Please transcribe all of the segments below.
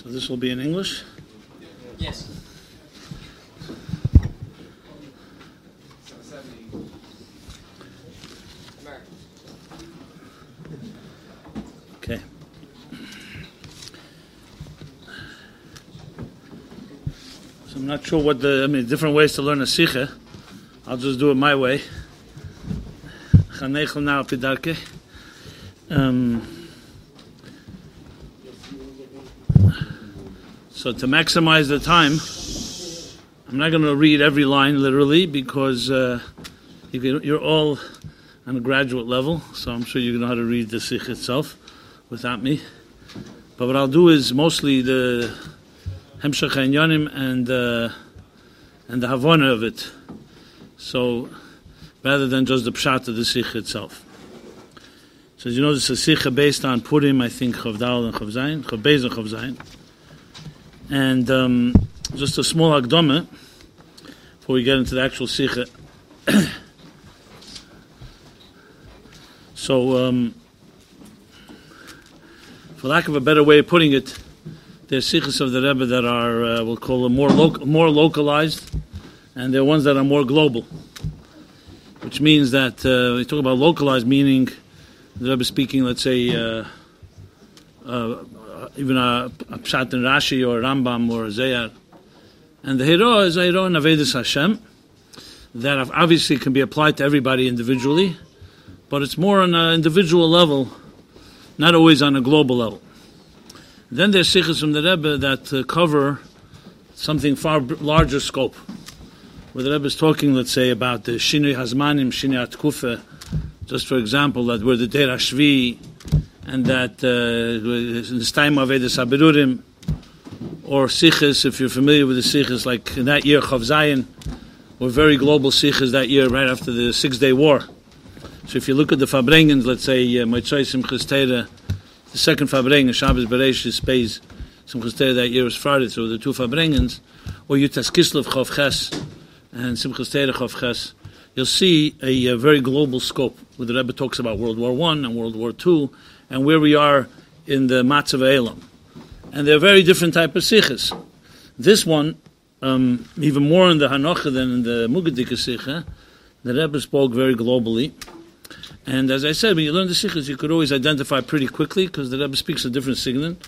So this will be in English? Yes. Okay. So I'm not sure what different ways to learn a Sikha. I'll just do it my way. So to maximize the time, I'm not going to read every line literally because you're all on a graduate level, so I'm sure you know how to read the Sikh itself without me. But what I'll do is mostly the Hemshech HaInyanim and the Havana of it. So rather than just the Pshat of the Sikh itself. So as you know, this is a Sikh based on Purim, I think, Chav Dal and Chav Zayin, Chav Beis and Chav Zayin. And just a small Akdama before we get into the actual Sikha. So, for lack of a better way of putting it, there's Sikhs of the Rebbe that are, we'll call them more localized, and there are ones that are more global. Which means that we talk about localized, meaning the Rebbe speaking, let's say, even a Pshat in Rashi or a Rambam or a Zayar. And the Hero is a Hero in Avedis Hashem that obviously can be applied to everybody individually, but it's more on an individual level, not always on a global level. Then there's Sikhs from the Rebbe that cover something far larger scope, where the Rebbe is talking, let's say, about the Shinui Hazmanim, Shinui Atkufa, just for example, that we're the Deir Hashvi, and that in this time of Avedis Haberurim, or Sikhs, if you're familiar with the Sikhs, like in that year, Chav Zayin, were very global Sikhs that year, right after the 6-Day War. So if you look at the Fabrengens, let's say, Motzei Simchas Torah, the second Fabrengen, Shabbos Bereshis, Beis, Simchas Torah that year was Friday, so the two Fabrengens, or Yutas Kislev Chav Ches, and Simchas Torah Chav Ches, you'll see a very global scope, where the Rebbe talks about World War I and World War II, and where we are in the Matzav Elam. And they're very different type of Sikhs. This one, even more in the Hanocha than in the Mugadika Sikha, the Rebbe spoke very globally. And as I said, when you learn the Sikhs, you could always identify pretty quickly, because the Rebbe speaks a different signon,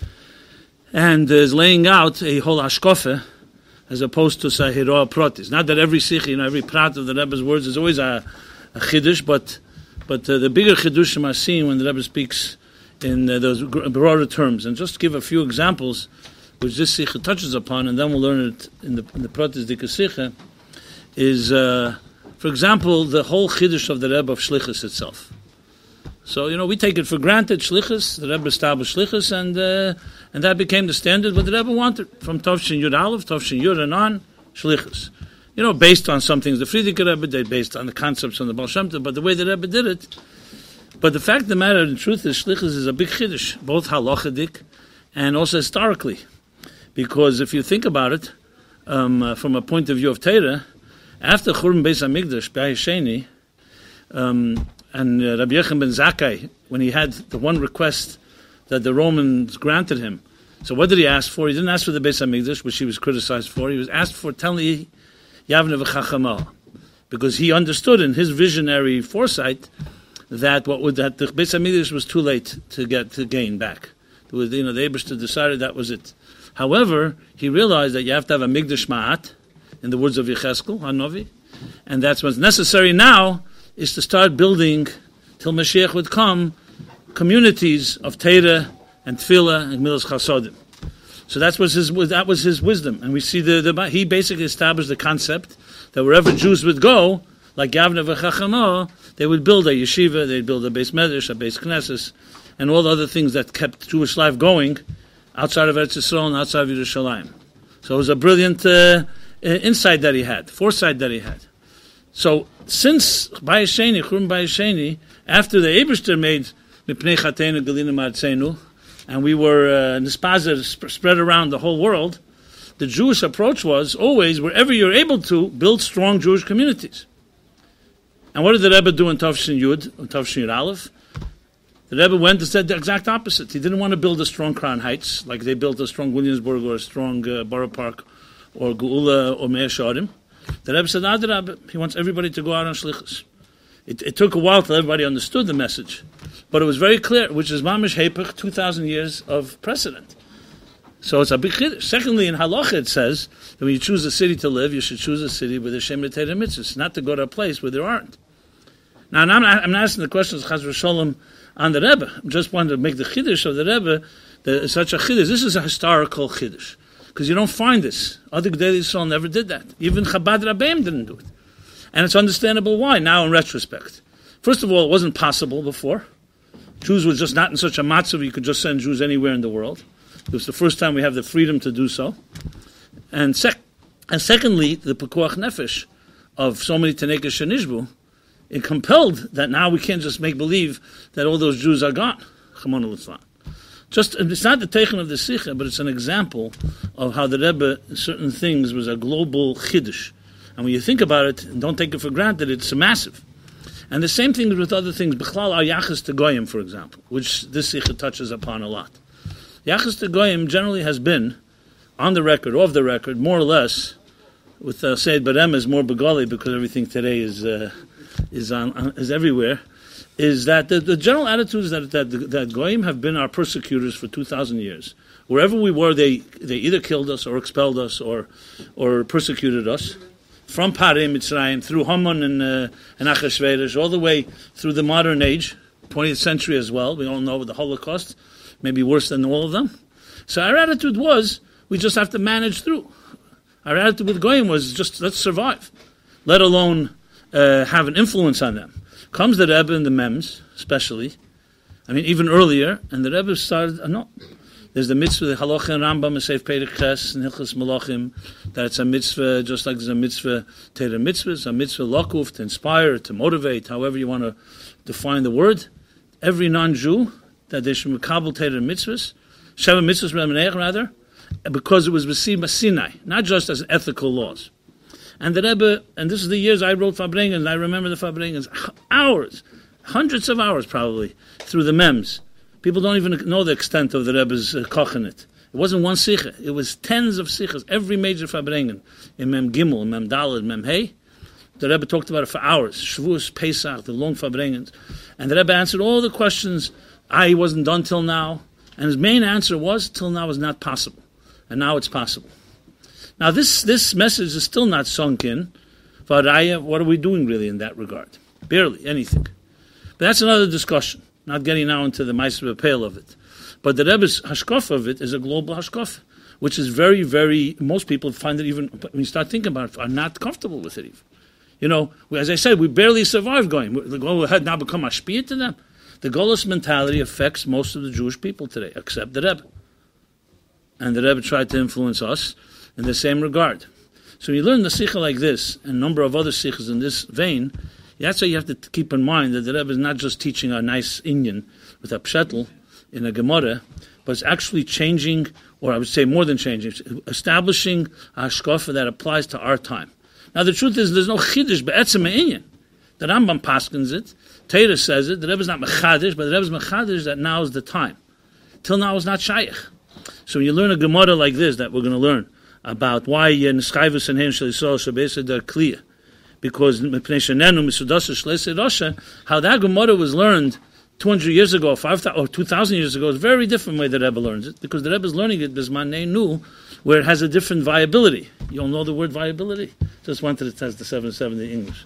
and is laying out a whole Ashkofe, as opposed to Sahiroa Protis. Not that every Sikh, every prat of the Rebbe's words is always a Chiddush, but the bigger Chiddushim are seen when the Rebbe speaks in those broader terms. And just to give a few examples, which this Sikha touches upon, and then we'll learn it in the Protis Dika Sikha, is, for example, the whole Chiddush of the Rebbe of Shlichus itself. So, we take it for granted, Shlichus, the Rebbe established Shlichus, and that became the standard what the Rebbe wanted, from Tovshin Yud Aleph, Tovshin Yud and on, Shlichus. Based on some things the Frierdiker Rebbe did, based on the concepts from the Baal Shem Tov, but the way the Rebbe did it. But the fact of the matter, in truth, is Shlichus is a big Chiddush, both halachadik and also historically. Because if you think about it, from a point of view of Torah, after Churban Beis HaMikdash, B'Ayis Sheni, and Rabbi Yechon ben Zakkai, when he had the one request that the Romans granted him. So what did he ask for? He didn't ask for the Beis HaMikdash, which he was criticized for. He was asked for Telni Yavne v'Chachama, because he understood in his visionary foresight that the Beis HaMikdash was too late to gain back. The Eibishter decided that was it. However, he realized that you have to have a Mikdash Ma'at, in the words of Yecheskel, Hanovi, and that's what's necessary now, is to start building, till Mashiach would come, communities of Torah and Tefillah and Milas Chasodim. So that was his wisdom. And we see he basically established the concept that wherever Jews would go, like Yavne v'Chachama, they would build a yeshiva, they'd build a Beis Medrash, a Beis Knesses, and all the other things that kept Jewish life going outside of Eretz Yisrael and outside of Yerushalayim. So it was a brilliant insight that he had, foresight that he had. So since Bayis Sheni, Churban Bayis Sheni, after the Eibishter made Mipnei Chatenu Galina Ma'atzenu, and we were Nispaza spread around the whole world, the Jewish approach was always, wherever you're able to, build strong Jewish communities. And what did the Rebbe do in Tavshin Yud, Tavshin Yud Aleph? The Rebbe went and said the exact opposite. He didn't want to build a strong Crown Heights, like they built a strong Williamsburg or a strong Borough Park or Geula or Meir Sharim. The Rebbe said, Adrabah, he wants everybody to go out on shlichus. It took a while till everybody understood the message, but it was very clear, which is mamish hepech, 2,000 years of precedent. So it's a big chiddush. Secondly, in halacha it says that when you choose a city to live, you should choose a city with a shem Torah mitzvahs, not to go to a place where there aren't. Now, I'm not asking the questions of Chaz v'Sholom on the Rebbe. I just wanted to make the chiddush of the Rebbe, such a chiddush. This is a historical chiddush, because you don't find this. Other Gedolei Yisrael never did that. Even Chabad Rabbeim didn't do it. And it's understandable why, now in retrospect. First of all, it wasn't possible before. Jews were just not in such a matzav where you could just send Jews anywhere in the world. It was the first time we have the freedom to do so. And secondly, the pekuach nefesh of so many Tanekah Shenishbu, it compelled that now we can't just make believe that all those Jews are gone. Chamon al-Islam. It's not the teichen of the Sikha, but it's an example of how the Rebbe, certain things, was a global chiddush. And when you think about it, and don't take it for granted, it's massive. And the same thing with other things. B'chlal are yachas to goyim, for example, which this Sikha touches upon a lot. Yachas to goyim generally has been, on the record, off the record, more or less, with Seyd Barem is more begali because everything today is everywhere, is that the general attitude is that goyim have been our persecutors for 2,000 years. Wherever we were, they either killed us or expelled us or persecuted us. From Parei Mitzrayim, through Haman and Achashverosh, all the way through the modern age, 20th century as well. We all know the Holocaust, maybe worse than all of them. So our attitude was, we just have to manage through. Our attitude with Goyim was just, let's survive, let alone have an influence on them. Comes the Rebbe and the Mems, especially, even earlier, and the Rebbe started, no. There's the mitzvah, the halacha and Rambam, and Seif Perek Ches, and Hilchos Malachim, that it's a mitzvah, just like there's a mitzvah, Torah mitzvahs, a mitzvah lakuf, to inspire, to motivate, however you want to define the word. Every non-Jew, that they should mekabel Torah mitzvahs, Sheva mitzvahs rather, because it was received by Sinai, not just as ethical laws. And the Rebbe, and this is the years I wrote Farbrengen, and I remember the Farbrengens, hours, hundreds of hours probably, through the Mems. People don't even know the extent of the Rebbe's kochenit. It wasn't one sikha. It was tens of sikhas. Every major Farbrengen, in Mem Gimel, in Mem Daled, Mem Hey, the Rebbe talked about it for hours. Shavuos, Pesach, the long Farbrengens. And the Rebbe answered all the questions. He wasn't done till now. And his main answer was, till now is not possible. And now it's possible. Now this message is still not sunk in. Varaya, what are we doing really in that regard? Barely anything. But that's another discussion. Not getting now into the Ma'aser B'Peil of it. But the Rebbe's hashkaf of it is a global hashkaf, which is very, very, most people find it even, when you start thinking about it, are not comfortable with it even. As I said, we barely survived going. The goal had now become ashpiyah to them. The Golus mentality affects most of the Jewish people today, except the Rebbe. And the Rebbe tried to influence us in the same regard. So when you learn the sikha like this, and a number of other sikhas in this vein, that's why you have to keep in mind that the Rebbe is not just teaching a nice Inyan with a pshetel in a Gemara, but it's actually changing, or I would say more than changing, establishing a hashkafa that applies to our time. Now the truth is, there's no chiddush be'etzem Inyan. The Rambam paskins it, Torah says it, the Rebbe is not mechadish, but the Rebbe is mechadish that now is the time. Till now is not shaykh. So when you learn a Gemara like this, that we're going to learn about why Neschayvus and Hen Shel Yisrael Shabesa they're clear. Because how that Gemara was learned 200 years ago, 5,000 or 2,000 years ago, is a very different way the Rebbe learns it. Because the Rebbe is learning it Bisman Nu, where it has a different viability. You all know the word viability? Just wanted to test the 770 English.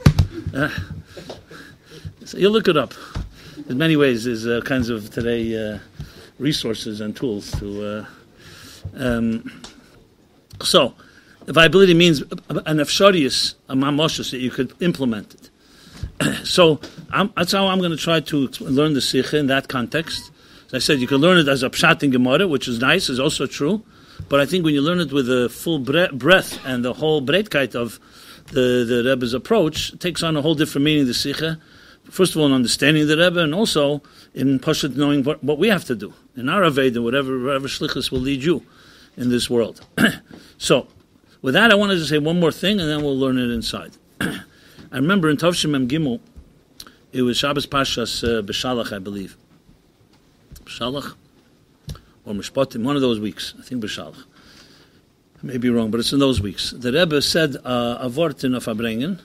So you look it up. In many ways, there's kinds of today resources and tools to. So, viability means an efsharius, a mamoshus that you could implement it. So that's how I'm going to try to learn the sikha in that context. As I said, you can learn it as a pshat in Gemara, which is nice, is also true. But I think when you learn it with the full breadth and the whole breitkeit of the Rebbe's approach, it takes on a whole different meaning, the sikha. First of all, in understanding the Rebbe, and also in Pashat knowing what we have to do. In our Aveda, whatever shlichus will lead you in this world. So, with that, I wanted to say one more thing, and then we'll learn it inside. I remember in Tavshim Mem Gimel, it was Shabbos Pashas B'Shalach, I believe. B'Shalach, or Mishpatim, one of those weeks. I think B'Shalach. I may be wrong, but it's in those weeks. The Rebbe said a word in Fabrengen,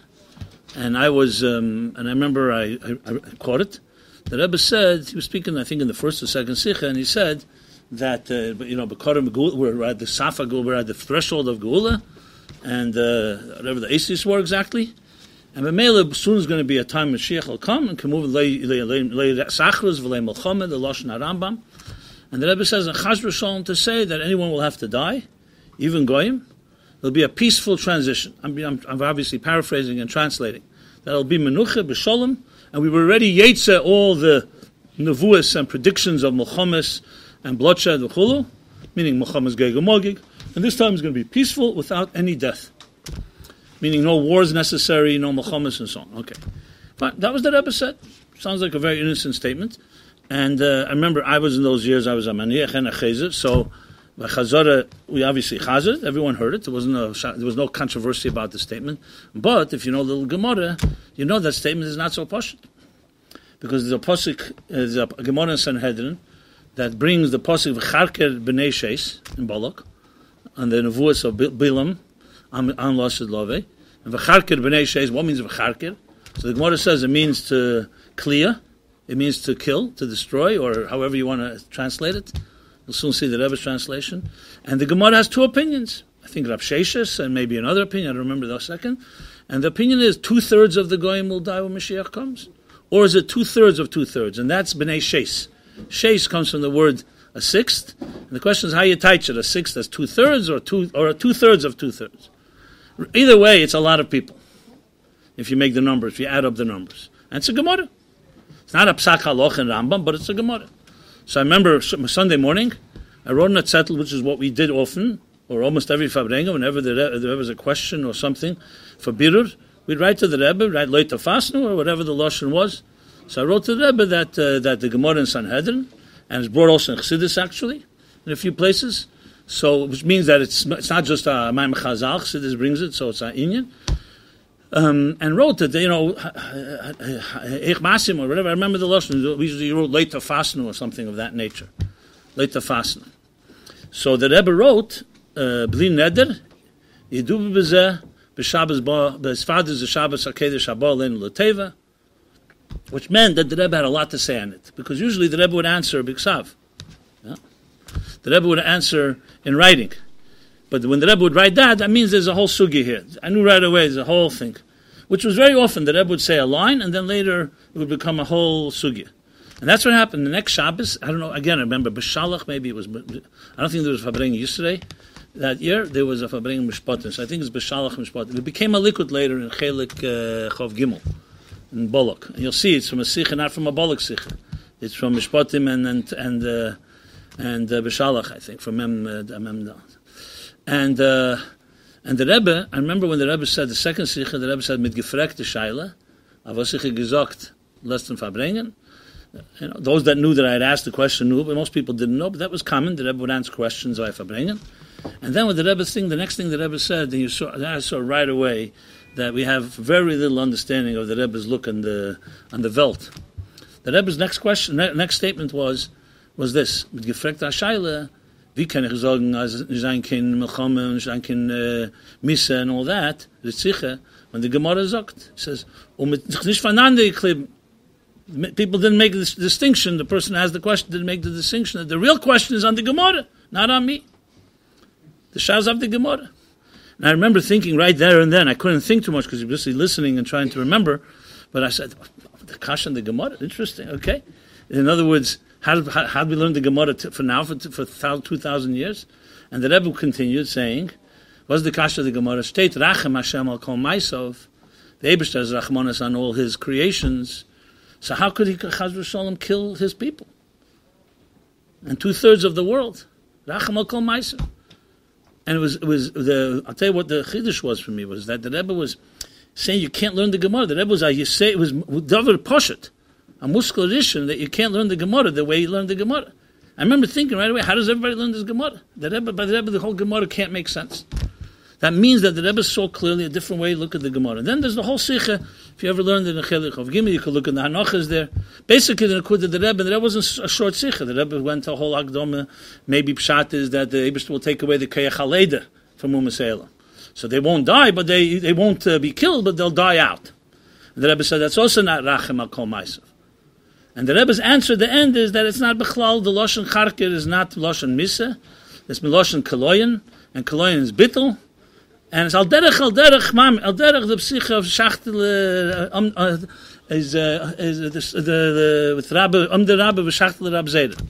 and I was, and I remember I caught it. The Rebbe said, he was speaking, I think, in the first or second Sikha, and he said that, B'Karim Geula, we're at the Safa Geula, we're at the threshold of Geula, and whatever the Aces were exactly. And B'Mela, soon is going to be a time Mashiach will come and can move Lei Sachrus, V'lei Melchama, the Lashon HaRambam. And the Rebbe says in Chaz v'Shalom to say that anyone will have to die, even Goyim. There'll be a peaceful transition. I'm obviously paraphrasing and translating. That'll be Menucha B'Shalom, and we were already Yetze all the nevuas and predictions of Melchamas and bloodshed v'chulu, meaning Melchamas Geg Magig, and this time is going to be peaceful without any death. Meaning no wars necessary, no Melchamas and so on. Okay. But that was the Rebbe said. Sounds like a very innocent statement. And I remember I was in those years, I was a maniach and a chazir, so by Chazara, we obviously chazir, everyone heard it, there was no controversy about the statement. But if you know little Gemara, you know that statement is not so pashut. Because there's a pasuk, there's a Gemara in Sanhedrin, that brings the pasuk of Charker b'nei Sheis, in Balak, on the nevuas of Bilam, on Lashad Love, and V'charker b'nei Sheis, what means V'charker? So the Gemara says it means to clear, it means to kill, to destroy, or however you want to translate it. You'll soon see the Rebbe's translation. And the Gemara has two opinions. I think Rav Sheshes and maybe another opinion, I don't remember the second. And the opinion is 2/3 of the Goyim will die when Mashiach comes. Or is it 2/3 of 2/3? And that's B'nai Sheis. Sheis comes from the word a sixth. And the question is how you teach it, a sixth as 2/3 or a 2/3 of 2/3. Either way, it's a lot of people. If you make the numbers, if you add up the numbers. And it's a Gemara. It's not a Psak Haloch and Rambam, but it's a Gemara. So I remember Sunday morning, I wrote in a zettel, which is what we did often, or almost every Fabrenga, whenever there was a question or something for Birur, we'd write to the Rebbe, write Leita Fasnu, or whatever the Lashon was. So I wrote to the Rebbe that the Gemara in Sanhedrin, and it's brought also in Chassidus actually, in a few places, so which means that it's not just a Maim Chazal, Chassidus brings it, so it's a Inyan. And wrote that, Eich Masim or whatever, I remember the Lashon, we usually wrote Leita Fasnu or something of that nature. Leita Fasnu. So the Rebbe wrote, Bli Neder, Yidu B'zeh, B'Shabbos B'Sfadas Shabbos HaKedesh Haba Aleinu L'Teva, which meant that the Rebbe had a lot to say on it, because usually the Rebbe would answer B'Ksav. Yeah? The Rebbe would answer in writing. But when the Rebbe would write that means there's a whole sugi here. I knew right away there's a whole thing. Which was very often, the Rebbe would say a line, and then later it would become a whole sugi. And that's what happened. The next Shabbos, I don't know, again, I remember B'Shalach, maybe it was, I don't think there was a Fabrenga yesterday. That year, there was a Fabrenga Mishpatim. So I think it's B'Shalach Mishpatim. It became a likud later in Chelik Chov Gimel, in Bolok. And you'll see it's from a Sikha, not from a Bolok Sikha. It's from Mishpatim and B'Shalach, I think, from Mem. And the Rebbe, I remember when the Rebbe said the second Sikha, the Rebbe said mit gefrekte Shaila, aber Sikha gesagt less than Fabrengen. Those that knew that I had asked the question knew, but most people didn't know. But that was common. The Rebbe would answer questions by Fabrengen. And then with the Rebbe's thing, the next thing the Rebbe said, I saw right away that we have very little understanding of the Rebbe's look on the Welt. The Rebbe's next statement was this: mit gefrekte Shaila. Wie kann ich sagen, als sein kein Melchama und sein kein Misse and all that, the Tziche, when the Gemara sagt, it says, nicht voneinander geklebt. People didn't make this distinction, the person who asked the question didn't make the distinction, the real question is on the Gemara, not on me. The Shaz of the Gemara. And I remember thinking right there and then, I couldn't think too much because you're busy listening and trying to remember, but I said, the Kash and the Gemara, interesting, okay. In other words, how did we learn the Gemara for now, for 2,000 years? And the Rebbe continued saying, what's the kasha of the Gemara? State Rachem Hashem al kol ma'asov. The Eibishter is Rachmanas on all his creations. So how could he, Chaz v'Shalom, kill his people? And 2/3 of the world. Rachem al kol ma'asov. And it was I'll tell you what the Chiddush was for me, was that the Rebbe was saying you can't learn the Gemara. The Rebbe was, it was Davar Poshet. A muscular addition that you can't learn the Gemara the way you learn the Gemara. I remember thinking right away, how does everybody learn this Gemara? The Rebbe, by the Rebbe, the whole Gemara can't make sense. That means that the Rebbe saw clearly a different way to look at the Gemara. And then there's the whole Sikha. If you ever learned in the Chelik of Gimel, you could look at the Hanachas there. Basically, the Nakud of the Rebbe wasn't a short Sikha. The Rebbe went to a whole Akdoma. Maybe Pshat is that the Eibishter will take away the Kayach HaLeder from Umasela. So they won't die, but they won't be killed, but they'll die out. And the Rebbe said that's also not Rachem HaKol Ma'asav. And the Rebbe's answer at the end is that it's not Bechlal. The Lashon Charker is not Lashon Misa. It's Lashon Kaloyan. And Kaloyan is Bittel. And it's al derech the psicha of Schachtel is the with Rabbi the Rabbi v'Schachtel Rab Zeder.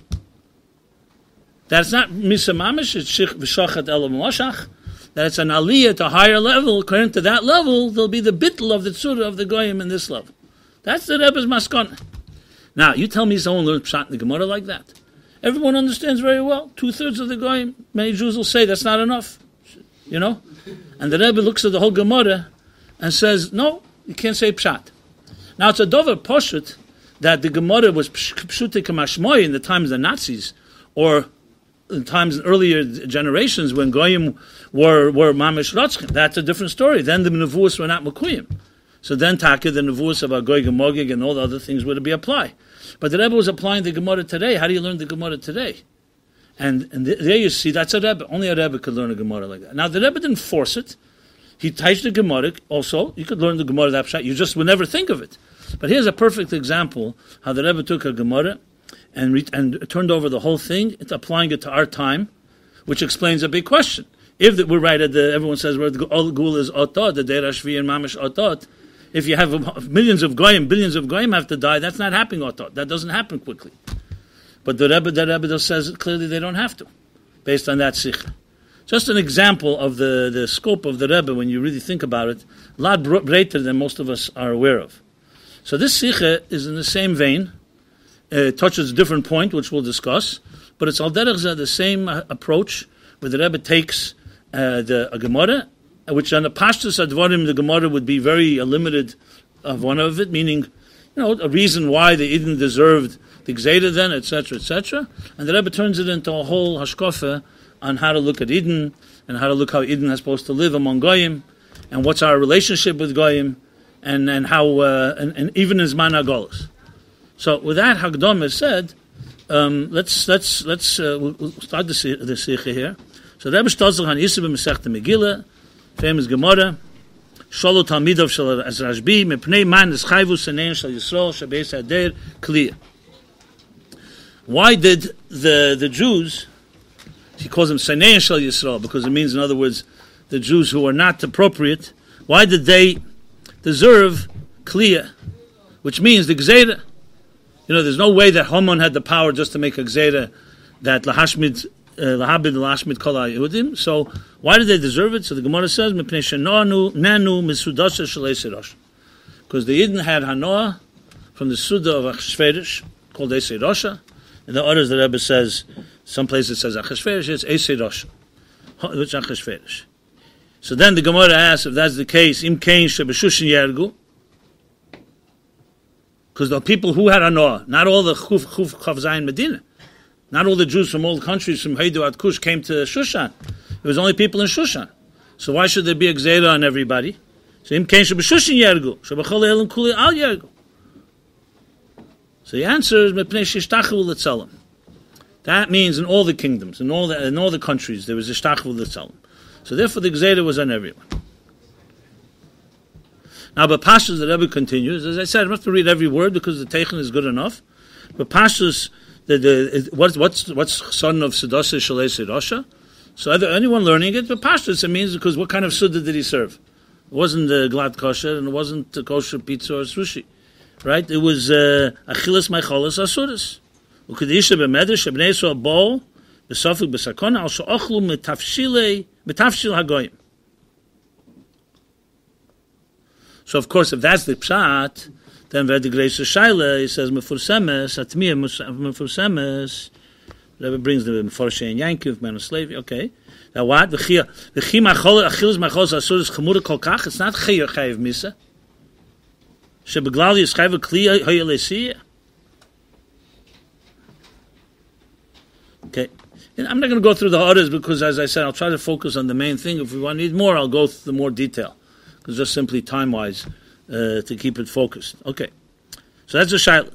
That's not Misa Mamish. It's Shich v'Shachat Elam Moshach. That it's an aliyah to a higher level. According to that level, there'll be the bittul of the tzura of the goyim in this level. That's the Rebbe's maskana. Now you tell me someone learns pshat in the Gemara like that. Everyone understands very well. 2/3 of the goyim. Many Jews will say that's not enough. You know. And the Rebbe looks at the whole Gemara and says, no, you can't say Pshat. Now, it's a dover poshut that the Gemara was Pshutik Mashmoy in the times of the Nazis, or in times in earlier generations when Goyim were Mamish Rotzkin. That's a different story. Then the Nevuos were not Mekuyim. So then Taka, the Nevuos of Agoy Gemogig and all the other things would be applied. But the Rebbe was applying the Gemara today. How do you learn the Gemara today? And there you see, that's a Rebbe. Only a Rebbe could learn a Gemara like that. Now, the Rebbe didn't force it. He touched the Gemara also. You could learn the Gemara that pshat. You just would never think of it. But here's a perfect example how the Rebbe took a Gemara and turned over the whole thing, applying it to our time, which explains a big question. If we're right at everyone says all Gul is Otot, the Deir Ashvi and Mamish Otot, if you have millions of Goyim, billions of Goyim have to die, that's not happening Otot. That doesn't happen quickly. But the Rebbe says clearly they don't have to, based on that sikha. Just an example of the scope of the Rebbe when you really think about it, a lot greater than most of us are aware of. So this sikha is in the same vein. It touches a different point, which we'll discuss, but it's al derech the same approach, where the Rebbe takes a Gemara, which on the Pashtus Advarim, the Gemara would be very limited of one of it, meaning, a reason why the Eden deserved the Gzeira then, etc., etc. And the Rebbe turns it into a whole hashkafa on how to look at Eden, and how to look how Eden is supposed to live among Goyim, and what's our relationship with Goyim, and how, and even as Zman HaGolus. So with that Hagdom is said, let's we'll start the Sikha here. So the Rebbe starts on Yisib Masechta Megillah, famous Gemara, Sholo Talmidov Shel Rashbi, Mepnei Man Eschayvu Sanein Shel Yisrael Shabeis Ader Kliya. Why did the Jews, he calls them Sanein Shel Yisrael, because it means, in other words, the Jews who are not appropriate, why did they deserve Kliya? Which means the Gzeira. There's no way that Haman had the power just to make a Gzeira that Lahabid Lashmid Kol HaYehudim. So why did they deserve it? So the Gemara says, Mepnei Shenanu Nanu Misudasha Shalei Sirosh. Because the Yidden had Hanoah from the Suda of Achashverosh, called Esei Rosha. And the others, the Rebbe says, some places it says Achashverosh, it's Esei Rosha. Which Achashverosh? So then the Gemara asks, if that's the case, Im Kein Shebeshushin Yergu, because the people who had Hanoah, not all the Chuf Chav Zayin Medina, not all the Jews from all countries from Haidu at Kush came to Shushan. It was only people in Shushan. So why should there be a Gzeira on everybody? So Im Kein Shebeshushin Yergu, Shebachol Elam Kuli Al Yergu. So the answer is Mepnei Shishtachvu L'Tzalim. That means in all the kingdoms, in all the countries, there was a Shtachvu L'Tzalim. So therefore the Gzeira was on everyone. Now, but Pashtus, the Rebbe continues. As I said, I don't have to read every word because the Teichen is good enough. But Pashtus, what's son of Sedasa Shalei Sedasha? So anyone learning it, but Pashtus, it means because what kind of Suda did he serve? It wasn't the glad kosher, and it wasn't the kosher pizza or sushi. Right? It was Achilas Meicholas Asuris. Ukadisha b'medrash b'nei Yisrael bol b'safik b'sakona al she'ochlu metafshil hagoyim. So of course, if that's the pshat, then where the grace of Shaila, he says mefursemes atmiyah mefursemes. The Rebbe brings the Meforshe and Yankiv, man of slavery. Okay, now what? V'chi achilas meicholas asuris chamura kol kach. It's not chayav misa. Shebeglal yischayv kli hayalesiyah. Okay, And I'm not going to go through the others because, as I said, I'll try to focus on the main thing. If we want to need more, I'll go through the more detail. Because just simply time-wise, to keep it focused. Okay. So that's the Shaila.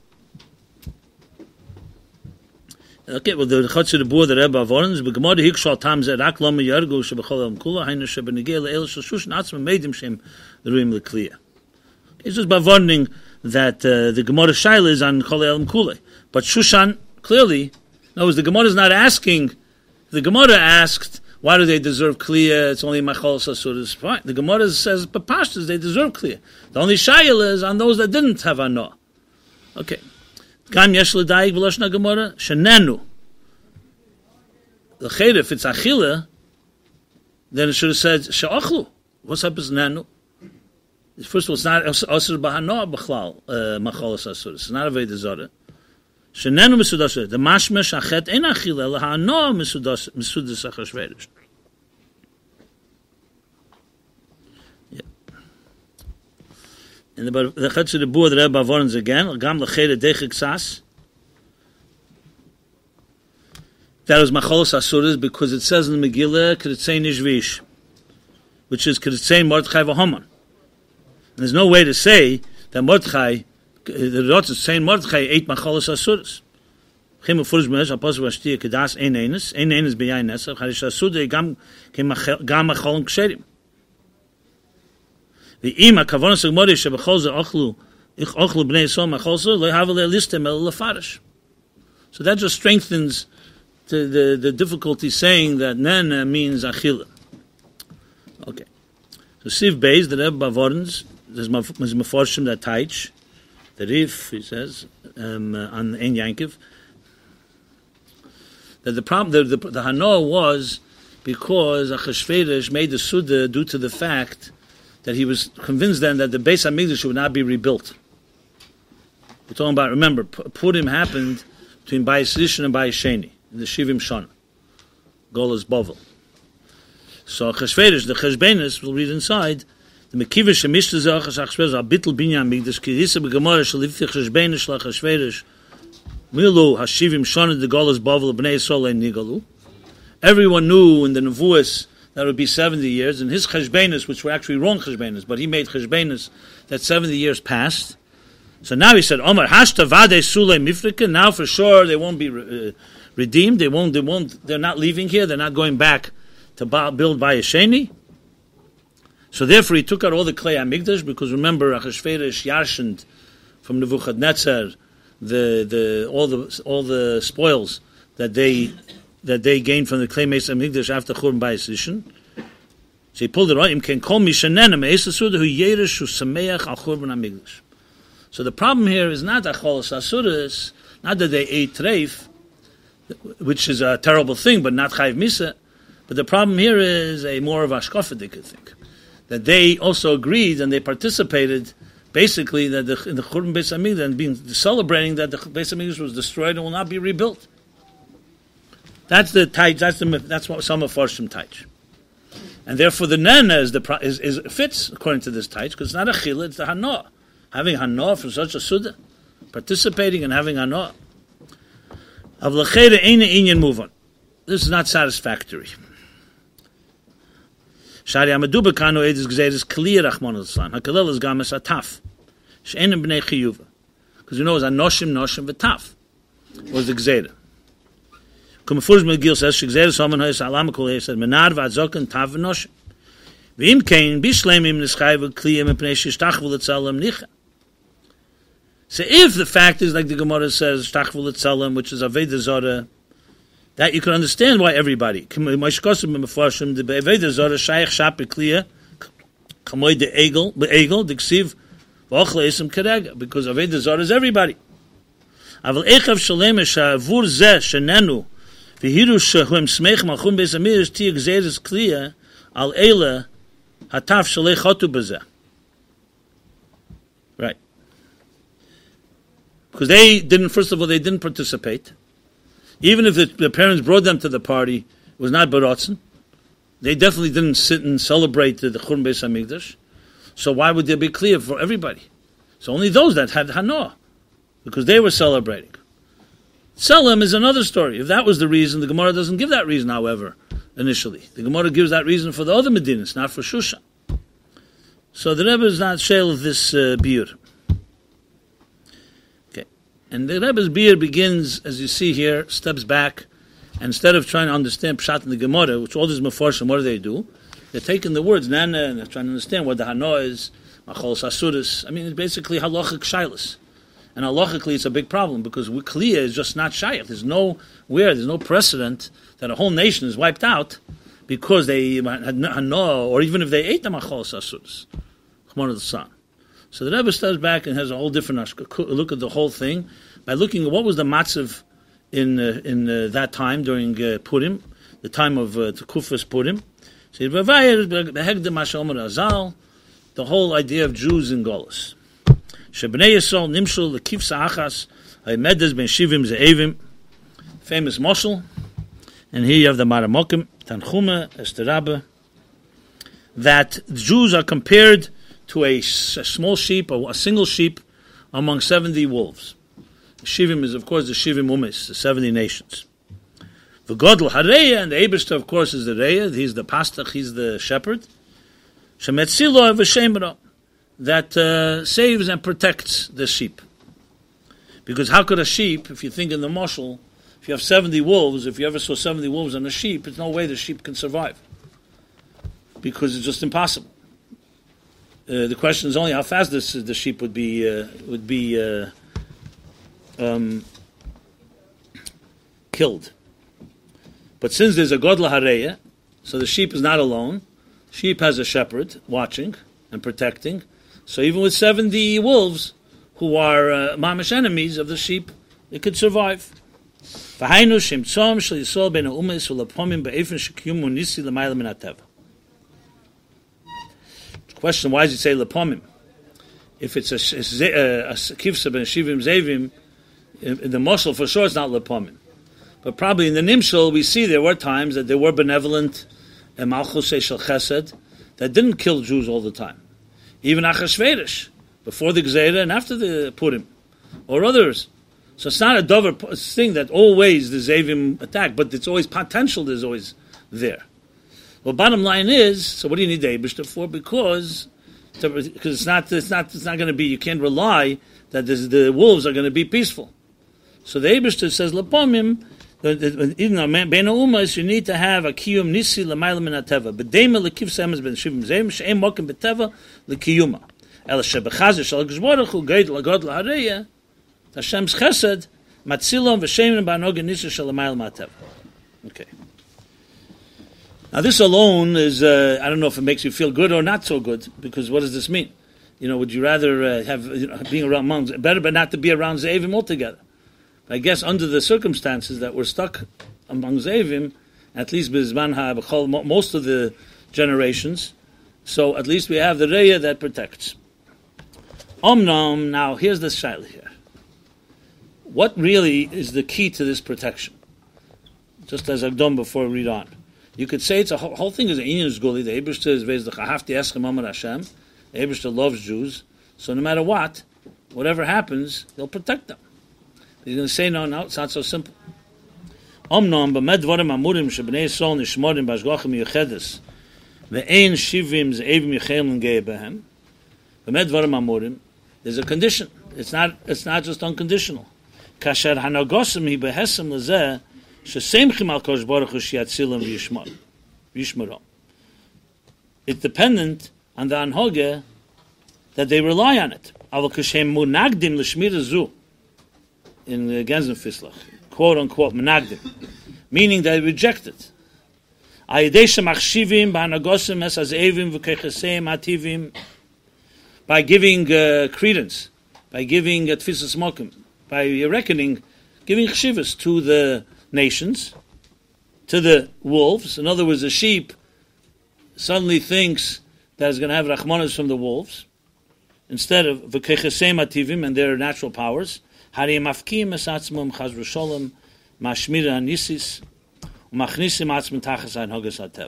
Okay, well, the Chotzer the Bur, the Rebbe of Orens, but Gemara Hikshal Tam Zeh Rak Lama Yargu Shebechol Elam Kula Hainu Shebenegel Le'el Shushan Atzma Meidim Shem Ruim Lekliya. It's just by warning that the Gemara Shaila is on Chol Elam Kula. But Shushan, clearly, no, the Gemara is not asking. The Gemara asked, why do they deserve Kliya? It's only Machal Sasuras. Fine. The Gemara says, but Pashtas, they deserve Kliya. The only Shaila is on those that didn't have Anoah. Okay. Gam yesh l'daig v'loshna Gemara shenenu. The Cheder, if it's Achila, then it should have said she'achlu. What's up is nenu? First of all, it's not asur b'hanoah b'chlal machal sasuras. It's not a veda zara. Shenenu misudasah. The mashmesh achet ein achila l'hanoah misudas achashverish. And the Chetzer the Bur, the Rebbe of Orens again, Gam L'Cheder Dechik Sas. That was Macholos Asuras because it says in the Megillah, Keretzei Nishvish, which is Keretzei Mordechai V'Haman. There's no way to say that Mordechai, the Rotz is saying Mordechai ate Macholos Asuras. Chem Ufurish B'nesh, Apostle Vashtiya Kedas Ein Eines B'yayin Nesach, Harish Asudei Gam Macholon Ksherim. The ima kavanas gemara shebechol ze achlu ich achlu bnei Yisrael machol ze lo have listem el lefarish. So that just strengthens the difficulty saying that nana means achila. Okay. So Siv Beis, the Rebbe of Orens, there's meforshim that taich, the Rif, he says, on Ein Yankiv, that the problem, the Hanoah was because Achashverosh made the Suda due to the fact that he was convinced then that the Beis HaMikdash would not be rebuilt. We're talking about, remember, Purim happened between Bayis Rishon and Bayis Sheni, in the Shivim Shana, Golas Bovel. So Achashverosh, the Cheshbenis, we'll read inside, the Mekiva Shemishta Zachas Achashverosh, Al-Bitl Binyan Mikdash, Kirisa B'Gemara, Shalifich Cheshbenis, L'Achashverosh, Milu HaShivim Shana, the Golas Bovel, B'nei Yisrael Nigalu. Everyone knew in the Nevuas that would be 70 years, and his cheshbenis, which were actually wrong cheshbenis, but he made cheshbenis that 70 years passed. So now he said, Omar hashta vade sule mifrika. Now for sure they won't be redeemed. They're not leaving here. They're not going back to build Bayis Sheni. So therefore he took out all the klei hamikdash, because remember Achashverosh yarshened from Nebuchadnezzar all the spoils that they gained from the Klei Meis HaMikdash after Churban Bayis Rishon. So he pulled it out. Can call me Shanena Meis Asuda who Yeresh who Sameach al Churban HaMikdash. So the problem here is not Acholos Asudas, not that they ate treif, which is a terrible thing, but not Chayiv Misa. But the problem here is a more of Ashkofadik, I think, that they also agreed and they participated, basically, that in the Churban Beis HaMikdash and being celebrating that the Beis HaMikdash was destroyed and will not be rebuilt. That's the taich. That's what some of Farshim taich, and therefore the nana is fits according to this taich, because it's not a chila, it's the hanoah. Having hanoah from such a suda, participating and having hanoah. Av l'cheda eina inyan move on. This is not satisfactory. Shari amadu bekanu edis gzeres clear Rachmana litzlan. Hakalel is gamas ataf. She'enim b'nei chiyuva, because you know it's anoshim v'taf was the gzera. Come first Megillah says shegzer someone has alam kol he said menar v'adzoken tav v'nosh v'im kein bishleimim neschayv kliyim mepnei shtachvul etzalam nicha. So if the fact is like the Gemara says shtachvul etzalam, which is aveda zara, that you can understand why everybody mashkosim mefarshim the aveda zara shaykh shap kliya kamoy de egel diksiv v'ochle isim kerega, because aveda zara is everybody. Aval echav shalem shavur zeh shenenu v'hiru shehuem smech malchum beis hamikdash ti gzeres kliya al eila hataf shalei chotu b'zeh. Right. Because they didn't, first of all, they didn't participate. Even if the parents brought them to the party, it was not baratzen. They definitely didn't sit and celebrate the Churban Beis HaMikdash. So why would there be clear for everybody? So only those that had hanoah, because they were celebrating. Tselem is another story. If that was the reason, the Gemara doesn't give that reason, however, initially. The Gemara gives that reason for the other Medinas, not for Shushan. So the Rebbe is not shale of this beer. Okay. And the Rebbe's beer begins, as you see here, steps back, and instead of trying to understand Pshat in the Gemara, which all these Mefarshim, what do? They're taking the words Nana and they're trying to understand what the Hano is, Machol Sasuris. I mean, it's basically halachic shaylas. And halachically, it's a big problem because Kliya is just not shayach. There's no precedent that a whole nation is wiped out because they had Hano, or even if they ate the Machol Sasuris. Chmon the Son. So the Rebbe steps back and has a whole different look at the whole thing by looking at what was the matzav in that time during Purim, the time of Tekufas Purim. So the whole idea of Jews in Golus. Shebnei Yisrael nimshul lekifsa achas ha'medes ben shivim ze'evim. Famous moshel. And here you have the Maramokim, Tanchuma, Esther Rabbe, that the Jews are compared to a small sheep, or a single sheep, among 70 wolves. Shivim is, of course, the Shivim Umis, the 70 nations. The Godel Hareya, and the Eibishter, of course, is the Reya. He's the Pastach, he's the shepherd. Shemetzilo v'shemra, that saves and protects the sheep. Because how could a sheep, if you think in the Moshel, if you have 70 wolves, if you ever saw 70 wolves on a sheep, there's no way the sheep can survive. Because it's just impossible. The question is only how fast the sheep would be killed. But since there's a Godla Hareya, so the sheep is not alone. Sheep has a shepherd watching and protecting. So even with 70 wolves who are mamish enemies of the sheep, it could survive. Question, why does it say lepomim? If it's a kivsa ben shivim zevim, in the moshel for sure it's not lepomim. But probably in the nimshal we see there were times that there were benevolent malchus shel chesed that didn't kill Jews all the time. Even Achashverosh, before the Gzeira and after the Purim, or others. So it's not a dover thing that always the Zevim attack, but it's always potential is always there. Well, bottom line is, so what do you need the Eibishter for? Because it's not going to be, you can't rely that the wolves are going to be peaceful. So the Eibishter says, Lepomim, even Ben Umas, you need to have a kiyum nisi l'mayla min hateva. B'deima l'kiv semes ben shivim zeim she'em mokim b'teva l'kiyuma. El shebechazer shal gzborach hu geit l'god l'hareya Hashem's chesed matzilom v'shemin ba'anogen nisi shal l'mayla min hateva. Okay. Now this alone is, I don't know if it makes you feel good or not so good, because what does this mean? Would you rather have being around monks, better but not to be around Ze'evim altogether? I guess under the circumstances that we're stuck among Zevim, at least Bizman HaBechol, most of the generations, so at least we have the Reya that protects. Omnom, now here's the shaila here. What really is the key to this protection? Just as I've done before, read on. You could say it's a whole thing is an Inyan Zguli, the Eibishter is Vez the Chahafti Eschem Amar Hashem, the Eibishter loves Jews, so no matter what, whatever happens, they'll protect them. He's going to say, no, it's not so simple. Omnom, b'med dvarim amurim shebnei Yisrael nishmorim b'ashgocha miyuchedes ve'ein shivim ze'evim yichelim gei behem b'med dvarim amurim, there's a condition. It's not just unconditional. Kasher hanagosim hi behesem lezeh shesemchim al kosh baruch hu shiatzilim v'yishmarom. It's dependent on the anhoge that they rely on it. Aval kashem munagdim l'shmira zu in the Genzenfislach, quote unquote, menagdim, meaning they reject it. By giving credence, by giving tfisas mokim, by reckoning, giving chshivas to the nations, to the wolves. In other words, the sheep suddenly thinks that it's going to have rachmanas from the wolves, instead of v'kechesem ativim and their natural powers. Hari mafkim esatzmum chazru sholem mashmira anisis umachnisim atzmum tachas ein hogas hateva.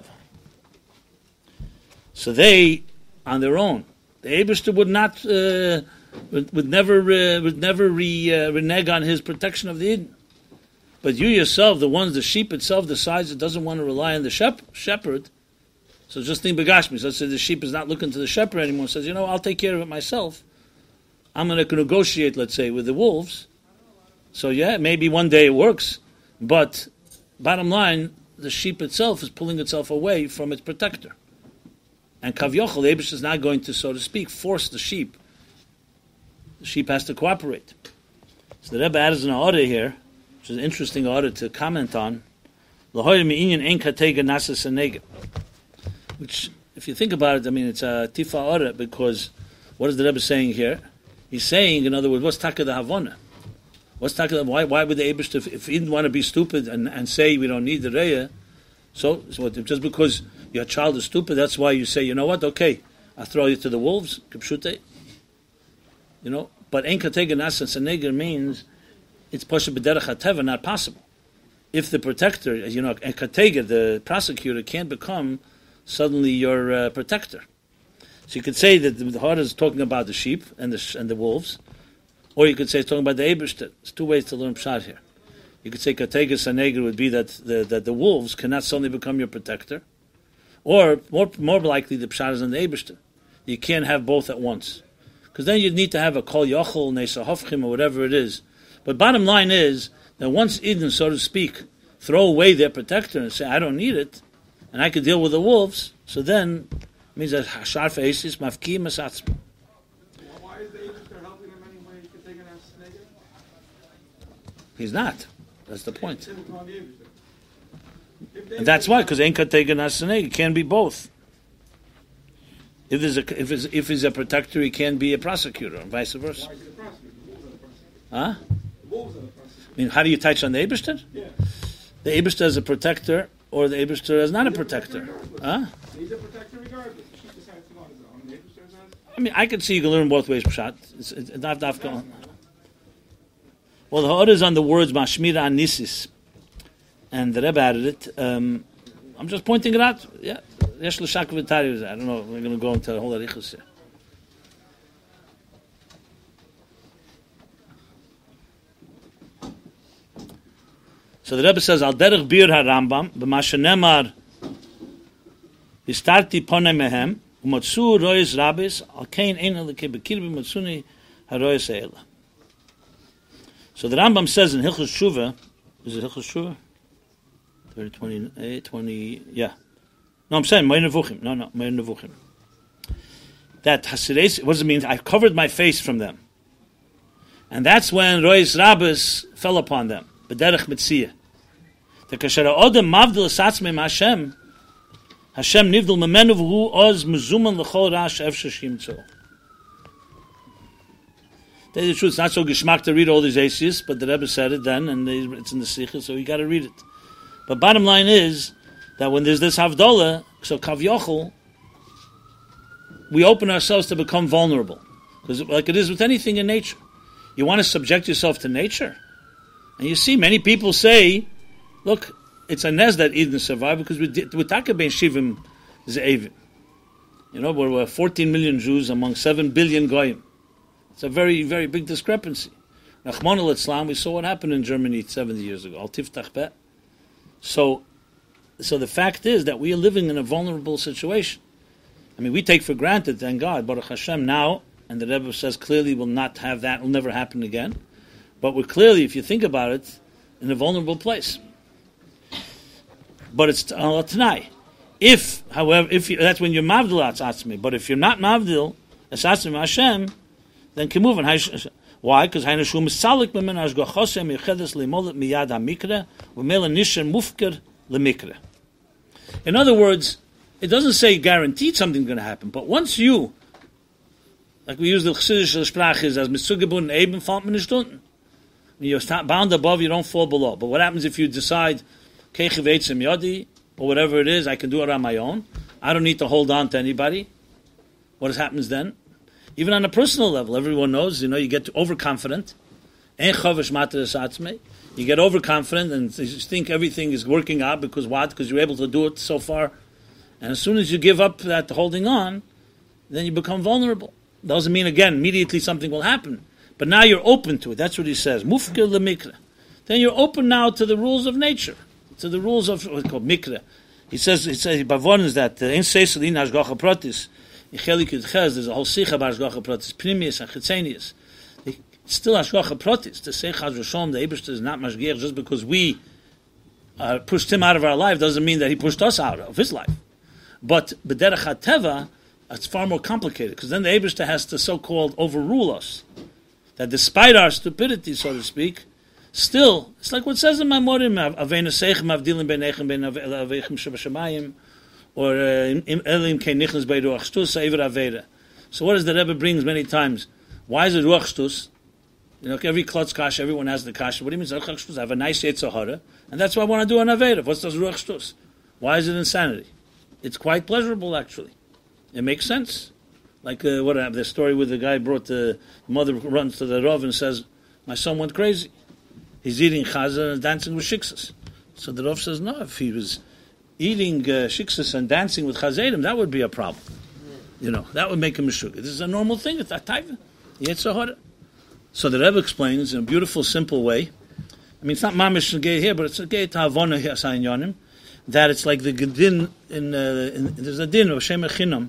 So they, on their own, the Eibishter would never renege on his protection of the Eden. But you yourself, the sheep itself decides it doesn't want to rely on the shepherd. So just think begashmi. So let's say the sheep is not looking to the shepherd anymore. Says, I'll take care of it myself. I'm going to negotiate, let's say, with the wolves. So yeah, maybe one day it works. But bottom line, the sheep itself is pulling itself away from its protector. And Kavyochel, the Eibush is not going to, so to speak, force the sheep. The sheep has to cooperate. So the Rebbe adds an order here, which is an interesting order to comment on. Which, if you think about it, it's a tifa order, because what is the Rebbe saying here? He's saying, in other words, what's taka the Havana? What's taka? Why would the Eibush, if he didn't want to be stupid and say we don't need the Reya, so what, just because your child is stupid, that's why you say, you know what, okay, I'll throw you to the wolves, kipshute. But ein katega nasa saneger means it's pasha b'derech hateva, not possible. If the protector, en katega, the prosecutor, can't become suddenly your protector. So you could say that the Hara is talking about the sheep and the wolves, or you could say it's talking about the Eibishter. There's two ways to learn pshat here. You could say katega saneger would be that the wolves cannot suddenly become your protector, or more likely the pshat is in the Eibishter. You can't have both at once. Because then you'd need to have a kol yochel, nesa hofchim, or whatever it is. But bottom line is that once Eden, so to speak, throw away their protector and say, I don't need it, and I could deal with the wolves, so then it means that hashar fe'esis mafki masatzma. Why is the Eibush helping him anyway? He could take an ass. He's not. That's the point. And that's why, because ain't taken as it can be both. If he's a protector, he can be a prosecutor, and vice versa. Why is he a prosecutor? Huh? The wolves are the prosecutor. How do you touch on the Eibishter? Yeah. The Eibishter is a protector, or the Eibishter is not a protector. Huh? He's a protector regardless. The sheep decides to go on his own. The Eibush says, I could see you can learn both ways, Pshat. It's not dafka. Well, the order is on the words Mashmira and Nisis. And the Rebbe added it. I'm just pointing it out. Yeah. Yesh l'shak v'tari. I don't know. We're going to go into the whole arichus here. So the Rebbe says, Al derech bir ha-Rambam, b'mashenemar histarti ponei mehem, u'motzu rois rabis, al kein ein eleke bekirbi motzuni ha-rois eila. So the Rambam says in Hilchos Shuvah, is it Hilchos Shuvah? 20, yeah. No, I'm saying Meir Nevuchim. No, Meir Nevuchim. That Hasides, what does it mean? I covered my face from them. And that's when Rois Rabbis fell upon them. B'derech Metziyah. The Kasher Odem Mavdil Satzmei Hashem, Hashem Nivdil Memenu V'hu Oz Mezuman L'chol Rash Efshe Shimtzo. Tell you the truth, it's not so geschmack to read all these Asias, but the Rebbe said it then, and it's in the Sikha, so you got to read it. But bottom line is that when there's this Havdalah, so Kavyochel, we open ourselves to become vulnerable. Because like it is with anything in nature. You want to subject yourself to nature. And you see many people say, look, it's a nez that Eden survived because we're taka ben shivim ze'evim. We're 14 million Jews among 7 billion goyim. It's a very, very big discrepancy. Rachmana litzlan, we saw what happened in Germany 70 years ago. Al tiftach bet. So the fact is that we are living in a vulnerable situation. We take for granted, thank God, Baruch Hashem now, and the Rebbe says clearly will not have that, will never happen again. But we're clearly, if you think about it, in a vulnerable place. But it's Tanai. However, that's when you're Mavdil Atzatzmi. But if you're not Mavdil, Atzatzmi Hashem, then can move on. Why? Because Hainashum is Salik Bemen Ashgachosem Yechedes Limolet Miyad HaMikra V'mela Nishan Mufker LeMikra. In other words, it doesn't say guaranteed something's going to happen, but once you, like we use the Chassidische Sprache is as Mitzugebun Eben fällt man nicht unten. When you're bound above, you don't fall below. But what happens if you decide, Keich Veitzim Yodi, or whatever it is, I can do it on my own. I don't need to hold on to anybody. What happens then? Even on a personal level, everyone knows, you get overconfident. You get overconfident and you think everything is working out because what? Because you're able to do it so far. And as soon as you give up that holding on, then you become vulnerable. Doesn't mean, again, immediately something will happen. But now you're open to it. That's what he says. Mufkir lemikra. then you're open now to the rules of nature, to the rules of what's called mikra. He says Bavon is that in Seisel in Hashgacha Pratis, in Chelik Yud Ches, there's a whole sikha about Hashgacha Pratis, Primius and Chitzenius. It's still Hashgacha Pratis. To say Chaz V'Sholom, the Eibishter is not Mashgiach just because we pushed him out of our life doesn't mean that he pushed us out of his life. But B'derech HaTeva, it's far more complicated, because then the Eibishter has to so-called overrule us. That despite our stupidity, so to speak, still, it's like what says in Maimorim, Aveinu Seichem Avdilim Beinechem Bein Aveichem Shebashamayim, or Elim Kei Nichnas Bei Ruach Shtus Eiver Aveda. So what does the Rebbe brings many times? Why is it Ruach Shtus? You know, every klotz kasha, everyone has the kasha. What do you mean Ruach Shtus? I have a nice Yetzer Hara, and that's what I want to do an Aveda. What's this Ruach Shtus? Why is it insanity? It's quite pleasurable, actually. It makes sense. Like the story where the guy brought the mother runs to the Rav and says, my son went crazy. He's eating chaza and dancing with shiksas. So the Rav says, no, if he was eating shiksas and dancing with chazedim, that would be a problem. You know, that would make him a sugar. This is a normal thing at that time. Yetzer Hara. So the Rebbe explains in a beautiful, simple way. I mean, it's not mamish gay here, but it's a gay ta'avona asayin yonim, that it's like the din there's a din of Hashem Echinam.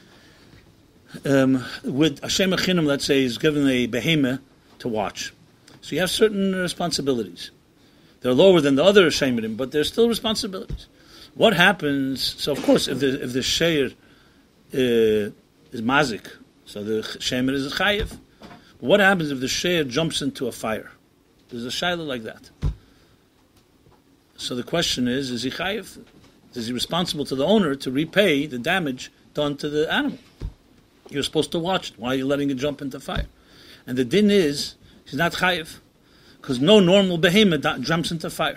With Hashem Echinam, let's say, is given a behemah to watch. So you have certain responsibilities. They're lower than the other Shemirim, but there's still responsibilities. What happens? So of course, if the sheir is mazik, so the Shemir is a chayiv. What happens if the sheir jumps into a fire? There's a shayla like that. So the question is he chayiv? Is he responsible to the owner to repay the damage done to the animal? You're supposed to watch it. Why are you letting it jump into fire? And the din is, he's not chayiv. Because no normal behemoth jumps into fire.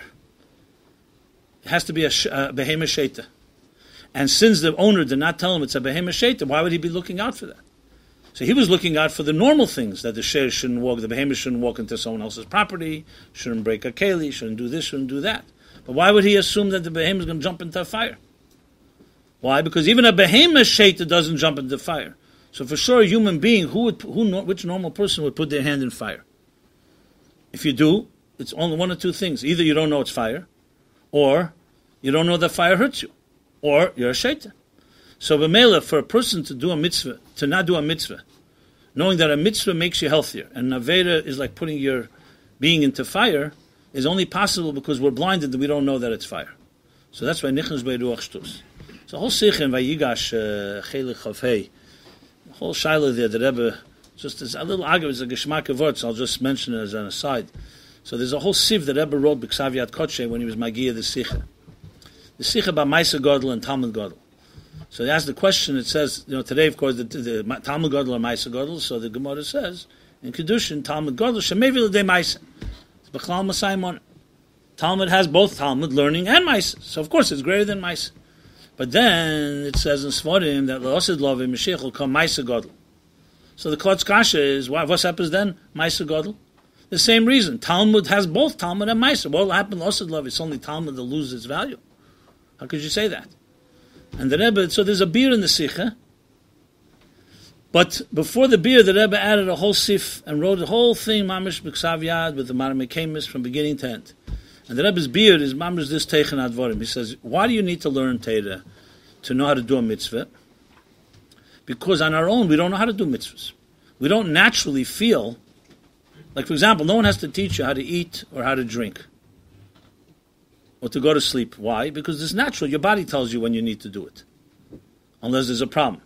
It has to be a behemoth sheita. And since the owner did not tell him it's a behemoth sheita, why would he be looking out for that? So he was looking out for the normal things, that the sheir shouldn't walk, the behemoth shouldn't walk into someone else's property, shouldn't break a keli, shouldn't do this, shouldn't do that. But why would he assume that the behemoth is going to jump into a fire? Why? Because even a behemoth sheita doesn't jump into fire. So for sure, a human being, which normal person would put their hand in fire? If you do, it's only one of two things. Either you don't know it's fire, or you don't know that fire hurts you, or you're a shaitan. So b'meila, for a person to do a mitzvah, to not do a mitzvah, knowing that a mitzvah makes you healthier, and Aveda is like putting your being into fire, is only possible because we're blinded that we don't know that it's fire. So that's why nichnas bei ruach shtus. So whole sikh in Vayigash chelik chavhei, whole shaila there, the Rebbe, just as a little agav, it's a geschmack of words, I'll just mention it as an aside. So there's a whole sieve that Rebbe wrote b'Ksaviyat Kodshe when he was Magiya the Sikha. The Sikha about Maisa Godel and Talmud Godel. So he asked the question, it says, today of course the Talmud Godel and Maisa Godel, so the Gemara says, in Kedushin, Talmud Godel, Shemevi l'dei Maisa. It's B'chlal Masayimon. Talmud has both Talmud, learning, and Maisa. So of course it's greater than Maisa. But then it says in Svarim that L'osid Lovim Mashiach will come Maisa Godel. So the Klotz Kasha is, what happens then? Maisa Godel. The same reason. Talmud has both Talmud and Maisa. What will happen? L'osid Lov, it's only Talmud that loses its value. How could you say that? And the Rebbe, so there's a beer in the Sikha. But before the beer, the Rebbe added a whole sif and wrote the whole thing, Mamish B'Ksav Yad, with the Maramekamis from beginning to end. And the Rebbe's beer is Mamish this Teichen Advarim. He says, why do you need to learn Torah to know how to do a mitzvah? Because on our own, we don't know how to do mitzvahs. We don't naturally feel, like for example, no one has to teach you how to eat or how to drink or to go to sleep. Why? Because it's natural. Your body tells you when you need to do it, unless there's a problem.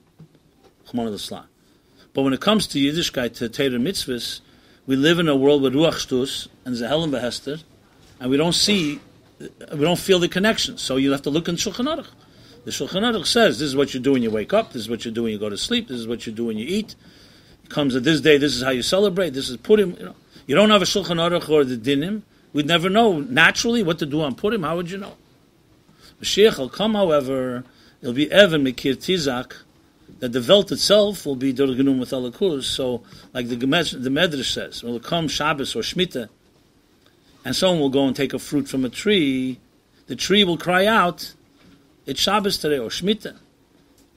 But when it comes to Yiddishkeit, to Torah mitzvahs, we live in a world with Ruach Shtus and Zehelim V'Hester, and we don't feel the connection. So you have to look in Shulchan Aruch. The Shulchan Aruch says, this is what you do when you wake up, this is what you do when you go to sleep, this is what you do when you eat. It comes at this day, this is how you celebrate, this is Purim. You don't have a Shulchan Aruch or the Dinim. We'd never know naturally what to do on Purim. How would you know? Mashiach will come, however, it'll be Evan Mekir Tizak, that the Welt itself will be Durganum with Alakus. So, like the Medrash says, when it will come Shabbos or Shemitah, and someone will go and take a fruit from a tree, the tree will cry out, it's Shabbos today, or Shemitah.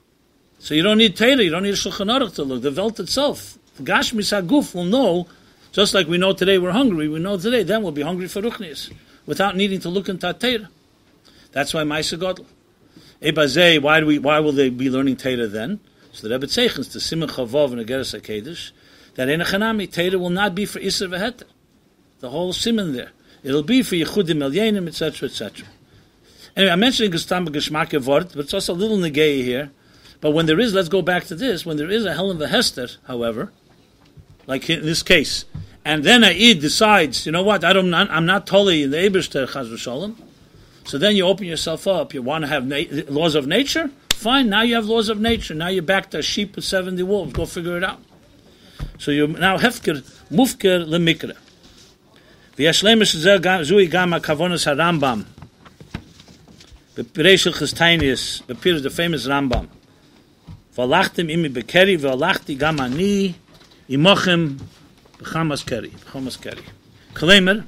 So you don't need Torah, you don't need a Shulchan Aruch to look. The Welt itself, the Gashmis HaGuf will know, Just like we know today we're hungry, we know today then we'll be hungry for ruchnius, without needing to look into Torah. That's why Ma'aseh Gadol. Ebazei, why will they be learning Torah then? So the Rebbe Tzeichens, the Simon Chavav and the Geras HaKedesh, that in a Chanami, Torah will not be for Isser v'Heter. The whole Simon there. It'll be for Yechudim Elyenim, etc., etc. Anyway, I'm mentioning Gestam Geschmack Wort, but it's also a little negay here. But when there is, let's go back to this, when there is a Helen v'Hester, however, like in this case, and then Aid decides, you know what, I'm not totally in the Eberster Chaz v'Shalom, so then you open yourself up, you want to have laws of nature, fine, now you have laws of nature, now you're back to a sheep with 70 wolves, go figure it out. So you're now Hefker, Mufker Lemikra. V'yashlemish zui gama kavonas harambam, Bepereshel Chestainius, Bepir the famous Rambam. V'alachtim imi bekeri, v'alachti gam ani, imochem b'chamas keri. Kalemer.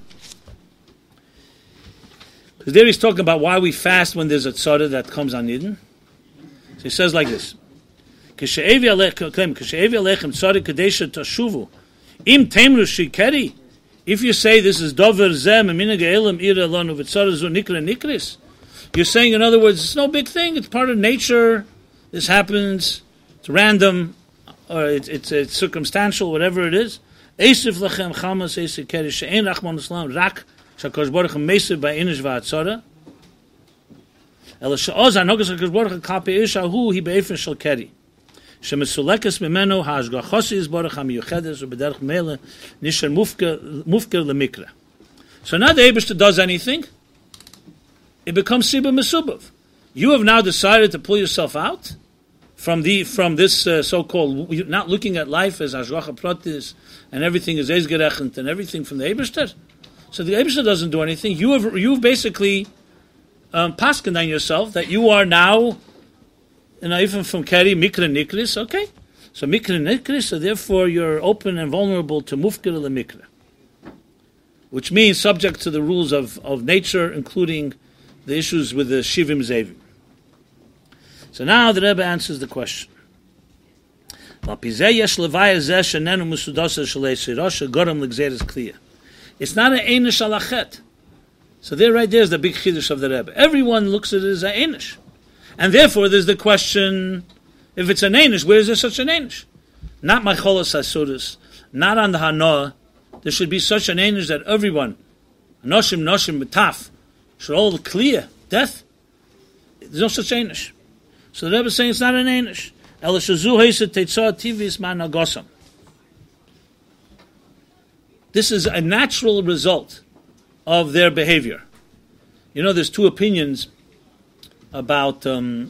Because there he's talking about why we fast when there's a tzara that comes on Eden. So he says like this. K'she'evi alechem tzara kadesha tashuvu. Im temru shikeri. If you say this is dover zem, minag elam ira lanu v'tzara zu nikra nikris, you're saying, in other words, it's no big thing. It's part of nature. This happens. It's random, or it's circumstantial, whatever it is. Eisif lachem chamas eisif keri she'en rachman islam rak shakadosh baruch hu meisiv ba'inish va'atzara. Ela she'oz hanogas hakadosh baruch hu kapi ishahu hi be'efen shel keri. Shemesulekes mimeno ha'ashgachosi is baruch ha'miyuchedes u'bederach mele nisher mufker lemikra. So now the Eibishter does anything. It becomes Siba Mesubav. You have now decided to pull yourself out from this so-called, not looking at life as Hashgacha Pratis, and everything is Ezgerechent, and everything from the Eibishter. So the Eibishter doesn't do anything. You've basically paskened on yourself that you are now, even from Keri, Mikra Nikris, okay? So Mikra Nikris, so therefore you're open and vulnerable to Mufkir Mikra, which means subject to the rules of nature, including the issues with the Shivim Zevim. So now the Rebbe answers the question. It's not an Einish alachet. So there right there is the big chiddush of the Rebbe. Everyone looks at it as an Einish. And therefore there's the question, if it's an Einish, where is there such an Einish? Not Macholos HaSudas, not on the Hanoah. There should be such an Einish that everyone, Noshim, Betaf, should all clear death. There's no such Einish. So the Rebbe is saying it's not an Einish. This is a natural result of their behavior. You know, there's two opinions about schar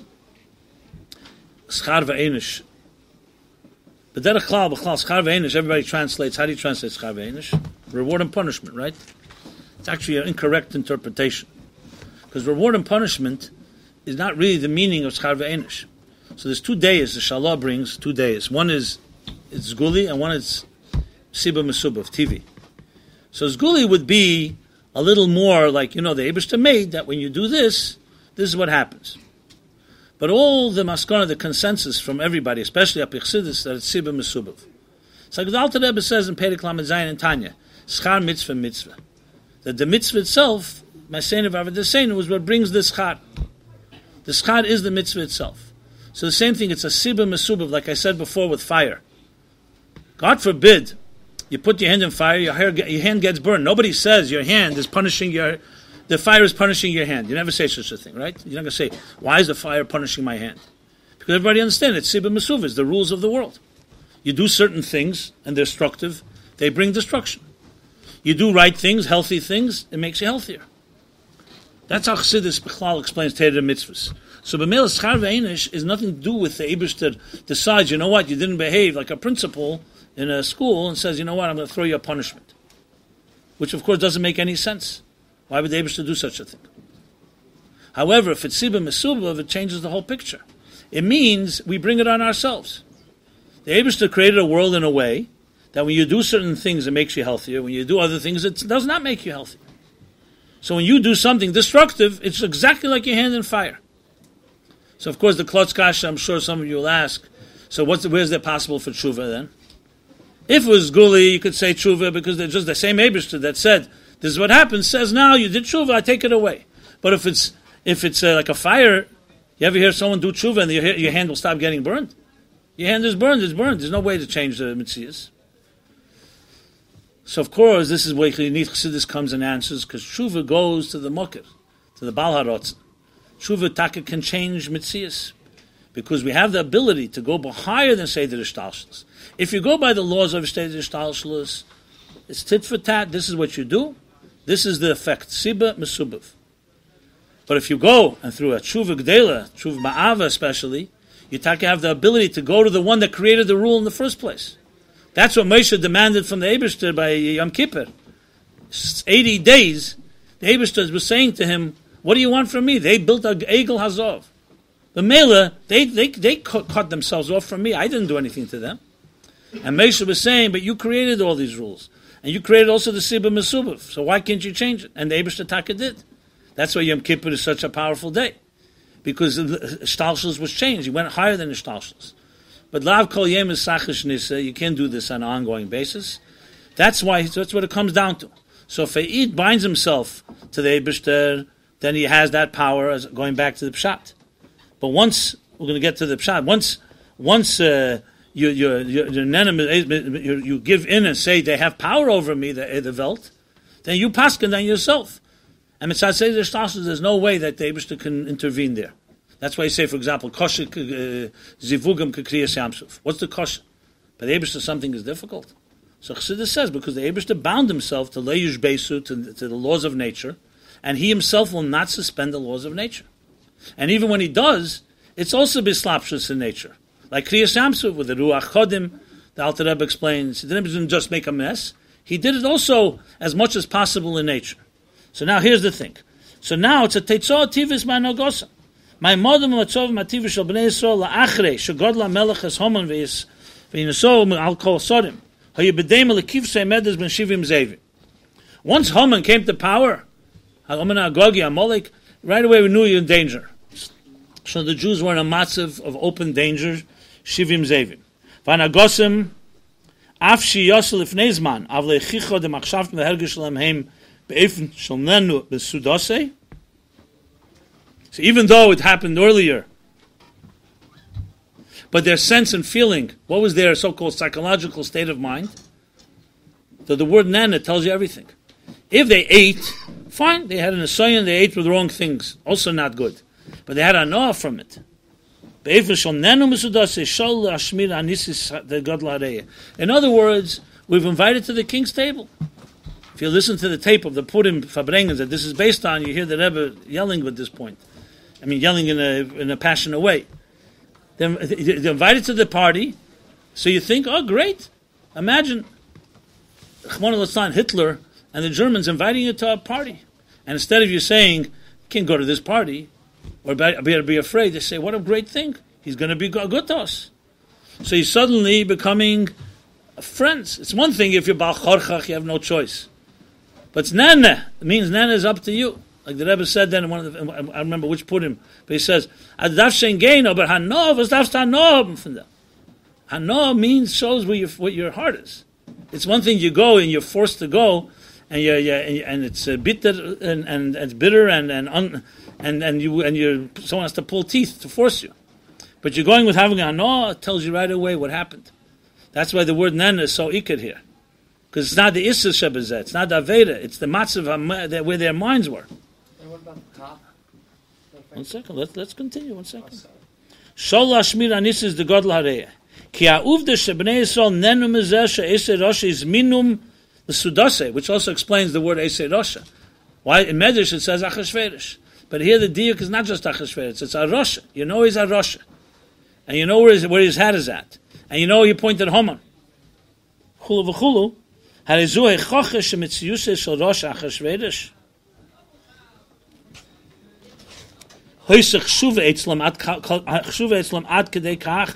v'einish. B'derech klal, schar v'einish, everybody translates. How do you translate schar v'einish? Reward and punishment, right? It's actually an incorrect interpretation. Because reward and punishment is not really the meaning of schar v'einish. So there's 2 days the Shalah brings, 2 days. One is it's Zguli and one is Siba Mesubav, TV. So Zguli would be a little more like, the Eibishter made that when you do this is what happens. But all the maskana, the consensus from everybody, especially up Chassidus, that it's Siba Mesubav. It's like the Alter Rebbe says in Perek Lamed Zayin and Tanya, schar mitzvah. That the mitzvah itself, Masena V'Avadasena, was what brings the schar. The schar is the mitzvah itself. So the same thing, it's a Siba Mesubav, like I said before with fire. God forbid, you put your hand in fire, your hand gets burned. Nobody says your hand is punishing the fire is punishing your hand. You never say such a thing, right? You're not going to say, why is the fire punishing my hand? Because everybody understands it's Siba Mesubav, it's the rules of the world. You do certain things, and they're destructive, they bring destruction. You do right things, healthy things, it makes you healthier. That's how Chassidus Bechlal explains Torah mitzvahs. So B'mela schar v'einish is nothing to do with the Eibishter decides, you know what, you didn't behave like a principal in a school and says, you know what, I'm going to throw you a punishment. Which of course doesn't make any sense. Why would the Eibishter do such a thing? However, if it's Siba Mesubav, it changes the whole picture. It means we bring it on ourselves. The Eibishter created a world in a way that when you do certain things, it makes you healthier. When you do other things, it does not make you healthier. So when you do something destructive, it's exactly like your hand in fire. So of course the Klotz Kasha, I'm sure some of you will ask, so where's there possible for tshuva then? If it was Guli, you could say tshuva because they're just the same Eibishter that said, this is what happens, says now you did tshuva, I take it away. But if it's like a fire, you ever hear someone do tshuva and your hand will stop getting burned? Your hand is burned, it's burned. There's no way to change the Metzias. So of course, this is where Nit Chassidus comes and answers, because tshuva goes to the Mokir, to the Baal HaRotzen. Tshuva Taka can change Metzias, because we have the ability to go higher than Seder Ishtalshlus. If you go by the laws of Seder Ishtalshlus, it's tit for tat, this is what you do, this is the effect, Siba Mesubav. But if you go, and through a Tshuva Gdela, Tshuva Ma'ava especially, you have the ability to go to the one that created the rule in the first place. That's what Moshe demanded from the Eibishter by Yom Kippur. 80 days, the Eibishter was saying to him, what do you want from me? They built a Egel Hazov. The Mela, they cut themselves off from me. I didn't do anything to them. And Moshe was saying, but you created all these rules. And you created also the Sibba Mesubav. So why can't you change it? And the Eibishter Taka did. That's why Yom Kippur is such a powerful day. Because Shtalshlus was changed. He went higher than the Shtalshlus. But Lav Kol Yem is Sachish Nisa. You can't do this on an ongoing basis. That's what it comes down to. So if Eid binds himself to the Eibishter, then he has that power as going back to the Pshat. But once, we're going to get to the Pshat, once you give in and say they have power over me, the Welt, then you paskin on yourself. And Mitzad Seder Shtalshlus, there's no way that the Eibishter can intervene there. That's why you say, for example, kosher zivugim kekriyas yamsuf. What's the kosher? But the Eibishter, something is difficult. So Chassidus says, because the Eibishter bound himself to leiyush beisu, to the laws of nature, and he himself will not suspend the laws of nature. And even when he does, it's also bislapshus in nature. Like kriyas yamsuf, with the ruach chodim, the Alter Rebbe explains, he didn't just make a mess, he did it also as much as possible in nature. So now here's the thing. So now it's a tetzah tivis ma'nogosa. My modem matzov mativish shel bnei Yisrael la'achrei shegodla melech es homon v'yineso al kol sodim hayibedem lekivsei medes ben shivim zevim. Once Haman came to power, Haman Agogi Amalek, right away we knew you're in danger. So the Jews were in a matzav of open danger, shivim zevim. V'anagosim af shiyosel ifnei zman av lechicho demachshavt mehergish shalem heim be'efen shel nenu besudosei. So even though it happened earlier, but their sense and feeling, what was their so-called psychological state of mind? So the word nana tells you everything. If they ate, fine, they had an asayan, they ate with the wrong things, also not good. But they had a noah from it. In other words, we've invited to the king's table. If you listen to the tape of the Purim Fabrengens that this is based on, you hear the Rebbe yelling at this point. I mean, yelling in a passionate way. They're invited to the party, so you think, oh, great. Imagine Hitler and the Germans inviting you to a party. And instead of you saying, you can't go to this party, or be afraid, they say, what a great thing. He's going to be good to us. So you're suddenly becoming friends. It's one thing if you're Baal Chorchach, you have no choice. But it's Nana. It means Nana is up to you. Like the Rebbe said then in one of the, I don't remember which Purim, but he says, Adaf Shengeino, but Hanov, was Daf Hanov from them. Hanov means, shows what your heart is. It's one thing you go and you're forced to go, and it's bitter and it's bitter and someone has to pull teeth to force you. But you're going with having a no, it tells you right away what happened. That's why the word Nana is so ikad here. Because it's not the Issa Shebazet, it's not the Aveda, it's the Matzav where their minds were. And what about the top? 1 second, let's continue, 1 second. Shol Hashmir Anis is the God Lareya. Ki ha'uvda shebnei Yisrael nenu mezeh she'esei Rosha is minum l'sudase, which also explains the word Esei Rosha. Why in Medrash it says Achashverosh, but here the diuk is not just Achashverosh; it's a Rosha. You know he's a Rosha, and you know where his hat is at, and you know he pointed Haman. Chulu v'chulu, harizu hechoche shemitziuse shel Rosha Achashverosh. Hoysech shuve etzlam ad kedei kach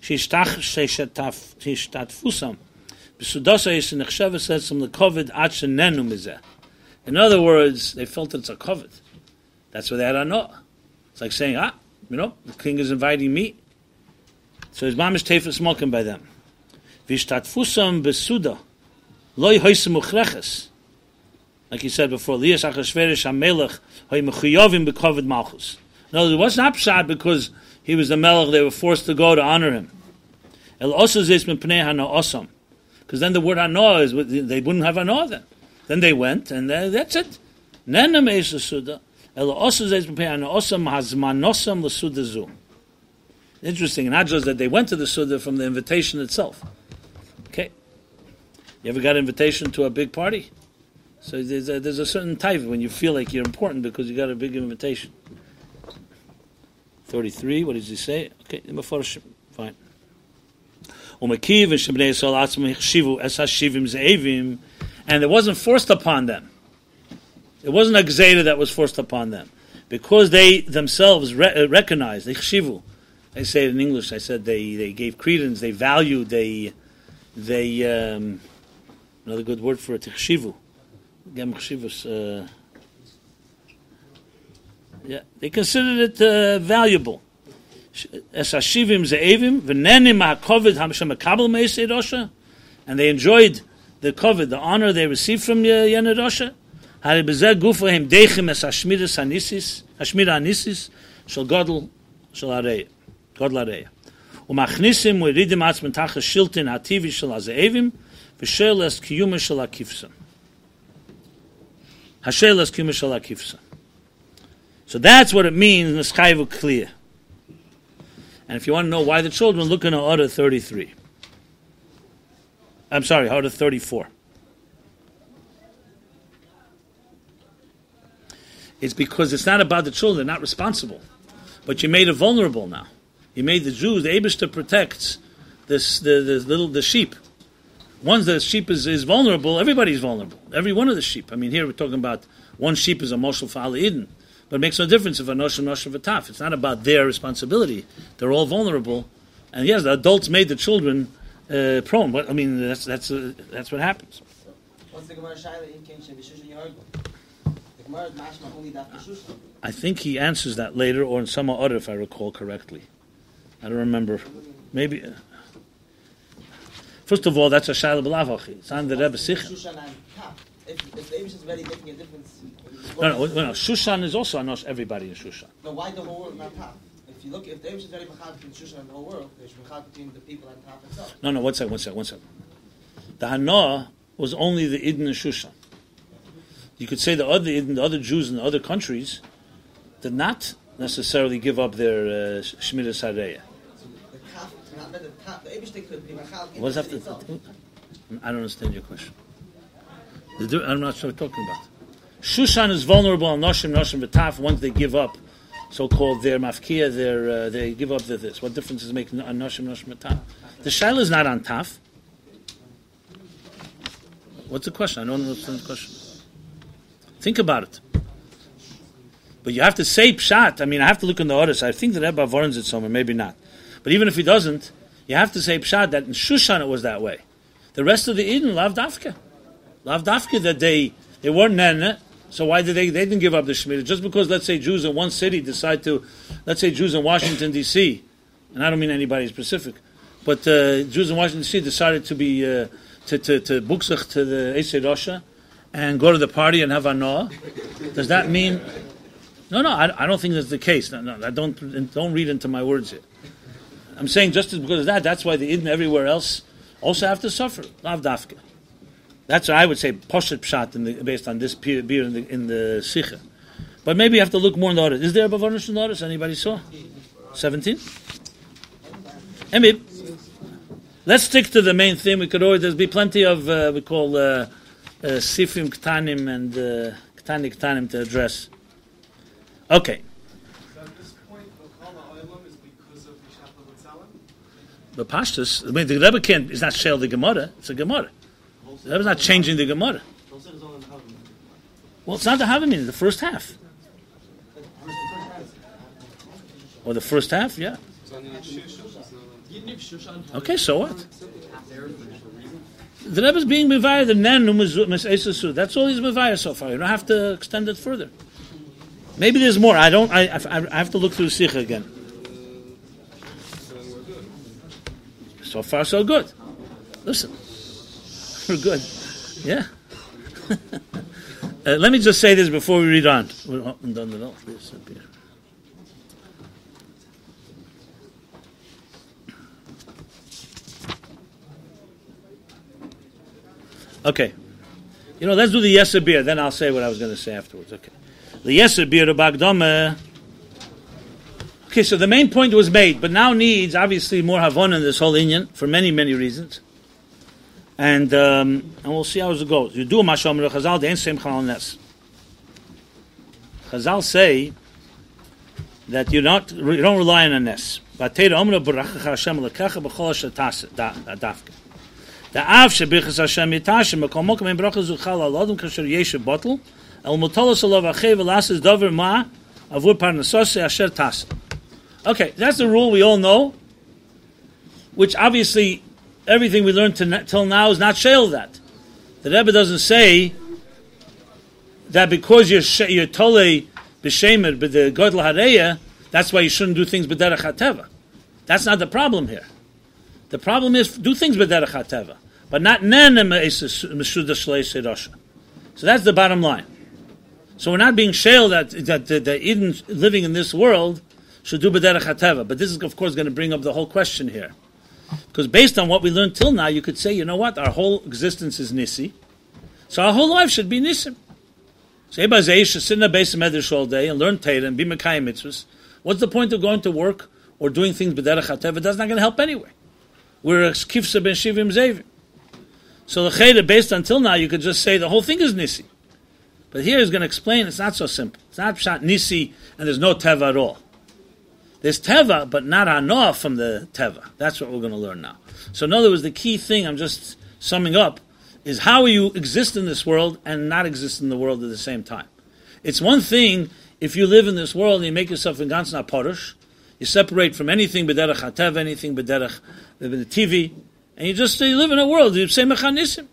shishtatfusam. B'sudasa is in nechsheva says some the kovid ad shenenu mizeh. In other words, they felt it's a kovid. That's what they had on no. It's like saying, the king is inviting me. So his mom is tefa smoking by them. Vishtatfusam besuda. Loi hoysem uchreches. Like you said before, Lias Achashverosh HaMelech hoy mechuyovim bekoved malchus. No, it wasn't Apshad because he was the Melech, they were forced to go to honor him. El osaz es mepnei hana osam. Because then the word hana is, they wouldn't have hana then. Then they went, and that's it. Nena meis l'suda. El osaz es mepnei hana osam hazmanosam l'suda zu. Interesting, not just that they went to the Suda from the invitation itself. Okay. You ever got an invitation to a big party? So there's a certain type when you feel like you're important because you got a big invitation. 33, what does he say? Okay, fine. And it wasn't forced upon them. It wasn't a gzeira that was forced upon them. Because they themselves recognized, they chshivu. I say it in English, I said they gave credence, they valued, they another good word for it, chshivu. They considered it valuable. And they enjoyed the kovid, the honor they received from Yened Rosha. Hashmira anisis shel godel shel areya. Umachnisim u'iridim atzmen tachas shiltin hativi shel haze'evim v'shel es kiyuma shel hakifsa. Hashel es kiyuma shel hakifsa. So that's what it means in the Schaivu Kliya. And if you want to know why the children, look in Order 33. I'm sorry, Order 34. It's because it's not about the children, they're not responsible. But you made it vulnerable now. You made the Jews, the Eibishter protects the sheep. Once the sheep is vulnerable, everybody's vulnerable. Every one of the sheep. I mean, here we're talking about one sheep is a moshel for Ala Eden. But it makes no difference if a noshim v'taf. It's not about their responsibility. They're all vulnerable. And yes, the adults made the children prone. But I mean, that's what happens. I think he answers that later or in some other, if I recall correctly. I don't remember. Maybe. First of all, that's a shayla b'lavachi. It's on the Rebbe Sicha. If the Abish is already making a difference. No. Shushan is also anosh everybody in Shushan. No, why the whole world not top? If you look, if the Abish is already machad between Shushan and the whole world, there's machad between the people on top itself. No, one second. The Hana was only the Eden and Shushan. You could say the other Eden, the other Jews in the other countries, did not necessarily give up their Shmiras Hareya. So the top, not the top. The Abish could be machad. What does that have to? I don't understand your question. I'm not sure what you're talking about. Shushan is vulnerable on Noshim v'taf once they give up, so-called their mafkia, they give up this. What difference does it make on Noshim v'taf? The Shaila is not on taf. What's the question? I don't understand the question. Think about it. But you have to say pshat. I mean, I have to look in the orders. I think the Rebbe warns it somewhere, maybe not. But even if he doesn't, you have to say pshat that in Shushan it was that way. The rest of the Eden loved Dafka. Loved Dafka that they weren't nene. So why did they didn't give up the Shemitah? Just because, let's say, Jews in one city decide to, let's say Jews in Washington, D.C., and I don't mean anybody specific, but Jews in Washington, D.C. decided to be, to buksach to the Eisei Rosha and go to the party and have a noah. Does that mean... No, I don't think that's the case. No, I don't read into my words here. I'm saying just because of that, that's why the Eden everywhere else also have to suffer. Lav dafka. That's what I would say, poshet pshat, based on this beer in the Sikha. But maybe you have to look more in the order. Is there a Bavanish in the orders? Anybody saw? 17? Emib. Let's stick to the main theme. We could always, there'll be plenty of, we call Sifim Ktanim and Ktani Ktanim to address. Okay. So at this point, the Kala Olam is because of the Shabbat Tzalem? The Pashtus, I mean, the Rebbe can't, it's not Shel the Gemara, it's a Gemara. The Rebbe's not changing the Gemara. Well, it's not the Havamim, the first half. Or the first half, yeah. Okay, so what? The Rebbe's being Mevaya, the Nen, that's all he's Mevaya so far. You don't have to extend it further. Maybe there's more. I have to look through the Sikha again. So far, so good. Listen, we're good. Yeah. Let me just say this before we read on. We're up and done it all. Okay. Let's do the Yeser Bir, then I'll say what I was going to say afterwards. Okay. The Yeser Bir Bagdome. Okay, so the main point was made, but now needs, obviously, more Havana in this whole Inyan, for many, many reasons. And we'll see how it goes. You do a Mashal Mir Chazal, the same Chal Nes. Chazal say that you don't rely on a Nes. But Teira Omra B'Rachacha Hashem L'Kecha B'Chol Dafke. The Av Shebichas Hashem Yitashem Mekom Mokom En Bracha Zuchal Alodim Kasher Yeshe Bottle El Motolos Alav Achev Elasis Dover Ma Avur Parnasose Asher Tas. Okay, that's the rule we all know, which obviously everything we learned till now is not shale that. The Rebbe doesn't say that because you're tolei b'shemer b'de godel hareya, that's why you shouldn't do things b'derech hateva. That's not the problem here. The problem is do things b'derech hateva, but not nene me'eses m'shuda shlei seirosha. So that's the bottom line. So we're not being shale that the Eden living in this world should do b'derech hateva. But this is, of course, going to bring up the whole question here. Because based on what we learned till now, you could say, you know what, our whole existence is Nisi. So our whole life should be Nisim. So everybody should sit in a base of Medrash all day and learn Torah and be Mekayim mitzvahs. What's the point of going to work or doing things b'derech hateva? That's not going to help anyway. We're a kifsa ben shivim zevim. So the Chayda, based until now, you could just say the whole thing is Nisi. But here he's going to explain it's not so simple. It's not pshat Nisi and there's no Teva at all. There's Teva, but not Hanoah from the Teva. That's what we're going to learn now. So in other words, the key thing, I'm just summing up, is how you exist in this world and not exist in the world at the same time. It's one thing if you live in this world and you make yourself in Gans Naporush, you separate from anything b'derech hateva, anything b'derech the TV, and you live in a world, you say mechanisim.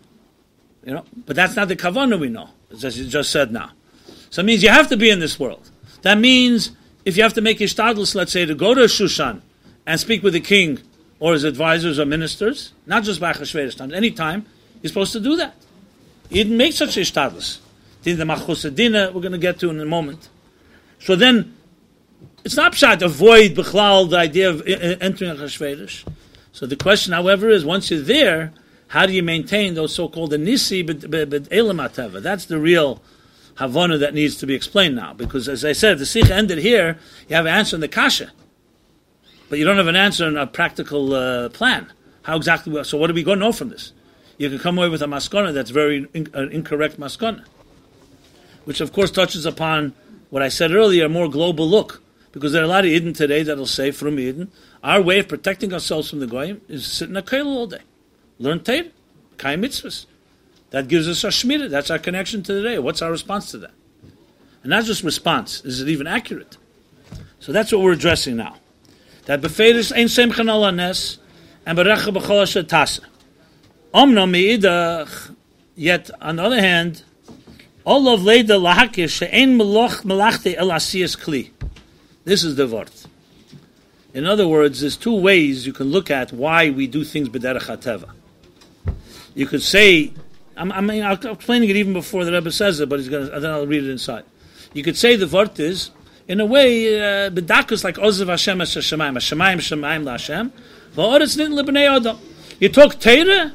But that's not the kavanah we know, as you just said now. So it means you have to be in this world. That means if you have to make ishtadlus, let's say, to go to Shushan and speak with the king or his advisors or ministers, not just by Achashverosh, any time, you're supposed to do that. You didn't make such ishtadlus. The Machus Adina, we're going to get to in a moment. So then, it's not pshat, avoid b'chlal, the idea of entering Achashverosh. So the question, however, is once you're there, how do you maintain those so-called nisi b'elam hateva? That's the real Havana that needs to be explained now. Because as I said, the Sikha ended here, you have an answer in the Kasha. But you don't have an answer in a practical plan. How exactly, so what are we going to know from this? You can come away with a maskana that's very incorrect maskana. Which of course touches upon what I said earlier, a more global look. Because there are a lot of Eden today that'll say, from Eden, our way of protecting ourselves from the Goyim is to sit in a kollel all day. Learn Torah, Kayim mitzvahs. That gives us our shmirah. That's our connection to the day. What's our response to that? And not just response. Is it even accurate? So that's what we're addressing now. That befeiris ein semchen ala nes and berecha b'chol asher tasa. Omno meidach. Yet on the other hand, all of leida lahakish she'ein melachte el asiyas kli. This is the word. In other words, there's two ways you can look at why we do things b'derech hateva. You could say, I'm explaining it even before the Rebbe says it, but then I'll read it inside. You could say the word is, in a way, b'dakus like ozav Hashem es Hashemayim, Hashemayim Shemayim laHashem, v'oretz nitn lebnei Adam. You talk Torah,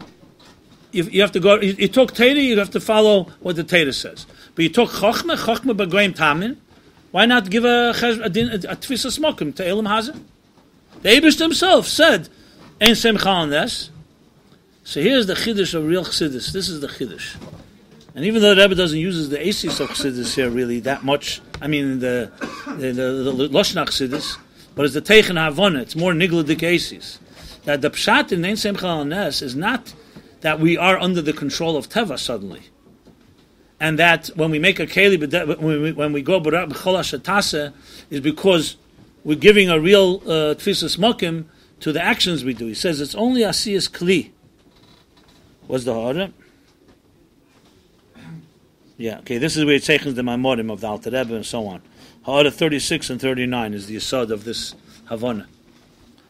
you have to go. You talk Torah, you have to follow what the Torah says. But you talk Chochmah b'goyim tamin. Why not give a tfisas mokim to Elam Hazeh? The Eibush himself said, "Ein semcha on this." So here's the chiddush of real chassidus. This is the chiddush, and even though the Rebbe doesn't use the asis of chassidus here really that much, I mean the loshna chassidus, but it's the teichen havana. It's more nigladik asis. That the pshat in Ein semcha on this is not that we are under the control of teva suddenly. And that when we make a keli, when we go b'chol hashatasa, is because we're giving a real tfisas mokim to the actions we do. He says it's only asiyas kli. What's the order? Yeah, okay, this is where it takes the Maimorim of the Alter Rebbe and so on. Ha'ara 36 and 39 is the yesod of this Havana.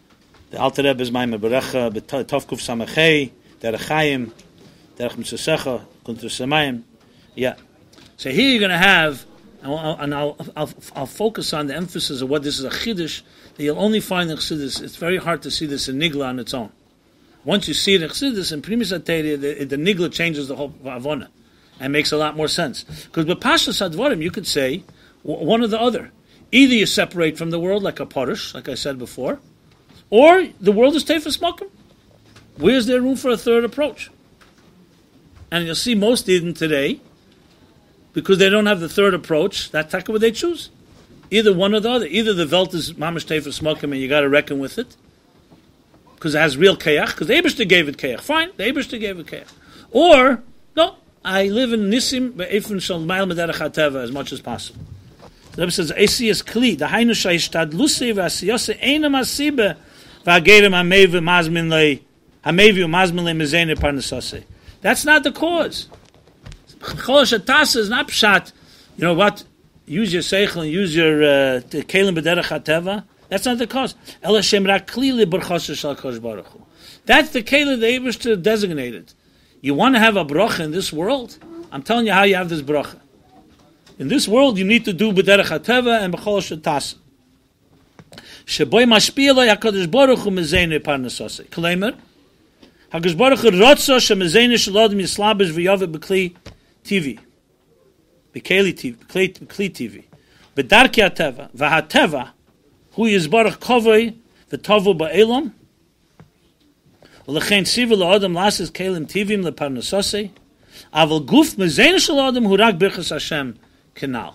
The Alter Rebbe is Maimon Berecha, Tovkuf Samachei, Derech Chaim, Derech Mitzusecha, Kuntur Samayim. Yeah. So here you're going to have, and I'll focus on the emphasis of what this is a Chiddush, that you'll only find in Chassidus. It's very hard to see this in Nigla on its own. Once you see it in Chassidus, in Primus Ateiria, the Nigla changes the whole Avona and makes a lot more sense. Because with Pashas Advarim, you could say one or the other. Either you separate from the world like a Parush, like I said before, or the world is Tefes Mokum. Where's there room for a third approach? And you'll see most Eden today, because they don't have the third approach, that's what they choose. Either one or the other. Either the Welt is Mamash Tefes Mokum and you got to reckon with it, because it has real Kayach, because the Eibishter gave it Kayach. Fine, the Eibishter gave it Kayach. Or, no, I live in Nisim, Be'efin Shal Mail Mederach HaTeva as much as possible. The Rebbe says, Esi is Kli, the Hainu Shaishtad Lusi Vasiyose Eina Masibe V'agerim Hamevi Mazmin Le Hamevi Mazmin Le Mezene Parnasose. That's not the cause. Chol Shatasa is not pshat. You know what? Use your seichel and use your kelim b'derech hateva. That's not the cause. Ela shem rak kli li'berchosha shel HaKadosh Baruch Hu. That's the kelim the Eibishter designated. You want to have a bracha in this world? I'm telling you how you have this bracha. In this world, you need to do b'derech hateva and b'chol shatasa. Sheboy mashpia lo HaKadosh Baruch Hu mezene parnasose. Kleimer, HaKadosh Baruch Hu rotzo shemezene shalodim yislabish v'yaveh b'kli TV. B'keli TV. B'darki hateva. V'hateva, hu yizbarach kovoi v'tovu ba'elam. U'lechein siva la'odam lasis kelim tivim le'parnasosei. Aval guf mezene shel adam hu rak birchas Hashem kenal.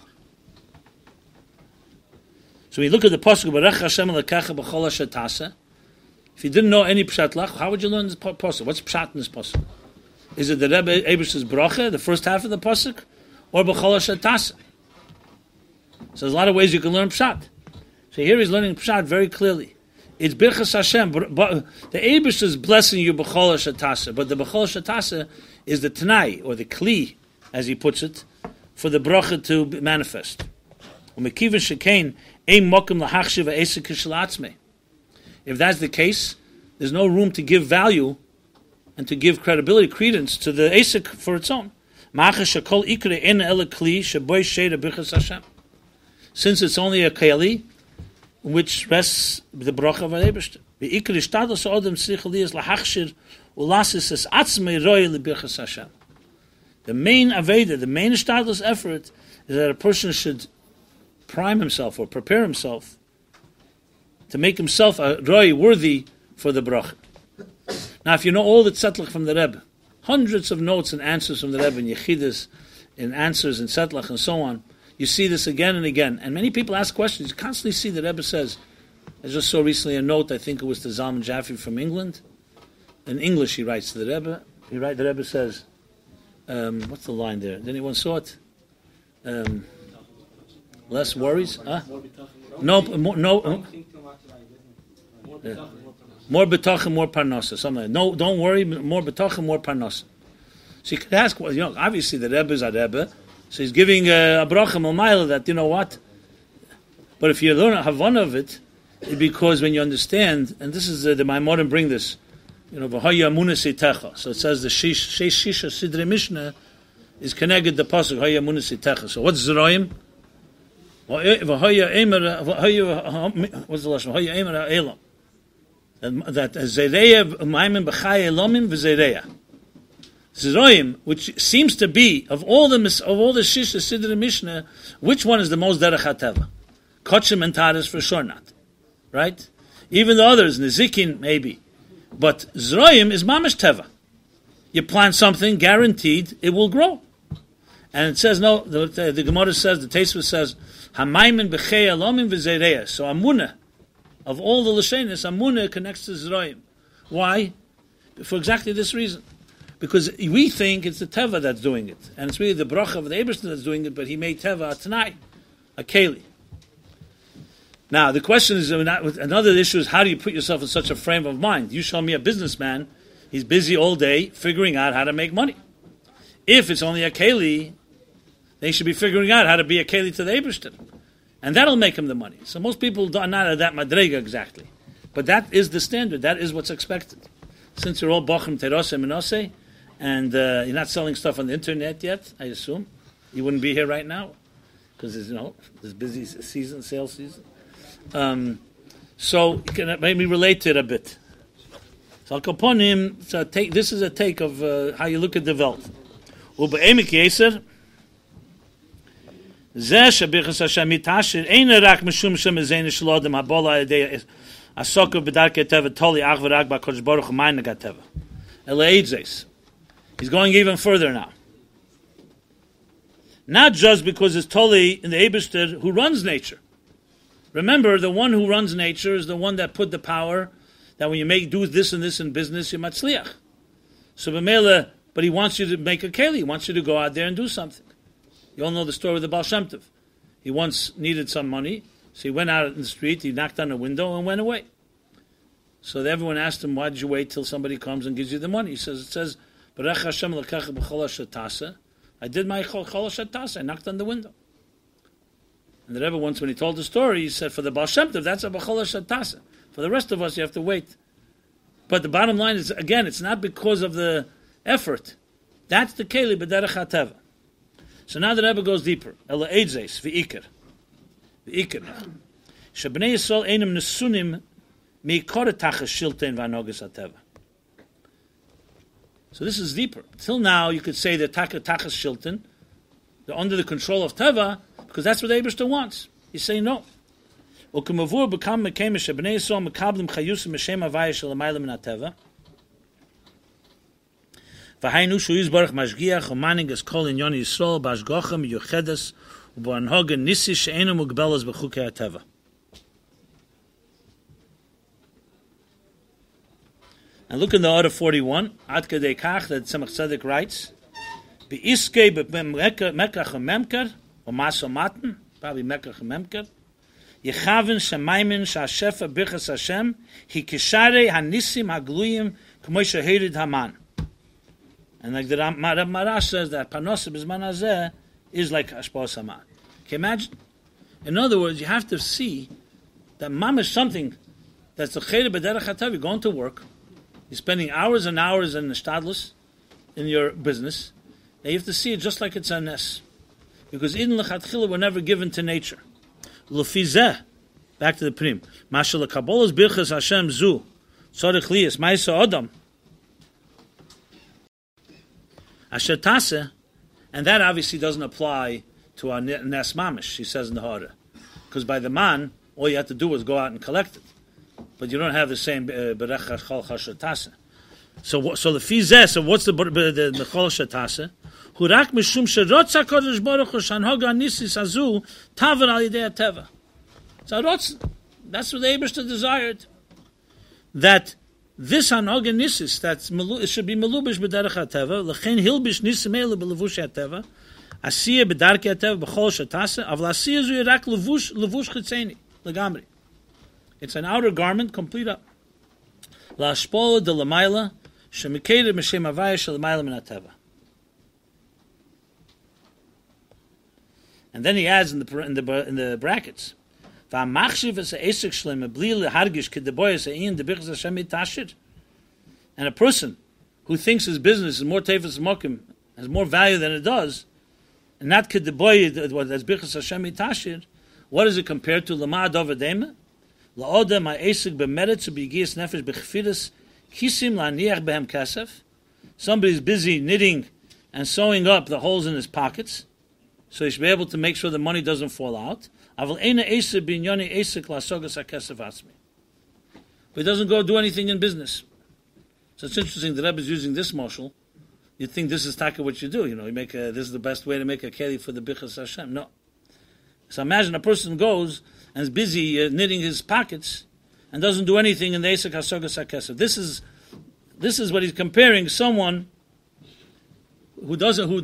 So when you look at the pasuk, Barech Hashem le'kacha b'chol ha'shetasa, if you didn't know any pshat lach, how would you learn this pasuk? What's pshat in this pasuk? Is it the Rebbe Eibishter's bracha, the first half of the pasuk, or b'chol ha'shetasa? So there's a lot of ways you can learn pshat. So here he's learning pshat very clearly. It's birchas Hashem. The Eibishter is blessing you b'chol ha'shetasa, but the b'chol ha'shetasa is the Tanai, or the Kli, as he puts it, for the bracha to manifest. If that's the case, there's no room to give value and to give credibility, credence to the Asik for its own. Since it's only a Kayali, which rests the bracha of the Eibishter. The main Aveda, the main Shtadlus effort is that a person should prime himself or prepare himself to make himself a roi worthy for the bracha. Now, if you know all the tzedlach from the Rebbe, hundreds of notes and answers from the Rebbe in Yechidus, in answers in tzedlach and so on, you see this again and again. And many people ask questions. You constantly see the Rebbe says, I just saw recently a note, I think it was to Zalman Jaffe from England. In English he writes to the Rebbe. The Rebbe says, what's the line there? Did anyone saw it? Less worries? Huh? No. More betachim, more parnasa. Something like that. No, don't worry. More betachim, more parnasa. So you could ask, well, obviously the Rebbe is a Rebbe, so he's giving a bracha malmayla that, you know what? But if you learn a havana of it, it's because when you understand, and this is the Maimorim bring this, v'haya amuna seitecha. So it says the Shisha Sidrei Mishnah is connected the pasuk v'haya amuna seitecha. So what's Zeroim? V'haya emer, what's the lashon? V'haya emer ha'elam. That Zereya Maimin B'chai Elomim V'Zereya. Zeroim, which seems to be of all the Shisha Sidrei Mishnah, which one is the most derech hateva? Kotchim and Taras for sure not, right? Even the others, Nezikin maybe, but Zeroim is mamash teva. You plant something, guaranteed it will grow. And it says no. The Gemara says, the Tosfos says, Hamaimin B'chei Elomim V'Zereya. So Amunah. Of all the Lashenis, Amunah connects to Zeroim. Why? For exactly this reason. Because we think it's the Teva that's doing it. And it's really the bracha of the Eibishter that's doing it, but he made Teva tonight, a Keli. Now, the question is, another issue is, how do you put yourself in such a frame of mind? You show me a businessman, he's busy all day figuring out how to make money. If it's only a Keli, they should be figuring out how to be a Keli to the Eibishter. And that'll make him the money. So most people are not at that madrega exactly. But that is the standard. That is what's expected. Since you're all Bachim Terose Menose, and you're not selling stuff on the internet yet, I assume, you wouldn't be here right now, because there's busy season, sales season. So you can maybe relate to it a bit. So Al-Kaponim, this is a take of how you look at the Welt. Ube'emek Yeser, Zeh shebichas Hashem mitashir, Eina rak mishum shem ezene shalodem habola adei asokov b'darkei teva toli ach v'rak b'kodesh baruch hu ma'in negat teva. Ele'edzes. He's going even further now. Not just because it's totally in the Eibishter who runs nature. Remember, the one who runs nature is the one that put the power that when you do this and this in business, you're matzliach. So b'mele, but he wants you to make a keli. He wants you to go out there and do something. You all know the story of the Baal Shem Tov. He once needed some money, so he went out in the street, he knocked on a window and went away. So everyone asked him, why did you wait till somebody comes and gives you the money? He says, Barech Hashem l'kach b'chol ha'shatasa. I did my chol ha'shatasa. I knocked on the window. And the Rebbe once, when he told the story, he said, for the Baal Shem Tov, that's a b'chol ha'shatasa. For the rest of us, you have to wait. But the bottom line is, again, it's not because of the effort. That's the keli b'derech ha'teva. So now the Rebbe goes deeper. Ela eidzes v'ikir. V'ikir. Shebnei Yisrael einem nesunim mi'ikor tachas shiltein v'anogas ha'teva. So this is deeper. Till now, you could say that tachas shilton, they're under the control of teva, because that's what the Eibishter wants. He's saying no. Ukemavur bekam mekem shebnei Yisrael mekablim chayusim m'shem havaya shel amayla min ha'teva. V'hainu shu yizbarach mashgiach u'manig es kol inyon Yisrael b'ashgochem yuchedes u'b'anhoga nisi she'enu mugbelas b'chukei ha'teva. And look in the order 41, Ad Kadei Kach, that Tzemach Tzedek writes, Be'iskei b'mekach ha'memker, or maso maten, probably mekach ha'memker, Yechaven shemaymin sha'ashefa birchas Hashem, hi kisharei hanisim hagluyim k'moi sheherid haman. And like the Marash says that Panosah b'zman hazeh is like Hashpos Haman. Can you imagine? In other words, you have to see that Mam is something that's the Cheder b'derech hatav. You're going to work, you're spending hours and hours in the shtadlus, in your business, and you have to see it just like it's a nes. Because Eden l'chatchila were never given to nature. L'fizeh, back to the prim, Mashal l'kabolas birchas Hashem zu, tzorich liyas, ma'isa adam, Asher Taseh, and that obviously doesn't apply to our Nes Mamish, he says in the Hara. Because by the man, all you have to do is go out and collect it. But you don't have the same Berech Chol Chasher Taseh. So the Fizeh, so what's the Chol Chasher Taseh? Hurak Mishum Sherotza Kodesh Baruch Hu Shanhoga Nisis Azu Tavan Al Yidei Teva. So that's what the Eibishter desired. That this hanoga nisis that should be melubish b'derech hateva, lechen hilbish nisim ele b'levush hateva, asiya b'darkei hateva b'chol shatasa, avla asiya zu yirak levush chitzeni legamri. It's an outer garment, complete up. La shpola de lamayla shemikeder m'shem avaya shel lamayla min hateva. And then he adds in the brackets. And a person who thinks his business is more tefes mokim, has more value than it does, and not kedeboy as bichas Hashem itashir, what is it compared to? Lama dovadema, laoda ma'esik b'meretz u'b'yigias nefesh b'chfiras kisim la'niach behem kasef. Somebody's busy knitting and sewing up the holes in his pockets, so he should be able to make sure the money doesn't fall out. But he doesn't go do anything in business. So it's interesting the Rebbe is using this mashal. You'd think this is taka what you do. You make this is the best way to make a keli for the bichas Hashem. No. So imagine a person goes and is busy knitting his pockets and doesn't do anything in the esek hasogas hakesef. This is what he's comparing someone who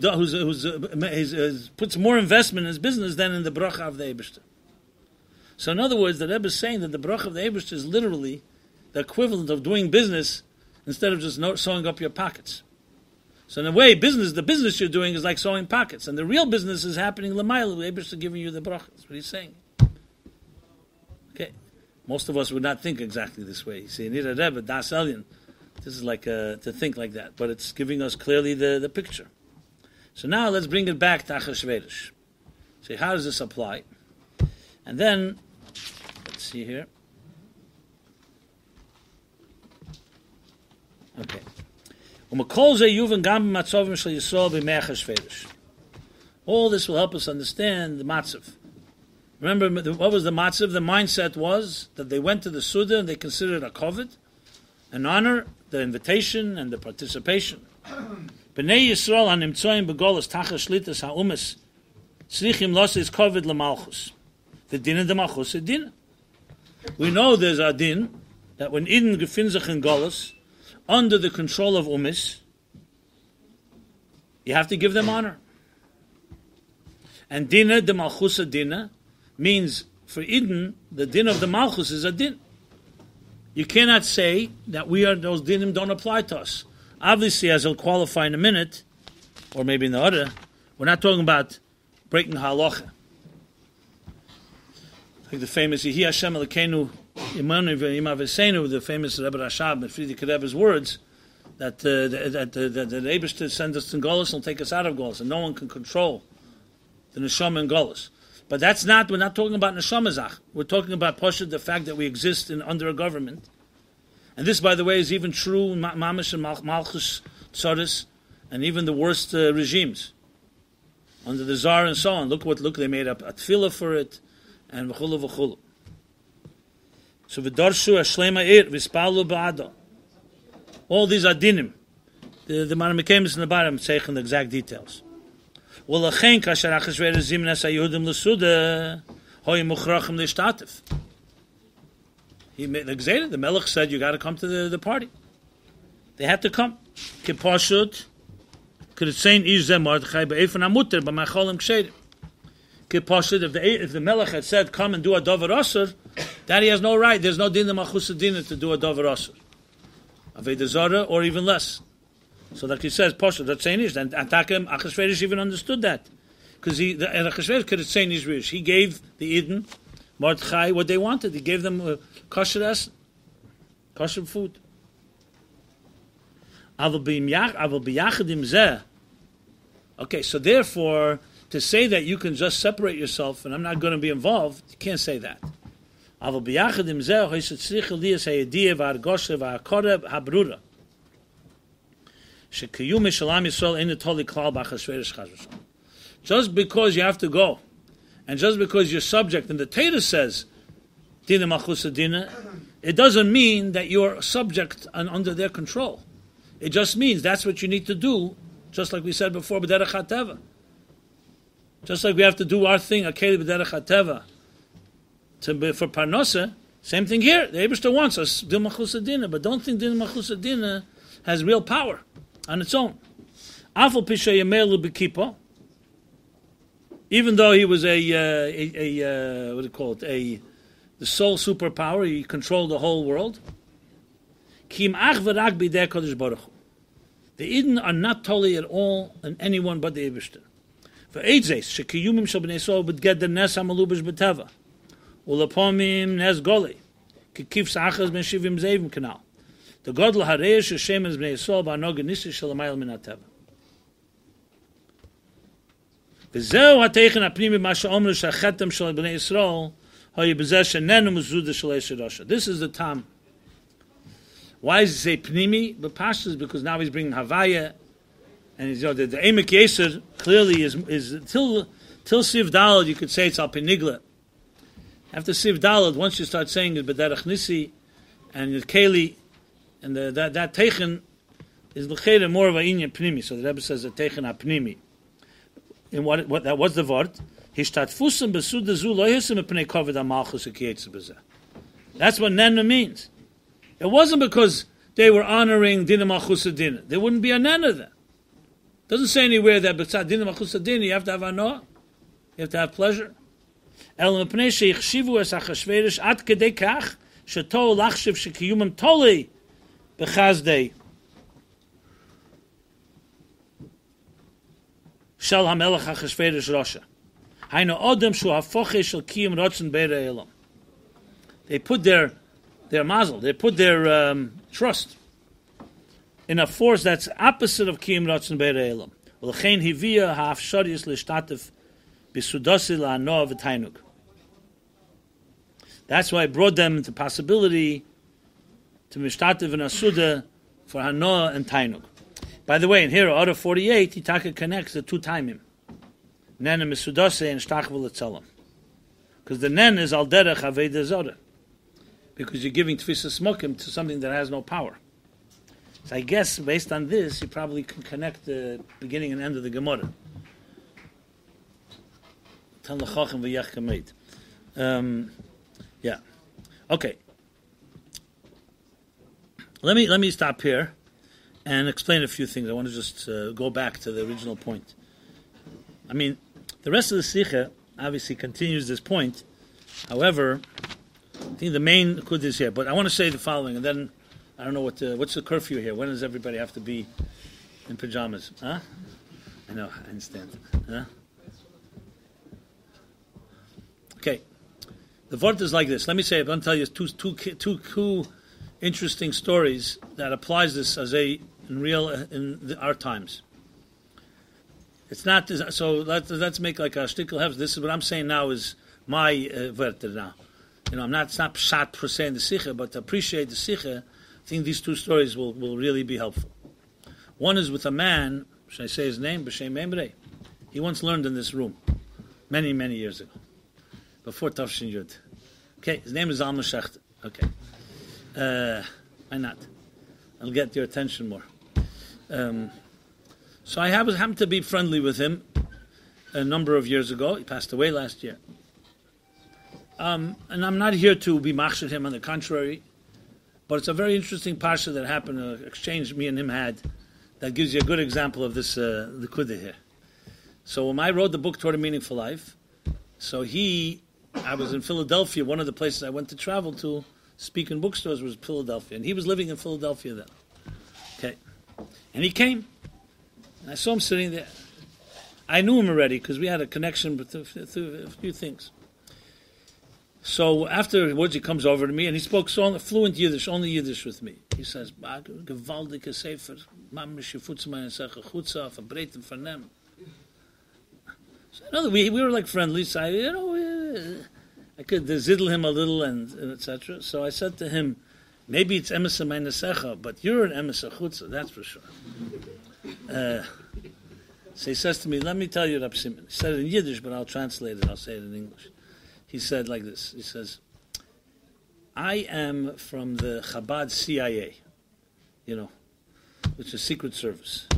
puts more investment in his business than in the bracha of the Eibishter. So in other words, the Rebbe is saying that the bracha of the Eibishter is literally the equivalent of doing business instead of just sewing up your pockets. So in a way, the business you're doing is like sewing pockets, and the real business is happening l'mayla. The Eibishter giving you the bracha. That's what he's saying. Okay, Most of us would not think exactly this way. You see, you need a Rebbe, Das Elyon. This is like to think like that, but it's giving us clearly the picture. So now let's bring it back to Achashverosh. See, how does this apply? And then, let's see here. Okay. All this will help us understand the matzav. Remember, what was the matzav? The mindset was that they went to the Suda and they considered a koved, an honor, the invitation and the participation. B'nei Yisrael hanimtzoyim begolos tachas shlitas ha'umes tzrichim losis koved lemalchus. The din of the malchus is din. We know there's a din that when Eden gefindt sich in Golos, under the control of umis, you have to give them honor. And dina, the malchus dina, means for Eden, the din of the malchus is a din. You cannot say that those dinim don't apply to us. Obviously, as I'll qualify in a minute, or maybe in the other, we're not talking about breaking halacha. Like the famous Yehi Hashem Elokeinu Imanu V'Imavesenu, the famous Rebbe Rashab and Friedrich Rebbe's words, that the Eibishter sends us in Golos and will take us out of Golos, and no one can control the neshama in Golos. But that's not, we're not talking about neshama zach. We're talking about Poshet, the fact that we exist under a government. And this, by the way, is even true in Mamish and Malchus Tzoris, and even the worst regimes under the Tsar and so on. Look, they made up a tefillah for it, and v'chulu v'chulu. So v'darshu hashlema v'ispalu ba'ado. All these are dinim. The Maramikemis in the bottom say in the exact details. Well, achen kasher Achashverosh zimnas haYehudim l'suda hoy muchrachim l'ishtatif. The Melech said you got to come to the party. They had to come. Kipashut could it say ish zeh Mordechai be'efen hamuter b'macholim kshedim. Kipashut if the Melech had said come and do a davar asur, that he has no right. There's no din machus dina to do a davar asur. Aveda zara or even less. So like he says, Poshet, that's saying is, and Atakim, Achashverosh even understood that. Because Achashverosh could have said Israel. He gave the Eden, Mordechai, what they wanted. He gave them kosher food. Okay, so therefore, to say that you can just separate yourself and I'm not going to be involved, you can't say that. Just because you have to go, and just because you're subject, and the Torah says, Dina Machusa Dina, it doesn't mean that you're subject and under their control. It just means that's what you need to do, just like we said before, B'derech HaTeva. Just like we have to do our thing, Akeli B'derech HaTeva, for Parnosa, same thing here. The Eibishter wants us, Dina Machusa Dina, but don't think Dina Machusa Dina has real power on its own. Afal Pisha Yemelu B'Kippah, even though he was what do you call it, the sole superpower, he controlled the whole world. Kim ach v'rak b'idei HaKadosh Baruch Hu. The Eden are not totally at all in anyone but the Eibishter. V'eitzes shekiyumim shel b'nei Yisrael b'tgeder nes hamalubish b'teva ulapomim nes goli kikif sa'achas ben shivim zeivim kanal. The Godel Hareish Hashem is b'nei Yisrael ba'anoga nisi shel amayel min hateva. V'zeu ha'teichen ha'pnimi ma she'omru she'achetem shel b'nei Yisrael hoye b'zeh she'nenu mezuda shel Esher Rasha. This is the tam. Why does he say pnimi? The pashtus is because now he's bringing Havaya, and he's, the Emek Yeser clearly is till Siv Dalad you could say it's al penigla. After Siv Dalad, once you start saying it b'derech nisi and the Keli and that teichen is l'cheda more of a inyan pnimi. So the Rebbe says the teichen ha pnimi. And what that was the word? Hishtatfusam besuda zu lo yisem pnei koved ha-malchus ha'kiyetz b'zeh. That's what nenu means. It wasn't because they were honoring Dina Malchus Dina. There wouldn't be a nana then. It doesn't say anywhere that b'tzad Dina Malchus Dina you have to have anoah. You have to have pleasure. El mepnei sheichshivu es Achashverosh ad kedei kach sheto lachshiv shekiyumim toli b'chazdei shel hamelech Achashverosh Rasha. Hainu odem shu hafoche shel kiyum rotzen beirei elam. They put their mazel, they put their trust in a force that's opposite of Kiyum Ratzon Be'erei Elam. V'lechein hivia ha'afsharius l'shtatef b'sudasi la'anoa v'tainug. That's why I brought them into possibility to mishtatev and asuda for hanoa and tainug. By the way, in here, Order 48, Hitaka connects the two timim. Nen and misudase and shtachvel etzalam. Because the nen is al derech aveda zora. Because you're giving tfisa smokim to something that has no power. So I guess, based on this, you probably can connect the beginning and end of the Gemara. Tan l'chochem v'yach kameid. Yeah. Okay. Let me stop here and explain a few things. I want to just go back to the original point. I mean, the rest of the Sikha obviously continues this point. However, I think the main kud is here. But I want to say the following, and then I don't know what's the curfew here. When does everybody have to be in pajamas? Huh? I know, I understand. Huh? Okay. The vort is like this. Let me say, I'm going to tell you two interesting stories that applies this as in our times. It's not so. Let's make like a shtickle hefs. This is what I'm saying now is my vort now. I'm not. It's not pshat per se in the sikha, but to appreciate the sikha, I think these two stories will really be helpful. One is with a man. Should I say his name? B'shem Emrei. He once learned in this room many years ago. Before Tafshin Yud. Okay, his name is Alma Shechter. Okay. Why not? I'll get your attention more. So I happened to be friendly with him a number of years ago. He passed away last year. And I'm not here to be machshir him, on the contrary. But it's a very interesting parsha that happened, an exchange me and him had, that gives you a good example of this Likudah here. So when I wrote the book, Toward a Meaningful Life, I was in Philadelphia. One of the places I went to travel to, speak in bookstores, was Philadelphia. And he was living in Philadelphia then. Okay. And he came. And I saw him sitting there. I knew him already because we had a connection through a few things. So afterwards he comes over to me and he spoke fluent Yiddish, only Yiddish with me. He says, gewaldige Sefer, mamish yefutz meine Sache chutza, verbreiten von them. So we were like friendly, so I could ziddle him a little and etc. So I said to him, maybe it's emesa meine Secha, but you're an emesa chutza, that's for sure. So he says to me, let me tell you Rab Simon. He said it in Yiddish, but I'll translate it, I'll say it in English. He said like this, he says, I am from the Chabad CIA, which is Secret Service.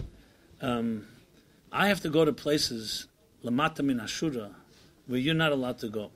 I have to go to places, Lamata min Ashura, where you're not allowed to go.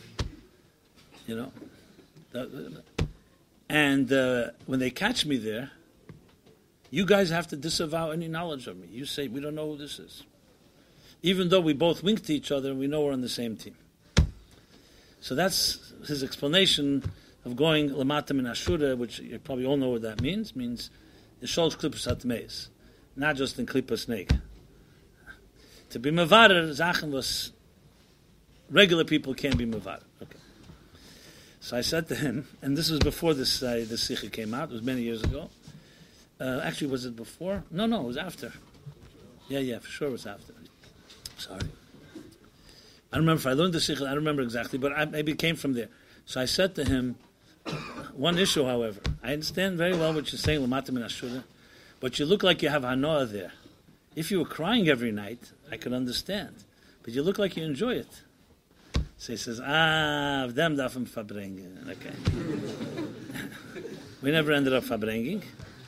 And when they catch me there, you guys have to disavow any knowledge of me. You say, we don't know who this is. Even though we both wink to each other and we know we're on the same team. So that's his explanation of going Lamata min Ashura, which you probably all know what that means. Means the Sholosh Klippas Hatmeis, not just in Klippas Neg. To be Mevarer, Zachen was regular people can't be Mevarer. Okay. So I said to him, and this was before this Sikha came out, it was many years ago. Actually, was it before? No, it was after. Yeah, for sure it was after. Sorry. I don't remember if I learned the Sikha, I don't remember exactly, but maybe it came from there. So I said to him, one issue, however, I understand very well what you're saying, Lamata min Ashura, but you look like you have Hanoah there. If you were crying every night, I could understand. But you look like you enjoy it. So he says, them dafim fabrengen. Okay. We never ended up fabrenging.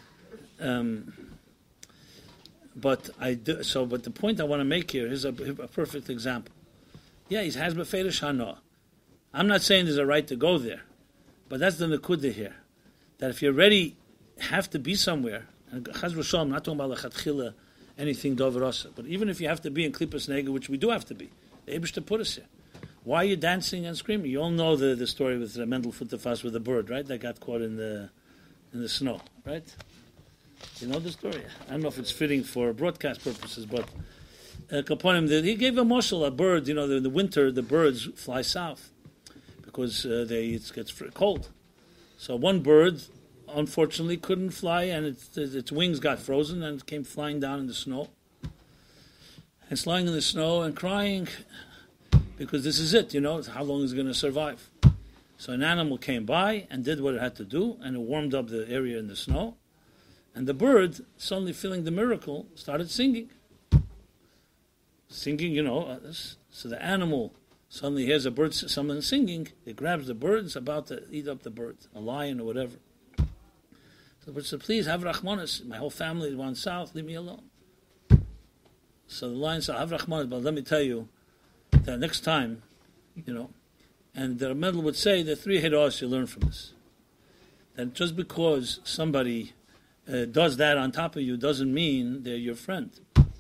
But the point I want to make here is a perfect example. Yeah, he has beferish hanoah. I'm not saying there's a right to go there, but that's the nekudah here. That if you already have to be somewhere, and chaz v'shalom, I'm not talking about lechatchila, anything doverosa, but even if you have to be in Klippas Nega, which we do have to be, the Eibishter put us here. Why are you dancing and screaming? You all know the story with Mendel Futafas with the bird, right? That got caught in the snow, right? You know the story. I don't know if it's fitting for broadcast purposes, but Kaponim, he gave a moshel, a bird. In the winter the birds fly south because it gets cold. So one bird, unfortunately, couldn't fly, and its wings got frozen, and it came flying down in the snow. It's lying in the snow and crying because this is it, how long is it going to survive? So an animal came by and did what it had to do, and it warmed up the area in the snow. And the bird, suddenly feeling the miracle, started singing. Singing, so the animal suddenly hears someone singing, it grabs the bird, it's about to eat up the bird, a lion or whatever. So the bird said, please, have Rachmanis, my whole family went south, leave me alone. So the lion said, have Rachmanis, but let me tell you, that next time, and the Ramedel would say, there are 3 heroes you learn from this. That just because somebody does that on top of you doesn't mean they're your friend.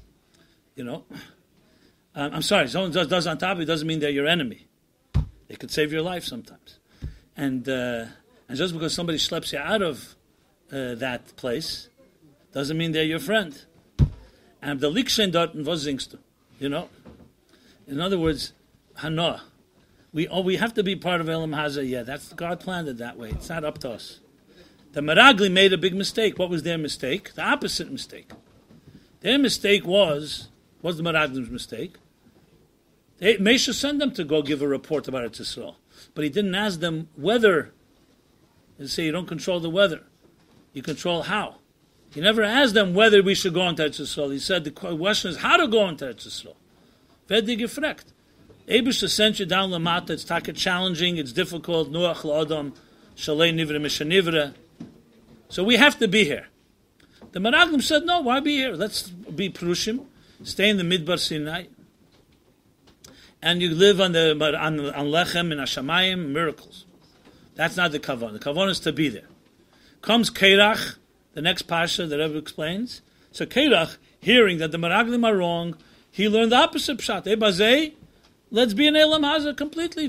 I'm sorry, someone does on top of you doesn't mean they're your enemy. They could save your life sometimes. And just because somebody schleps you out of that place doesn't mean they're your friend. And the likshen dorten, was singst du? In other words, Hanoah. We have to be part of Elam Hazah. Yeah, that's God planned it that way. It's not up to us. The Meragli made a big mistake. What was their mistake? The opposite mistake. Their mistake was the Meraglim's mistake? Moshe sent them to go give a report about Eretz Yisrael. But he didn't ask them whether. They say you don't control the weather. You control how. He never asked them whether we should go into Eretz Yisrael. He said the question is how to go into Eretz Yisrael. Vedi gefrekt. Eibush sent you down Lamata. It's taka challenging. It's difficult. Nuach la'adam shalei nivra mishanivra. So we have to be here. The Meraglim said, no, why be here? Let's be Prushim. Stay in the Midbar Sinai. And you live on Lechem and Hashamayim, miracles. That's not the Kavan. The Kavan is to be there. Comes Keirach, the next Pasha that Rebbe explains. So Keirach, hearing that the Meraglim are wrong, he learned the opposite Pshat. Ebazei, let's be in Elam Hazah completely.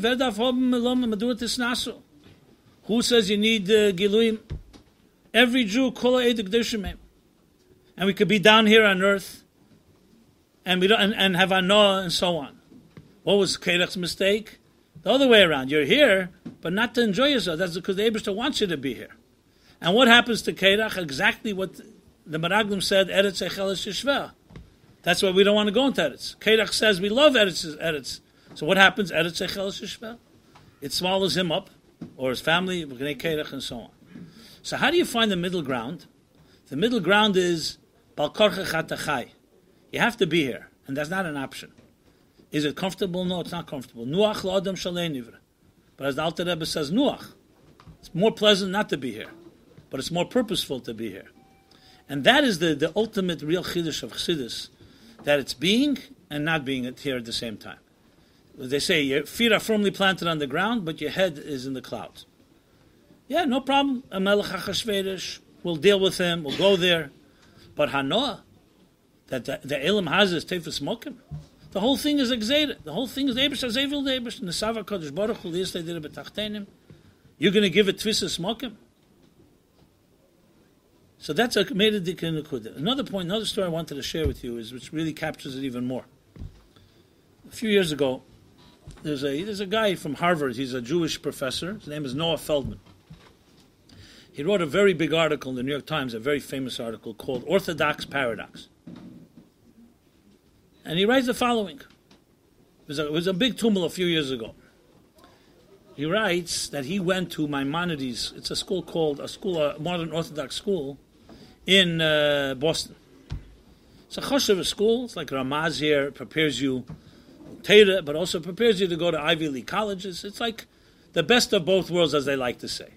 Who says you need Giluim? Every Jew, Kola Eidik Deshimim. And we could be down here on earth, and we don't, and have Anoah and so on. What was Keirach's mistake? The other way around. You're here, but not to enjoy yourself. That's because the Eibishter wants you to be here. And what happens to Keirach? Exactly what the Meraglim said, Eretz Echeles Yishveh. That's why we don't want to go into Eretz. Keirach says we love Eretz. So what happens? Eretz Echeles Yishveh. It swallows him up, or his family, B'nai Keirach, and so on. So how do you find the middle ground? The middle ground is Bal Korcha Chatachai. You have to be here, and that's not an option. Is it comfortable? No, it's not comfortable. Nuach la'adam shalei nivra. But as the Alter Rebbe says, Nuach. It's more pleasant not to be here, but it's more purposeful to be here. And that is the ultimate real chiddush of Chassidus, that it's being and not being here at the same time. They say your feet are firmly planted on the ground, but your head is in the clouds. Yeah, no problem. A Melech HaChashverosh, we'll deal with him, we'll go there. But Hanoah, that the Elam Hazah is Tefes Mokim, the whole thing is Exeda. The whole thing is Eibush Azevil Eibush. And the Sava Kodesh Baruch Hu Liyas Leidira B'Tachtenim. You're going to give it Tfisas Mokim? So that's a made a dikah nekuda. Another point, another story I wanted to share with you is which really captures it even more. A few years ago, there's a guy from Harvard. He's a Jewish professor. His name is Noah Feldman. He wrote a very big article in the New York Times, a very famous article called Orthodox Paradox. And he writes the following. It was a big tumult a few years ago. He writes that he went to Maimonides. It's a modern Orthodox school in Boston. It's a choshev school. It's like Ramaz here. It prepares you Torah, but also prepares you to go to Ivy League colleges. It's like the best of both worlds, as they like to say.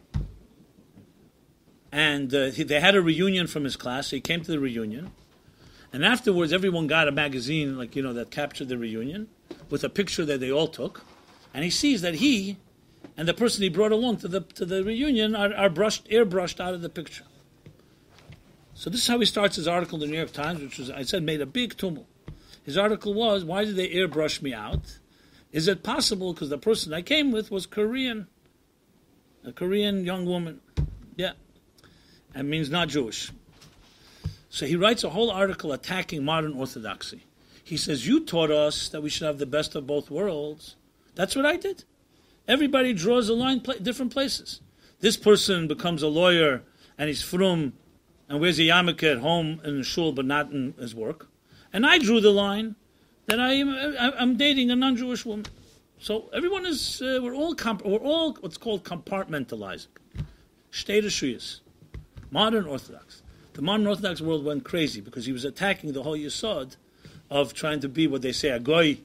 And they had a reunion from his class. So he came to the reunion. And afterwards, everyone got a magazine, that captured the reunion, with a picture that they all took. And he sees that he and the person he brought along to the reunion are airbrushed out of the picture. So this is how he starts his article in the New York Times, which was, I said, made a big tumult. His article was, why did they airbrush me out? Is it possible because the person I came with was Korean? A Korean young woman. Yeah. That means not Jewish. So he writes a whole article attacking modern orthodoxy. He says, you taught us that we should have the best of both worlds. That's what I did. Everybody draws a line different places. This person becomes a lawyer and he's frum and wears a yarmulke at home in the shul but not in his work. And I drew the line that I'm dating a non-Jewish woman. So everyone is, we're all what's called compartmentalizing. Shtei Reshuyos. Modern Orthodox. The modern Orthodox world went crazy because he was attacking the whole yesod of trying to be what they say, a goy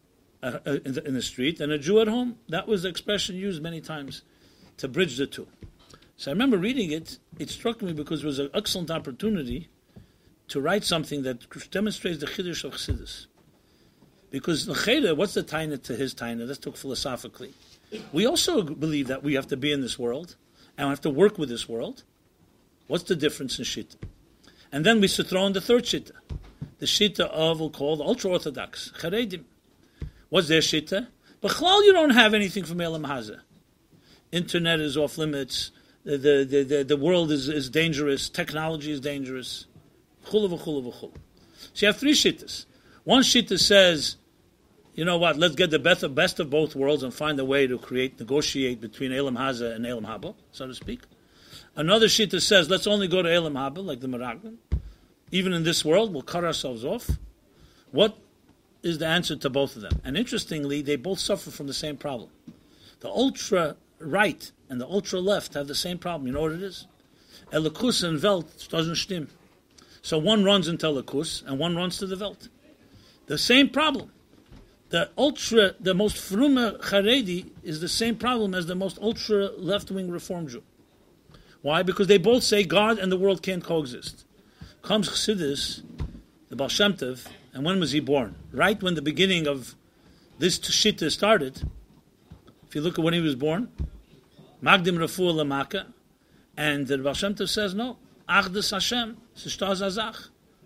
in the street and a Jew at home. That was the expression used many times to bridge the two. So I remember reading it. It struck me because it was an excellent opportunity to write something that demonstrates the chiddush of Chassidus. Because l'cheda, what's the taina to his taina? Let's talk philosophically. We also believe that we have to be in this world and we have to work with this world. What's the difference in Shita? And then we should throw in the third Shita. The Shita of, we'll call the ultra-Orthodox, Charedim. What's their Shita? B'chlal, you don't have anything from Elam Hazeh. Internet is off limits. The world is dangerous. Technology is dangerous. Chulu v'chulu v'chulu. So you have three Shitas. One Shita says, you know what, let's get the best of both worlds and find a way to negotiate between Elam Hazeh and Elam Haba, so to speak. Another Shita says, let's only go to Elam Haba, like the Meraglim. Even in this world, we'll cut ourselves off. What is the answer to both of them? And interestingly, they both suffer from the same problem. The ultra-right and the ultra-left have the same problem. You know what it is? Elikus and Welt doesn't stim. So one runs into Elikus and one runs to the Welt. The same problem. The most frume Haredi is the same problem as the most ultra left-wing Reform Jew. Why? Because they both say God and the world can't coexist. Comes Chassidus, the Baal Shem Tov, and when was he born? Right when the beginning of this Shita started. If you look at when he was born, Magdim Rafu Lamaka, and the Baal Shem Tov says no. Achdus Hashem, Sishtaz Azach.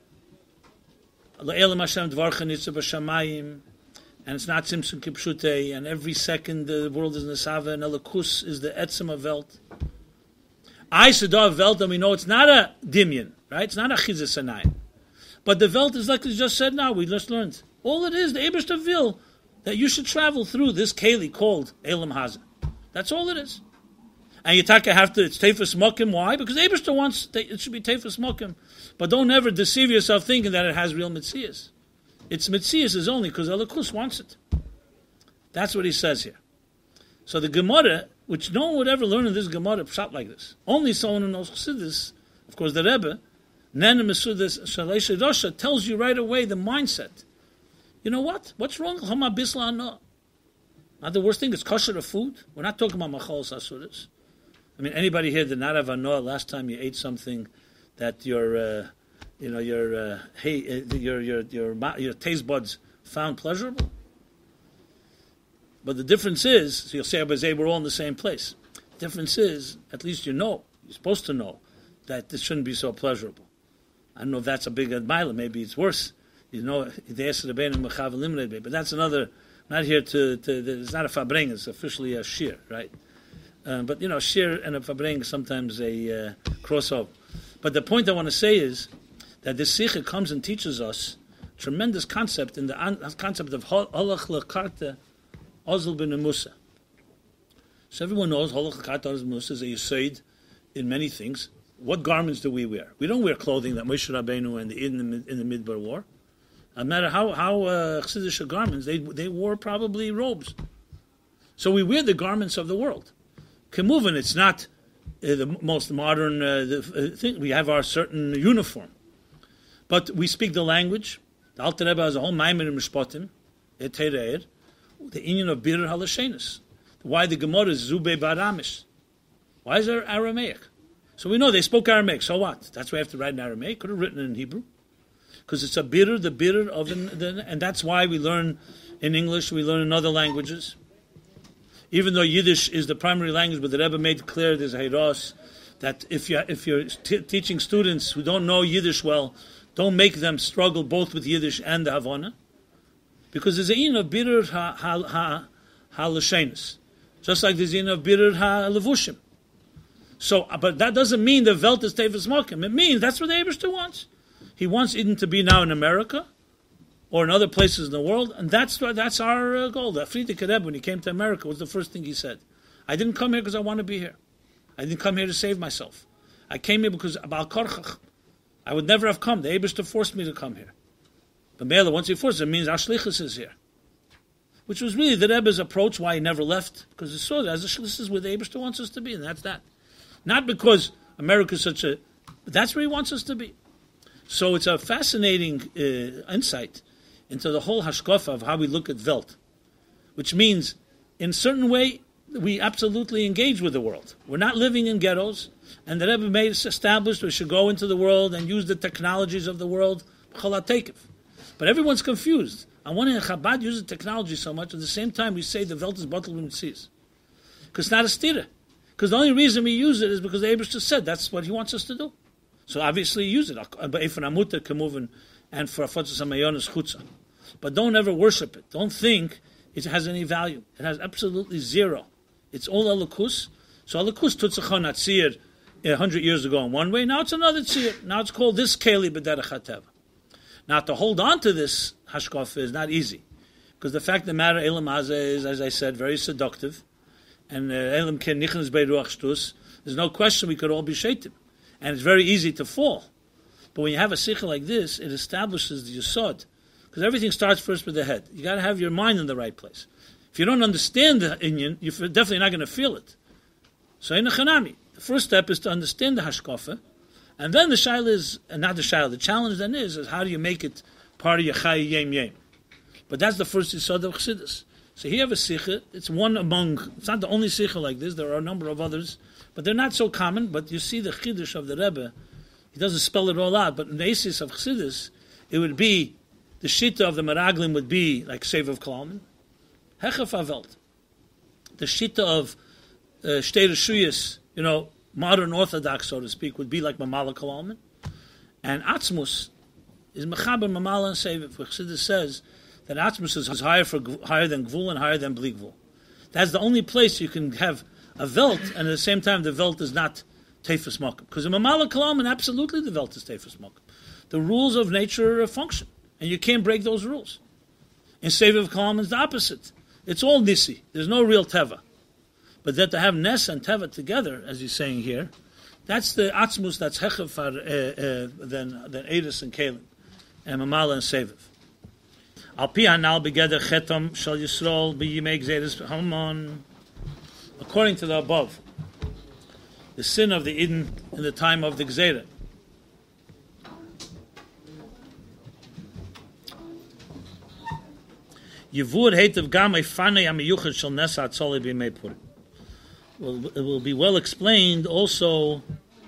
Le'elam Hashem Dvarcha Nitzav Hashamayim, and it's not Simson Kipshute, and every second the world is Nesava, and Elikus is the Etzem of Welt. I Sedov Welt, and we know it's not a Dimyan, right? It's not a Chizis Anayim. But the Welt is like we just said now, we just learned. All it is, the Eibishter will, that you should travel through this Keli called Elam Hazeh. That's all it is. And Yitaka have to, it's Teifus Mokim. Why? Because the Eibishter wants, it should be Teifus Mokim. But don't ever deceive yourself thinking that it has real Metzias. Its Metzias is only because Elikus wants it. That's what he says here. So the Gemara, which no one would ever learn in this Gemara, shot like this. Only someone who knows Chassidus, of course the Rebbe, Nen Mesudas Shalei Shedosha, tells you right away the mindset. You know what? What's wrong? Hama Bisla Ana. Not the worst thing is kosher of food. We're not talking about Machal Sasudas. I mean, anybody here did not have Anoah last time you ate something that your taste buds found pleasurable? But the difference is, so you'll say, we're all in the same place. The difference is, at least you're supposed to know, that this shouldn't be so pleasurable. I don't know if that's a big admire, maybe it's worse. You know, but that's another, not here it's not a fabring, it's officially a shir, right? But you know, shir and a fabring sometimes a crossover. But the point I want to say is that this sikha comes and teaches us tremendous concept in the concept of halach lekarta ozl ben musa. So everyone knows halach lekarta ozl ben musa is a yisoid in many things. What garments do we wear? We don't wear clothing that Moshe Rabbeinu and in the Midbar wore. No matter how Chassidish garments, they wore probably robes. So we wear the garments of the world. Kemuvan, it's not the most modern thing. We have our certain uniform. But we speak the language. The Alter Rebbe has a whole Maimer in Mishpatim, the Inyan of Bir Halashenis. Why the Gemara is Zube Baramish. Why is there Aramaic? So we know they spoke Aramaic. So what? That's why we have to write in Aramaic. Could have written it in Hebrew. Because it's the bitter of, and that's why we learn in English, we learn in other languages. Even though Yiddish is the primary language, but the Rebbe made clear, there's a Heiros, that if you're teaching students who don't know Yiddish well, don't make them struggle both with Yiddish and the Havana. Because there's a in of bitter ha-lashenis. Just like there's in of bitter ha-levushim. So, but that doesn't mean the Welt is Tevis Mokim. It means that's what the Eibishter wants. He wants Eden to be now in America, or in other places in the world, and that's our goal. The Friedrich Rebbe, when he came to America, was the first thing he said. I didn't come here because I want to be here. I didn't come here to save myself. I came here because Ba'al Korchach. I would never have come. The Eibishter forced me to come here. But Mela, once he forced it, means our shlichus is here. Which was really the Rebbe's approach, why he never left, because he saw that as a shlichus is where the Eibishter wants us to be, and that's that. Not because America is such a... But that's where he wants us to be. So it's a fascinating insight into the whole hashkafa of how we look at Welt, which means, in a certain way, we absolutely engage with the world. We're not living in ghettos, and the Rebbe made us established we should go into the world and use the technologies of the world, but everyone's confused. On one hand, Chabad uses technology so much, at the same time we say the Welt is bottled when it sees. Because it's not a stira. Because the only reason we use it is because the Eibishter said that's what he wants us to do. So obviously use it. And for Afotzas HaMayonis Chutza. But don't ever worship it. Don't think it has any value. It has absolutely zero. It's all Elokus. So Elokus Tutzachon Atzir 100 years ago in one way. Now it's another tzir. Now it's called this Keli B'derech HaTeva. Now to hold on to this hashkafa is not easy. Because the fact of the matter, Elam Hazeh is, as I said, very seductive. And Elam Ken Nichnas Beiruach Shtus. There's no question we could all be shaitim. And it's very easy to fall. But when you have a sikha like this, it establishes the yesod. Because everything starts first with the head. You got to have your mind in the right place. If you don't understand the inyan, you're definitely not going to feel it. So in the chanami, the first step is to understand the hashkafa, and then the shaila is, not the shaila, the challenge then is how do you make it part of your chay yem yem. But that's the first yesod of Chassidus. So here you have a sikha, it's one among, it's not the only sikha like this, there are a number of others, but they're not so common, but you see the chiddush of the Rebbe, he doesn't spell it all out, but in the asis of Chassidus, it would be, the shita of the Meraglim would be like Sev of Kalman, Hechef Avelt. The shita of Shtei Reshuyas, modern Orthodox, so to speak, would be like Mamala Kalman. And Atzmus is Mechaber Mamala and Sev. Chassidus says that Atzmus is higher than Gvul and higher than Bli Gvul. That's the only place you can have a Welt, and at the same time the Welt is not Tefus Mokum. Because in Mamala Kalman, absolutely the Welt is Tefus Mokum. The rules of nature function, and you can't break those rules. In Sev of Kalman is the opposite. It's all Nisi. There's no real Teva. But that to have Nes and Teva together, as he's saying here, that's the Atzmus that's Hechev than Eris and Kalim, and Mamala and Seviv. Al pi hanal begeder chetam shal Yisrael b'yimei gzeres Hamon. According to the above, the sin of the Eden in the time of the Gzera. Yivur heitav gam efanei amiyuchad shal nesa atzoli b'yimei Purim. Well, it will be well explained also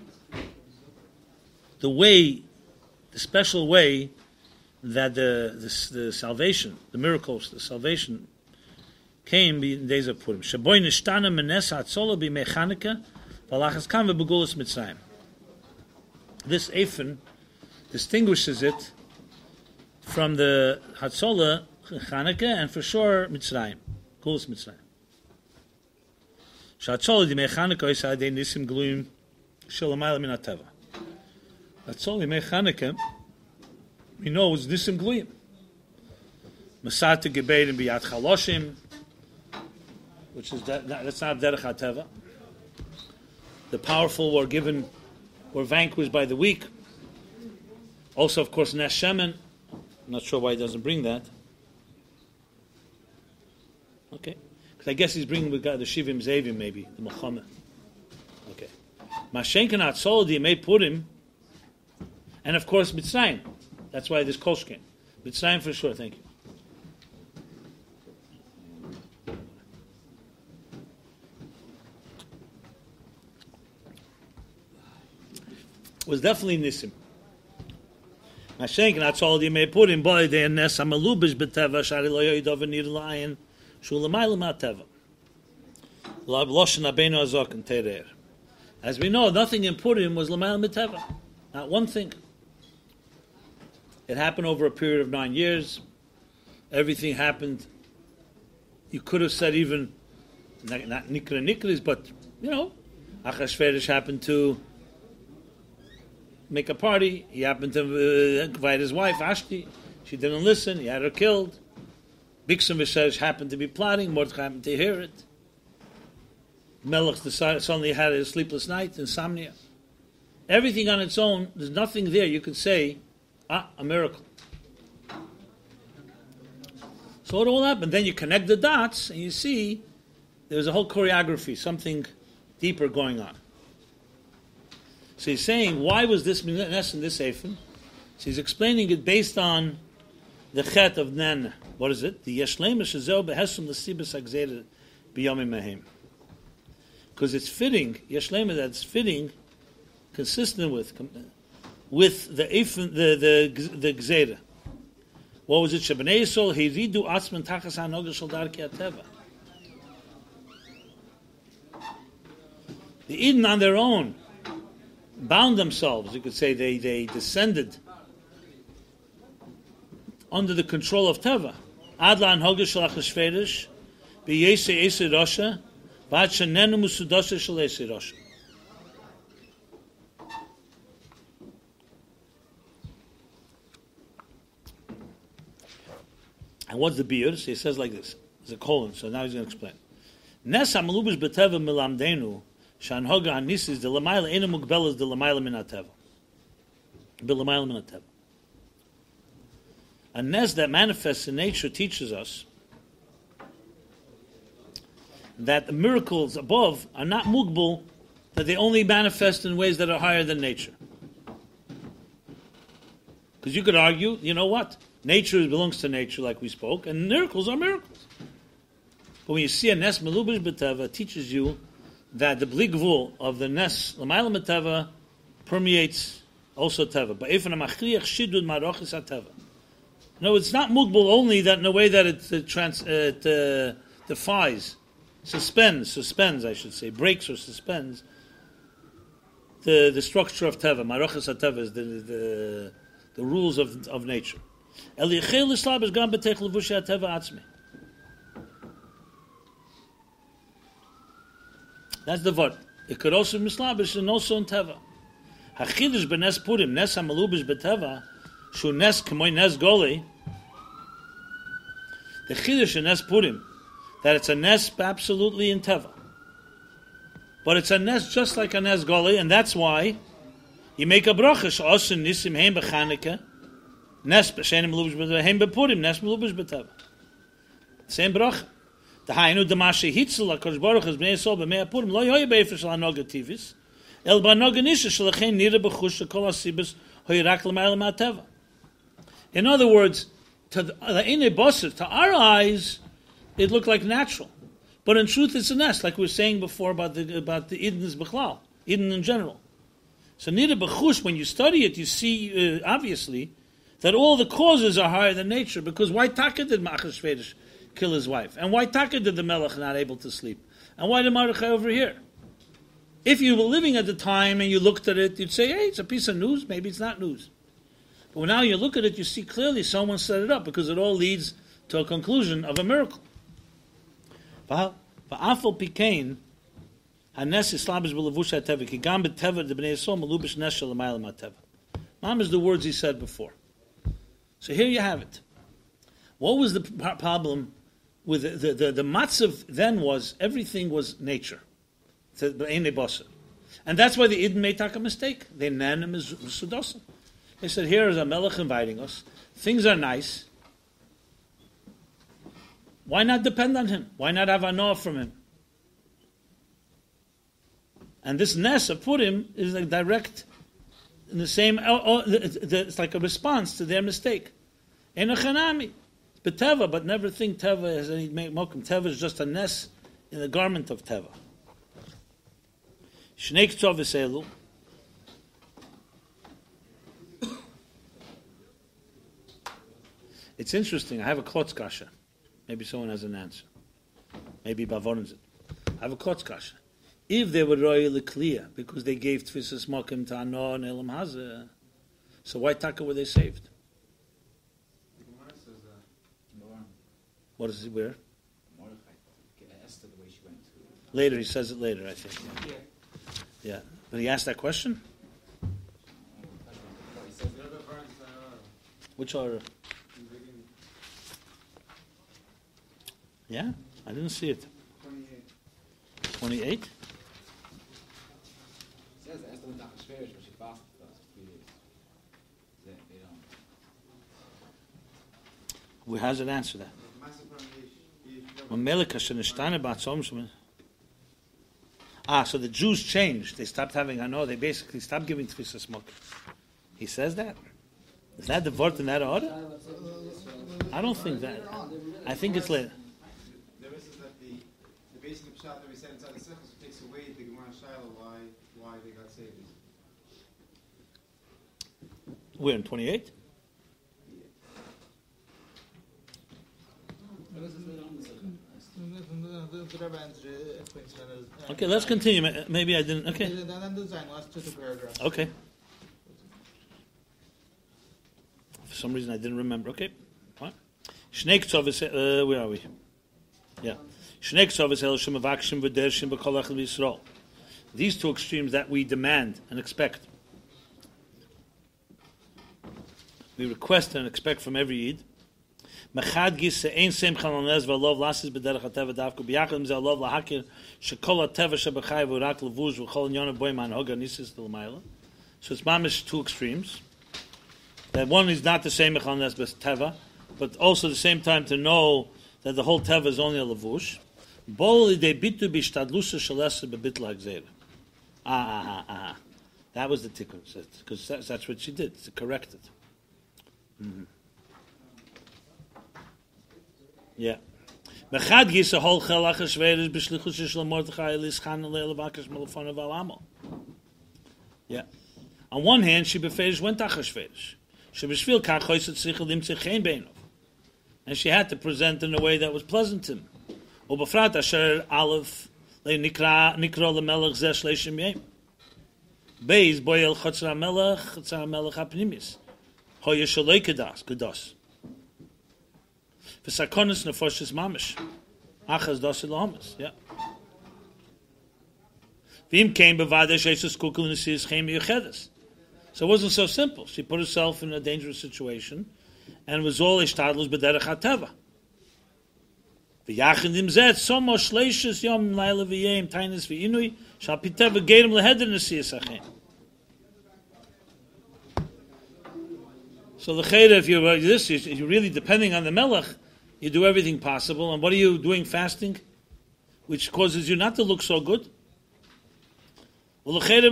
the special way that the salvation, the miracles, the salvation came in the days of Purim. Shaboy nishtana menes hatzola b'mei Chanukah v'alachas kam v'begulas Mitzrayim. This Eifin distinguishes it from the Hatzola Chanukah and for sure Mitzrayim, Gulas Mitzrayim. Hatzola b'mei Chanukah is adei nisim gluyim shelamayla min hateva. Hatzola b'mei Chanukah, we know it's nisim gluyim. Masata gebedim b'yad chaloshim, which is that's not derech hateva. The powerful were vanquished by the weak. Also, of course, Nes Shemen. I'm not sure why he doesn't bring that. Okay. Because I guess he's bringing the Shivim Zevim, maybe, the Muhammad. Okay. Mashenkan Atzol Yemei Purim, and of course, Mitzrayim. That's why this Kosh came. Mitzrayim for sure, thank you. Was definitely Nisim. Mashenkan Atzol Yemei Purim, boy, they nes amalubish beteva shari lo yoidov nir layin shulamayla mateva. Loshen abenu azok and terer. As we know, nothing in Purim was lamayla miteva. Not one thing. It happened over a period of 9 years. Everything happened. You could have said even not Nikra Nikris, but Achashverosh happened to make a party. He happened to invite his wife Ashti. She didn't listen. He had her killed. Bixen Vishesh happened to be plotting. Mordechai happened to hear it. Melech suddenly had a sleepless night, insomnia. Everything on its own, there's nothing there you could say, a miracle. So it all happened. Then you connect the dots and you see there's a whole choreography, something deeper going on. So he's saying, why was this Nes in this Eifen? So he's explaining it based on the Chet of Nen. What is it? The Yeshlema Shezeh Behesum L'Sibas Agzeda B'Yomim Mahim. Because it's fitting, Yeshlema, that's fitting, consistent with the Eifen, the Gzeda. What was it? Shebnei Yisrael Hiridu Atzman Tachas HaNoga Shel Darkei HaTeva. The Eden on their own bound themselves. You could say they descended under the control of Teva. Adla an Hoga Shel Achashverosh b'Yesei Esei Rosha v'ad shenenu Musudosha Shel Esei Rosha. And what's the beer? So he says like this. There's a colon, so now he's going to explain. Nes HaMelubish B'Teva Milamdenu Shan Hoga HaNisis De L'Mayla Eina Mugbelas De L'Mayla Min HaTeva. B'L'Mayla Min HaTeva. A nes that manifests in nature teaches us that the miracles above are not mugbal, that they only manifest in ways that are higher than nature. Because you could argue, you know what? Nature belongs to nature, like we spoke, and miracles are miracles. But when you see a nes melubish b'teva, it teaches you that the bli gvul of the nes l'mayla b'teva permeates also teva. Ba'efen ha'machriach shidud marochis ha'teva. No, it's not mugbal only that in a way that it defies, suspends, I should say, breaks or suspends the structure of teva. Marochis ha'teva is the rules of nature. That's the word. It could also be mislabish and also in teva. Hachidush b'nes purim, nes hamalubish b'teva, shu nes k'moy nes goli. The chidush in nes purim, that it's a nes absolutely in teva. But it's a nes just like a nes goli, and that's why you make a bracha, she'osin nisim heim b'chaneke, nes b'shenim melubish b'teva, heim b'purim, nes melubish b'teva. Same bracha. The Hainu Damashe Hitzel HaKadosh Baruch Hu Bnei Yisrael B'mei HaPurim Lo Yoye B'Efer Shel HaNoga Tivis El B'Noga Nisha Shelechein Nira B'chush Shekol HaSibas Hoyirak L'Mayla Ma'ateva. In other words, to the Einei Basar, to our eyes, it looked like natural, but in truth, it's a nest, like we were saying before about the Eden's B'chlal, Eden in general. So Nira B'chush, when you study it, you see obviously that all the causes are higher than nature. Because why Taka did Achashverosh kill his wife? And why Taka did the Melech not able to sleep? And why did Mordechai over here? If you were living at the time and you looked at it, you'd say, hey, it's a piece of news, maybe it's not news. But now you look at it, you see clearly someone set it up, because it all leads to a conclusion of a miracle. V'afal pikein hanes islabish b'levush ha'teva ki gam b'teva de b'nei Yisrael melubish nes shel l'mayla ma'ateva. Mom is the words he said before. So here you have it. What was the problem with the matzav then was everything was nature. And that's why the Eden made a mistake. They nan him as sudosim. They said, here is a melech inviting us. Things are nice. Why not depend on him? Why not have anah from him? And this nes of Purim is like direct, in the same, it's like a response to their mistake. Ein achanami. But Teva, but never think Teva has any mokum. Teva is just a nes in the garment of Teva. Shnei k'tzov v'seilu. It's interesting. I have a klotz kasha. Maybe someone has an answer. Maybe Bavorn's it. I have a klotz kasha. If they were royally clear because they gave tfisas mokum to Anoah and Elam Hazeh, so why taka were they saved? What is it? Where? Later, he says it later, I think. Yeah. But he asked that question? Which are? Yeah? I didn't see it. 28. 28? It says Esther went to Achashverosh, but she fasted first for 3 years. They don't. How does it answer that? So the Jews changed. They stopped having Hano. They basically stopped giving Tfisa smoke. He says that? Is that the word in that order? I don't think that. I think it's later. The rest is that the basic pshat that we said inside the Sechus takes away the Gemara Shiloh why they got saved. We're in 28? The Rebbe explains that as... Okay, let's continue. Maybe I didn't. Okay. And then the design, last two paragraphs. Okay. For some reason I didn't remember. Okay. Fine. Shnei Ktsovis, where are we? Yeah. Shnei Ktsovis el shemavakshim v'dershim b'kol echad v'Yisrael. These two extremes that we demand and expect. We request and expect from every Yid. Mechad gis ein simcha l'nez v'alov lasis b'derech hateva davku b'yachad im ze alov lahakir shekol hateva shebachai v'rak levush v'chol nyonav boi man hoga nisis d'l'mayla. So it's mamish two extremes. That one is not the same mechal l'nez b'teva, but also at the same time to know that the whole teva is only a levush. Bol lidei bitu b'shtadlusa shalesa b'bitla ha'gzeira. That was the tikkun, because that's what she did. She corrected. Mm-hmm. Yeah. Mechad gisa hol chelach hashveirish b'shlichus shel Mordechai lischan le'levakish melafon v'alamo. Yeah. On one hand, she beferish went achashveirish. She b'shvil kach choyset tzricha limtzei chen beinov. And she had to present in a way that was pleasant to him. Ubefrat asher aleph le'nikra le'melech zeh shleishim yem. Beis boyel chotzar melech hapnimis. Hoye shalei kedas. V'sakonis nefoshes mamish. Achaz dosi lahomis. Yeah. V'im came b'vadesh esus kukul nesis chem yuchedes. So it wasn't so simple. She put herself in a dangerous situation, and it was all ishtadlus b'derech hateva. V'yachin im zet somo shleishes yom laila v'yem tainis v'inui shal piteva gerim leheder nesis achem. So the chayda, if you're this, you're really depending on the melech. You do everything possible, and what are you doing? Fasting, which causes you not to look so good. An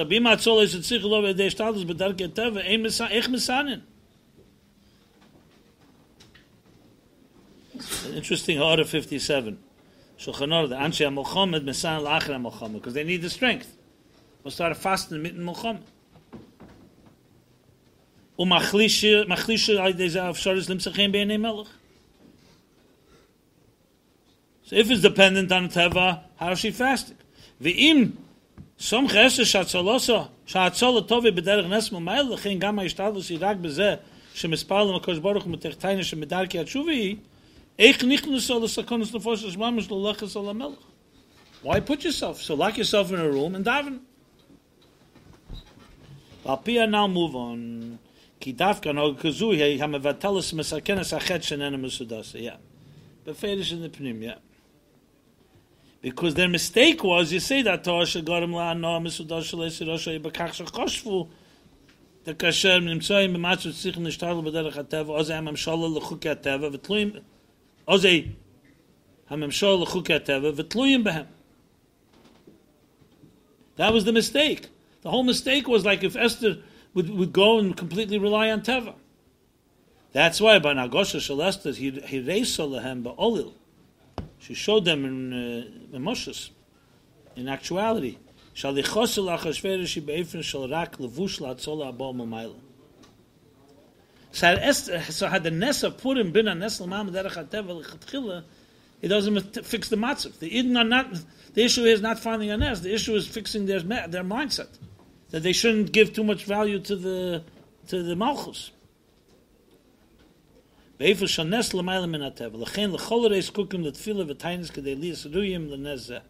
interesting order 57. Because they need the strength. We'll start fasting mitten Mulcham. So if it's dependent on Teva, how is she fasting? V'im som chesed shatzolosa shatzola tovi b'derech nesmel ma'il l'chein gam ha'ishtadlus yirak b'zeh shemispal l'makosh baruch u'metechtaina shemidarki atshuvi eich nichnuso l'sakonos nefos shmamish l'lechas alamelech. Why put yourself? So lock yourself in a room and daven. Alpia now move on. Ki dafka no kazui hamevatelis mesakenes achet shenena mesudasa. Yeah. Beferish in the pnim, yeah. Because their mistake was, you say that Torah shegarim la'ano mesudasa le'sirosha yibakach shechoshvu the kasher nimtzoyim b'matzu tzichin nishtadlu b'derech hateva ozei hamamshala l'chukei hateva v'tluyim ozei hamamshala l'chukei hateva v'tluyim b'hem. That was the mistake. The whole mistake was like if Esther would go and completely rely on Teva. That's why by Nagosha Shel Esther he raised Lehem ba'olil. She showed them in Moshes, in actuality. Shalichosel Achashverosh be'efren shel rak levush la'atzola abol mamayla. So had the Nessa put him bin a Ness l'mam derech hateva l'chatchila, it doesn't fix the matzah. The issue is not finding a Ness. The issue is fixing their mindset. That they shouldn't give too much value to the malchus. Be'efel shanes l'mayla min hateva l'chein l'chol reis kukim l'tfila v'tainis k'dei liyas ruyim l'nezeh.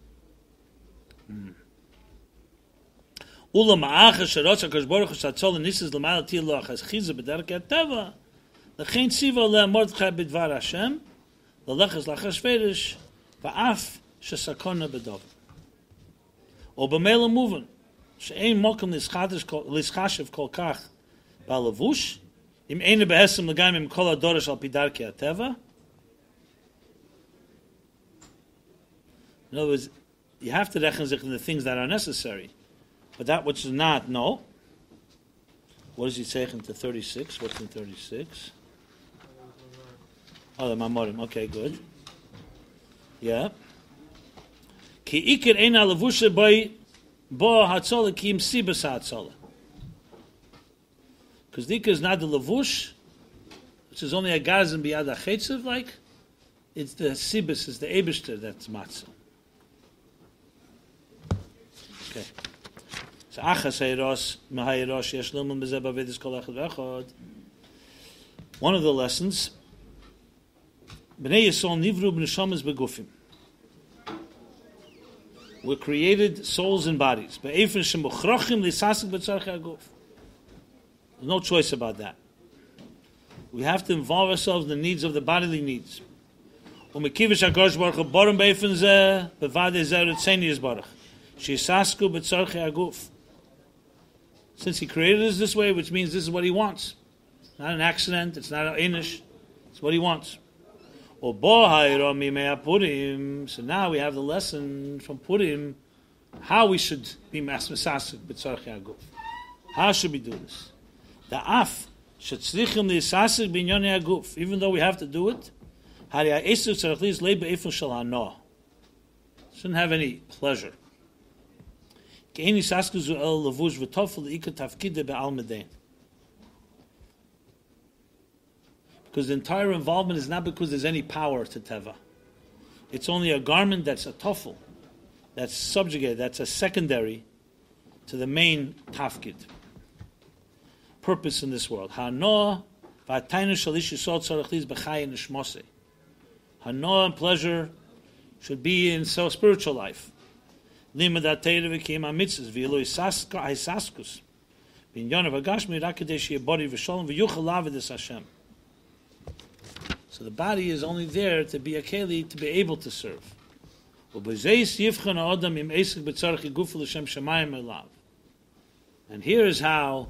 Ula ma'acha sherotza kosh baruch shatzol l'nisis l'mayla tiyah lo achas chiza b'derech hateva l'chein tziva le'Mordechai b'dvar Hashem L'lechas l'achashverish va'af shesakona b'dov. O b'mela muven she'ein mokum lischashev kol kach ba'levush im eine behesem l'gaim im kol adorish al pidarki ateva. In other words, you have to reckon sich in the things that are necessary, but that which is not, no. What does he say into 36? What's in 36? Oh, the Mamorim. Okay, good. Yeah. Ki ikir ein alavusha by bo hatzola ki im sibas hatzola. Because the ikir is not the lavush, which is only a gazan biyad achetzev, like, it's the sibas, it's the ebishter that's matzah. Okay. So achas hayros mahayros yesh lumim bezeh bavedis kol echad v'echad. One of the lessons, Bnei Yisrael nivru b'neshamas begufim. We're created souls and bodies. Be'efen shemuchrachim lisasik b'tzarchei aguf. There's no choice about that. We have to involve ourselves in the needs of the bodily needs. U'mekivish HaKadosh Baruch Hu borim be'efen zeh bevadei zeh ritzeni yisbarach. Shisasku b'tzarchei aguf. Since He created us this way, which means this is what He wants. It's not an accident. It's not an inish. It's what He wants. So now we have the lesson from Purim, how we should be masasik b'tzarchei aguf. How should we do this? The af shetzrichim lisasik b'inyonei aguf. Even though we have to do it, shouldn't have any pleasure. Because the entire involvement is not because there's any power to teva. It's only a garment that's a tofel, that's subjugated, that's a secondary to the main tafkid. Purpose in this world. Hanoah and pleasure should be in spiritual life. So the body is only there to be a keli, to be able to serve. And here is how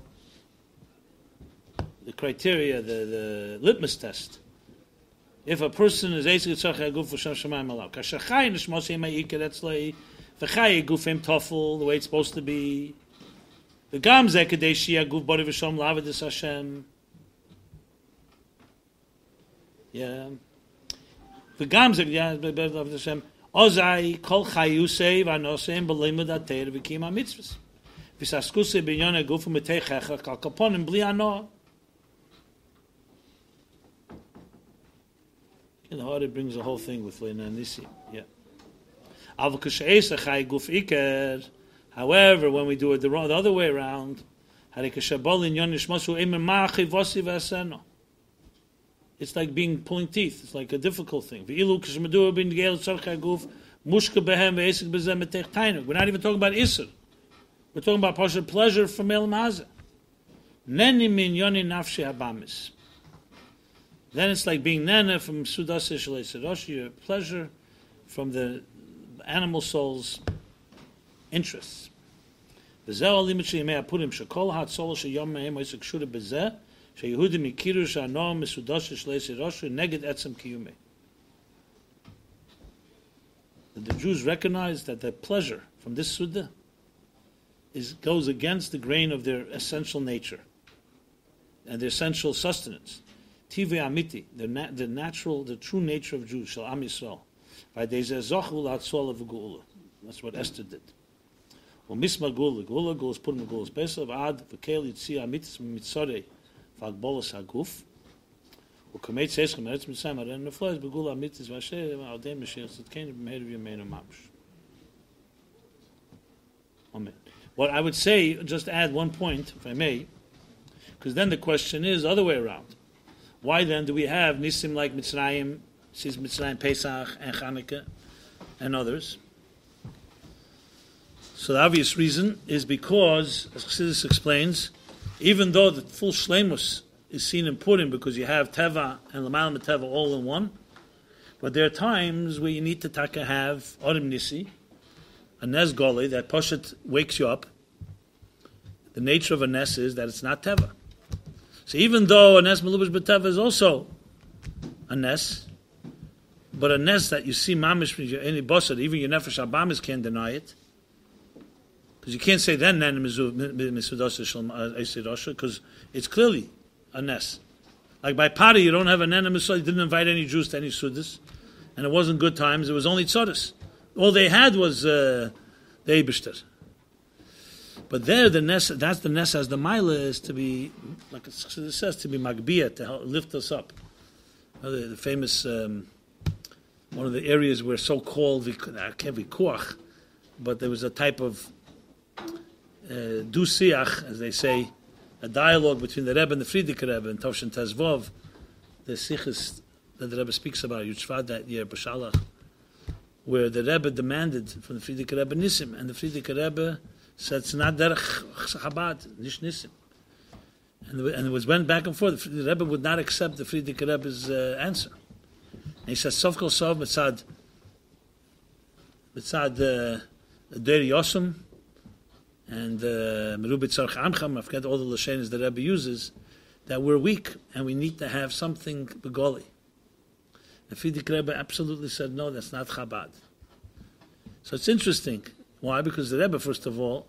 the criteria, the litmus test. If a person is eisik b'tzarchei aguf l'shem shamayim alav, kasher chay nishmosei ma'ikir etzlei, v'chay gufim tofel, the way it's supposed to be. V'gam zeh kadei shia guf bori v'shom l'avadis Hashem. Yeah. V'gam zeh l'avadis Hashem. Ozai kol chayusei v'anoseim b'limud ha'teir v'kim ha'mitzvahs. V'saskusei b'inyon ha'guf u'meteichecha kal kaponim bli ha'noah. In the heart, it brings the whole thing with Leina Nisi. Yeah. However, when we do it the other way around, it's like pulling teeth. It's like a difficult thing. We're not even talking about Isser. We're talking about partial pleasure from El Mazah. Then it's like being nana from Sudas Shalei Sedosh, your pleasure from the animal soul's interests. The Jews recognize that the pleasure from this Suda goes against the grain of their essential nature and their essential sustenance. Tivei Amiti, the natural, the true nature of Jews, Shal Am Yisrael. That's what Esther did. Misma Gula Gula put in Gula's Besav Ad V'Kel Yitzi Amitis Mitzorei V'Agbolos Haguf U'Kamet Seischem Eretz Mitzrayim Aren Nefloes B'Gula Amitis V'Asher V'Aldei Mashiach Tzidkein B'Meir V'Yameinu Mamash. Amen. What I would say, just add one point, if I may, because then the question is the other way around. Why then do we have Nisim like Mitzrayim, Sis Mitzrayim, Pesach, and Chanukah, and others? So the obvious reason is because, as Chassidus explains, even though the full Shleimus is seen in Purim because you have Teva and L'malam Teva all in one, But there are times where you need to have Orim Nisi, a Nes Goli, that Poshet wakes you up. The nature of a Nes is that it's not Teva. So even though a Nes Melubash B'Teva is also a Nes, but a Nes that you see Mamish, any Bosset, even your Nefesh Abamis can't deny it. Because you can't say then because it's clearly a Nes. Like by Pari, you don't have a Nena Mitzvah, you didn't invite any Jews to any Sudas, and it wasn't good times, it was only Tzodas. All they had was the Eibishter. But there, the Nes, that's the Nes as the Maila is to be, like it says, to be Magbiyah, to help lift us up. The famous, one of the areas where so-called, I can't be Kuach, but there was a type of Du-Siach, as they say, a dialogue between the Rebbe and the Frierdiker Rebbe in Tovshin Tezvov, the Sichos that the Rebbe speaks about, Yutzvad that year, B'Shalach, where the Rebbe demanded from the Frierdiker Rebbe Nisim, and the Frierdiker Rebbe said, it's not derech Chabad, nish Nisim. And it was went back and forth. The Rebbe would not accept the Frierdiker Rebbe's answer. And he said, Sof kol sof mitzad Der Yosem, and Merubit Tzarch Amcham, I forget all the Lashenas the Rebbe uses, that we're weak and we need to have something begoli. The Frierdiker Rebbe absolutely said, no, that's not Chabad. So it's interesting. Why? Because the Rebbe, first of all,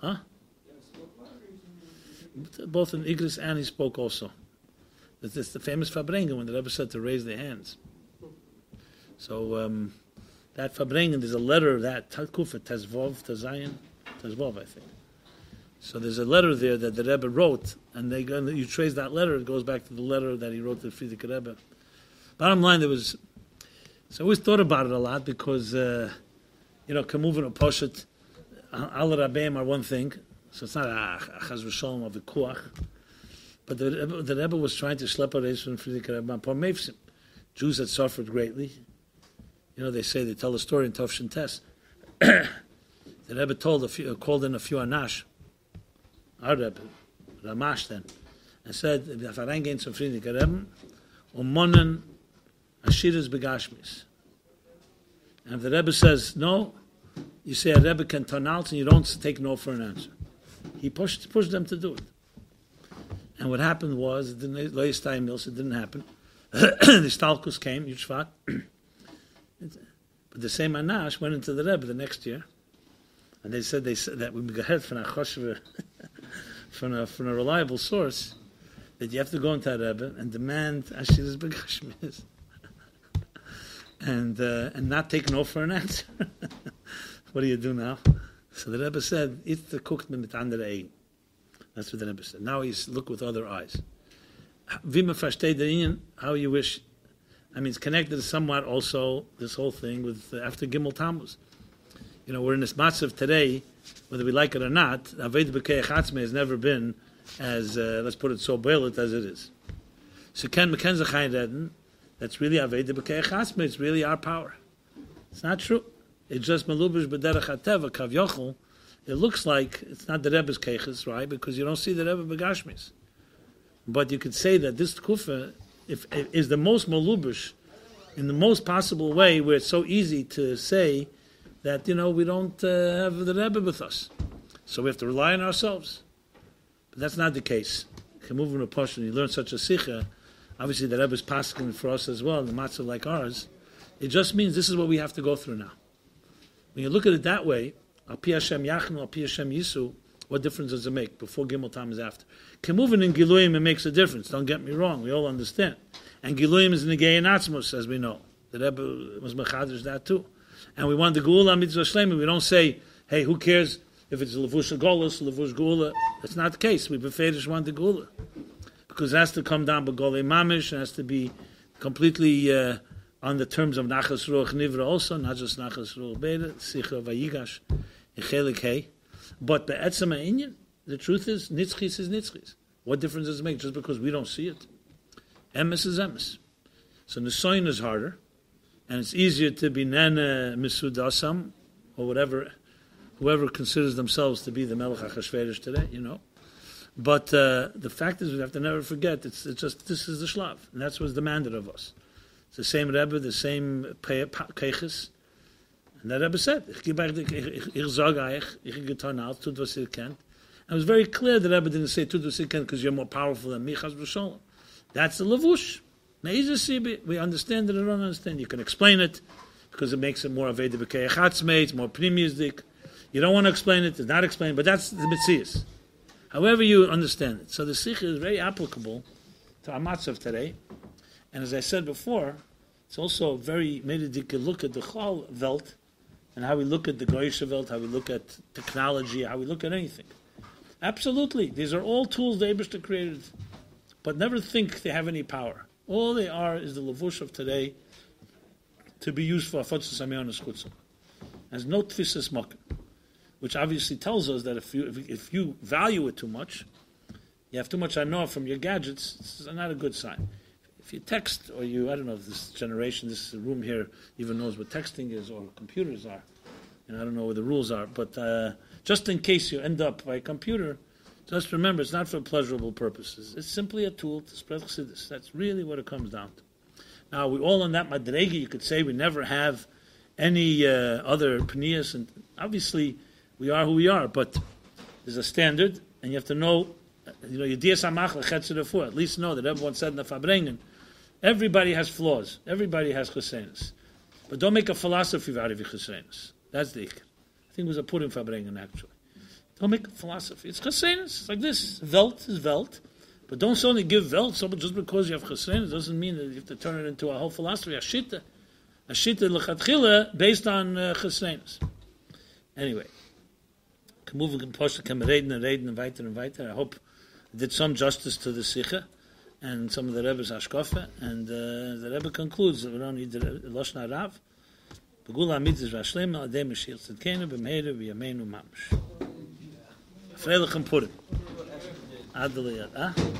both in Igris and he spoke also. It's the famous Fabrengen when the Rebbe said to raise their hands. So that Fabrengen, there's a letter that Kufa Tezvov, Tezvov, I think. So there's a letter there that the Rebbe wrote, and you trace that letter, it goes back to the letter that he wrote to the Frierdiker Rebbe. Bottom line, so I always thought about it a lot because, Kamuvin or Poshet, Al Rabbeim are one thing, so it's not a Chaz V'Sholom of the Kuach, but the Rebbe was trying to schlep a race from Frierdiker Rebbe on Por Mefsim. Jews had suffered greatly. They tell a story in Tovshin Tes. The Rebbe called in a few Anash, our Rebbe, Ramash then, and said, if I reingehen zum Frierdiker Rebbe, monnen Ashiras Begashmis. And if the Rebbe says no, you say a Rebbe can turn out and you don't take no for an answer. He pushed them to do it. And what happened was, it didn't happen. The Stalkus came, Yutzvat. But the same Anash went into the Rebbe the next year. And they said that we got heard from a choshev, from a reliable source, that you have to go into a Rebbe and demand Ashiras Begashmis. And not take no for an answer. What do you do now? So the Rebbe said, "It's the cooked mit andere ein." That's what the Rebbe said. Now he's look with other eyes. Wie man versteht der Inyan, how you wish. I mean, it's connected somewhat also, this whole thing, with after Gimel Tammuz. We're in this matzav today, whether we like it or not, Aved B'Kei Chatzmei has never been as, let's put it so boilet as it is. So Ken McKenzie Reden, that's really Aved B'Kei Chatzmei, it's really our power. It's not true. It's just Melubish B'Derech HaTeva, Kav Yochel. It looks like it's not the Rebbe's Keiches, right? Because you don't see the Rebbe Begashmis. But you could say that this Kufa is the most Melubish in the most possible way, where it's so easy to say that, we don't have the Rebbe with us. So we have to rely on ourselves. But that's not the case. Moving a portion, you learn such a Sikha, obviously the Rebbe is passing for us as well, the matzah like ours. It just means this is what we have to go through now. When you look at it that way, Al Pi Hashem Yachnu, Al Pi Hashem Yisu, what difference does it make before Gimel Tam is after? Kemuvin in Giluyim, it makes a difference. Don't get me wrong. We all understand. And Giluyim is Negei and Atzmos, as we know. The Rebbe was Mechadish that too. And we want the Geula Mitzvah Shlema. We don't say, hey, who cares if it's Levush Golus, Levush Geula. That's not the case. We beferish want the Geula. Because it has to come down by Golei Mamish. It has to be completely on the terms of Nachas Ruach Nivra also, not just Nachas Ruach Beda, Sicha Vayigash, Chelik Hey. But the Etzema Inyan, the truth is, Nitzchis is Nitzchis. What difference does it make just because we don't see it? Emes is Emes. So Nisoyin is harder, and it's easier to be Nene Misudasam, or whoever considers themselves to be the Melech HaChashverosh today, But the fact is, we have to never forget, it's just, this is the Shlav, and that's what's demanded of us. It's the same Rebbe, the same Keiches. And that Rebbe said, ich sage euch, ich getan alles, tut was ihr kennt. And it was very clear that Rebbe didn't say, tut was ihr kennt, because you're more powerful than me, chas v'sholem. That's the levush. We understand it or don't understand. You can explain it, because it makes it more aveda b'kei chatzmei, it's more pnimiusdik. You don't want to explain it, it's not explained, but that's the mitzias. However you understand it. So the sikh is very applicable to our matzav today. And as I said before, it's also very medical look at the Chol Welt and how we look at the Goyisha Welt, how we look at technology, how we look at anything. Absolutely. These are all tools the Eibishter created, but never think they have any power. All they are is the levush of today to be used for Afotzes Amiyah Neschutzah. There's no tfisas makom, which obviously tells us that if you value it too much, you have too much anah from your gadgets, it's not a good sign. If you text, or I don't know if this generation, this room here even knows what texting is or computers are. And I don't know what the rules are. But just in case you end up by a computer, just remember, it's not for pleasurable purposes. It's simply a tool to spread chassidus. That's really what it comes down to. Now, we all on that madrega, you could say we never have any other pniyas. And obviously, we are who we are. But there's a standard, and you have to know, Yediyas Hamach Lechetzer Refuah. At least know that everyone said in the Fabrengen, everybody has flaws. Everybody has chesenus. But don't make a philosophy out of your chesenus. That's the ikar. I think it was a put in Fabrengen, actually. Don't make a philosophy. It's chesenus. It's like this. Welt is Welt. But don't suddenly give Welt just because you have chesenus. Doesn't mean that you have to turn it into a whole philosophy. A shita lechatchila based on chesenus. Anyway. Moving Posha can reden and weiter. I hope I did some justice to the Sikha and some of the Rebbe's Ashkofa, and the Rebbe concludes that we don't need the Lashon Harav. Begula Amitzis Vashlem Al Adei Mashiach Tzidkenu B'Meira V'Yameinu Mamash. Freilich and Purim. Ad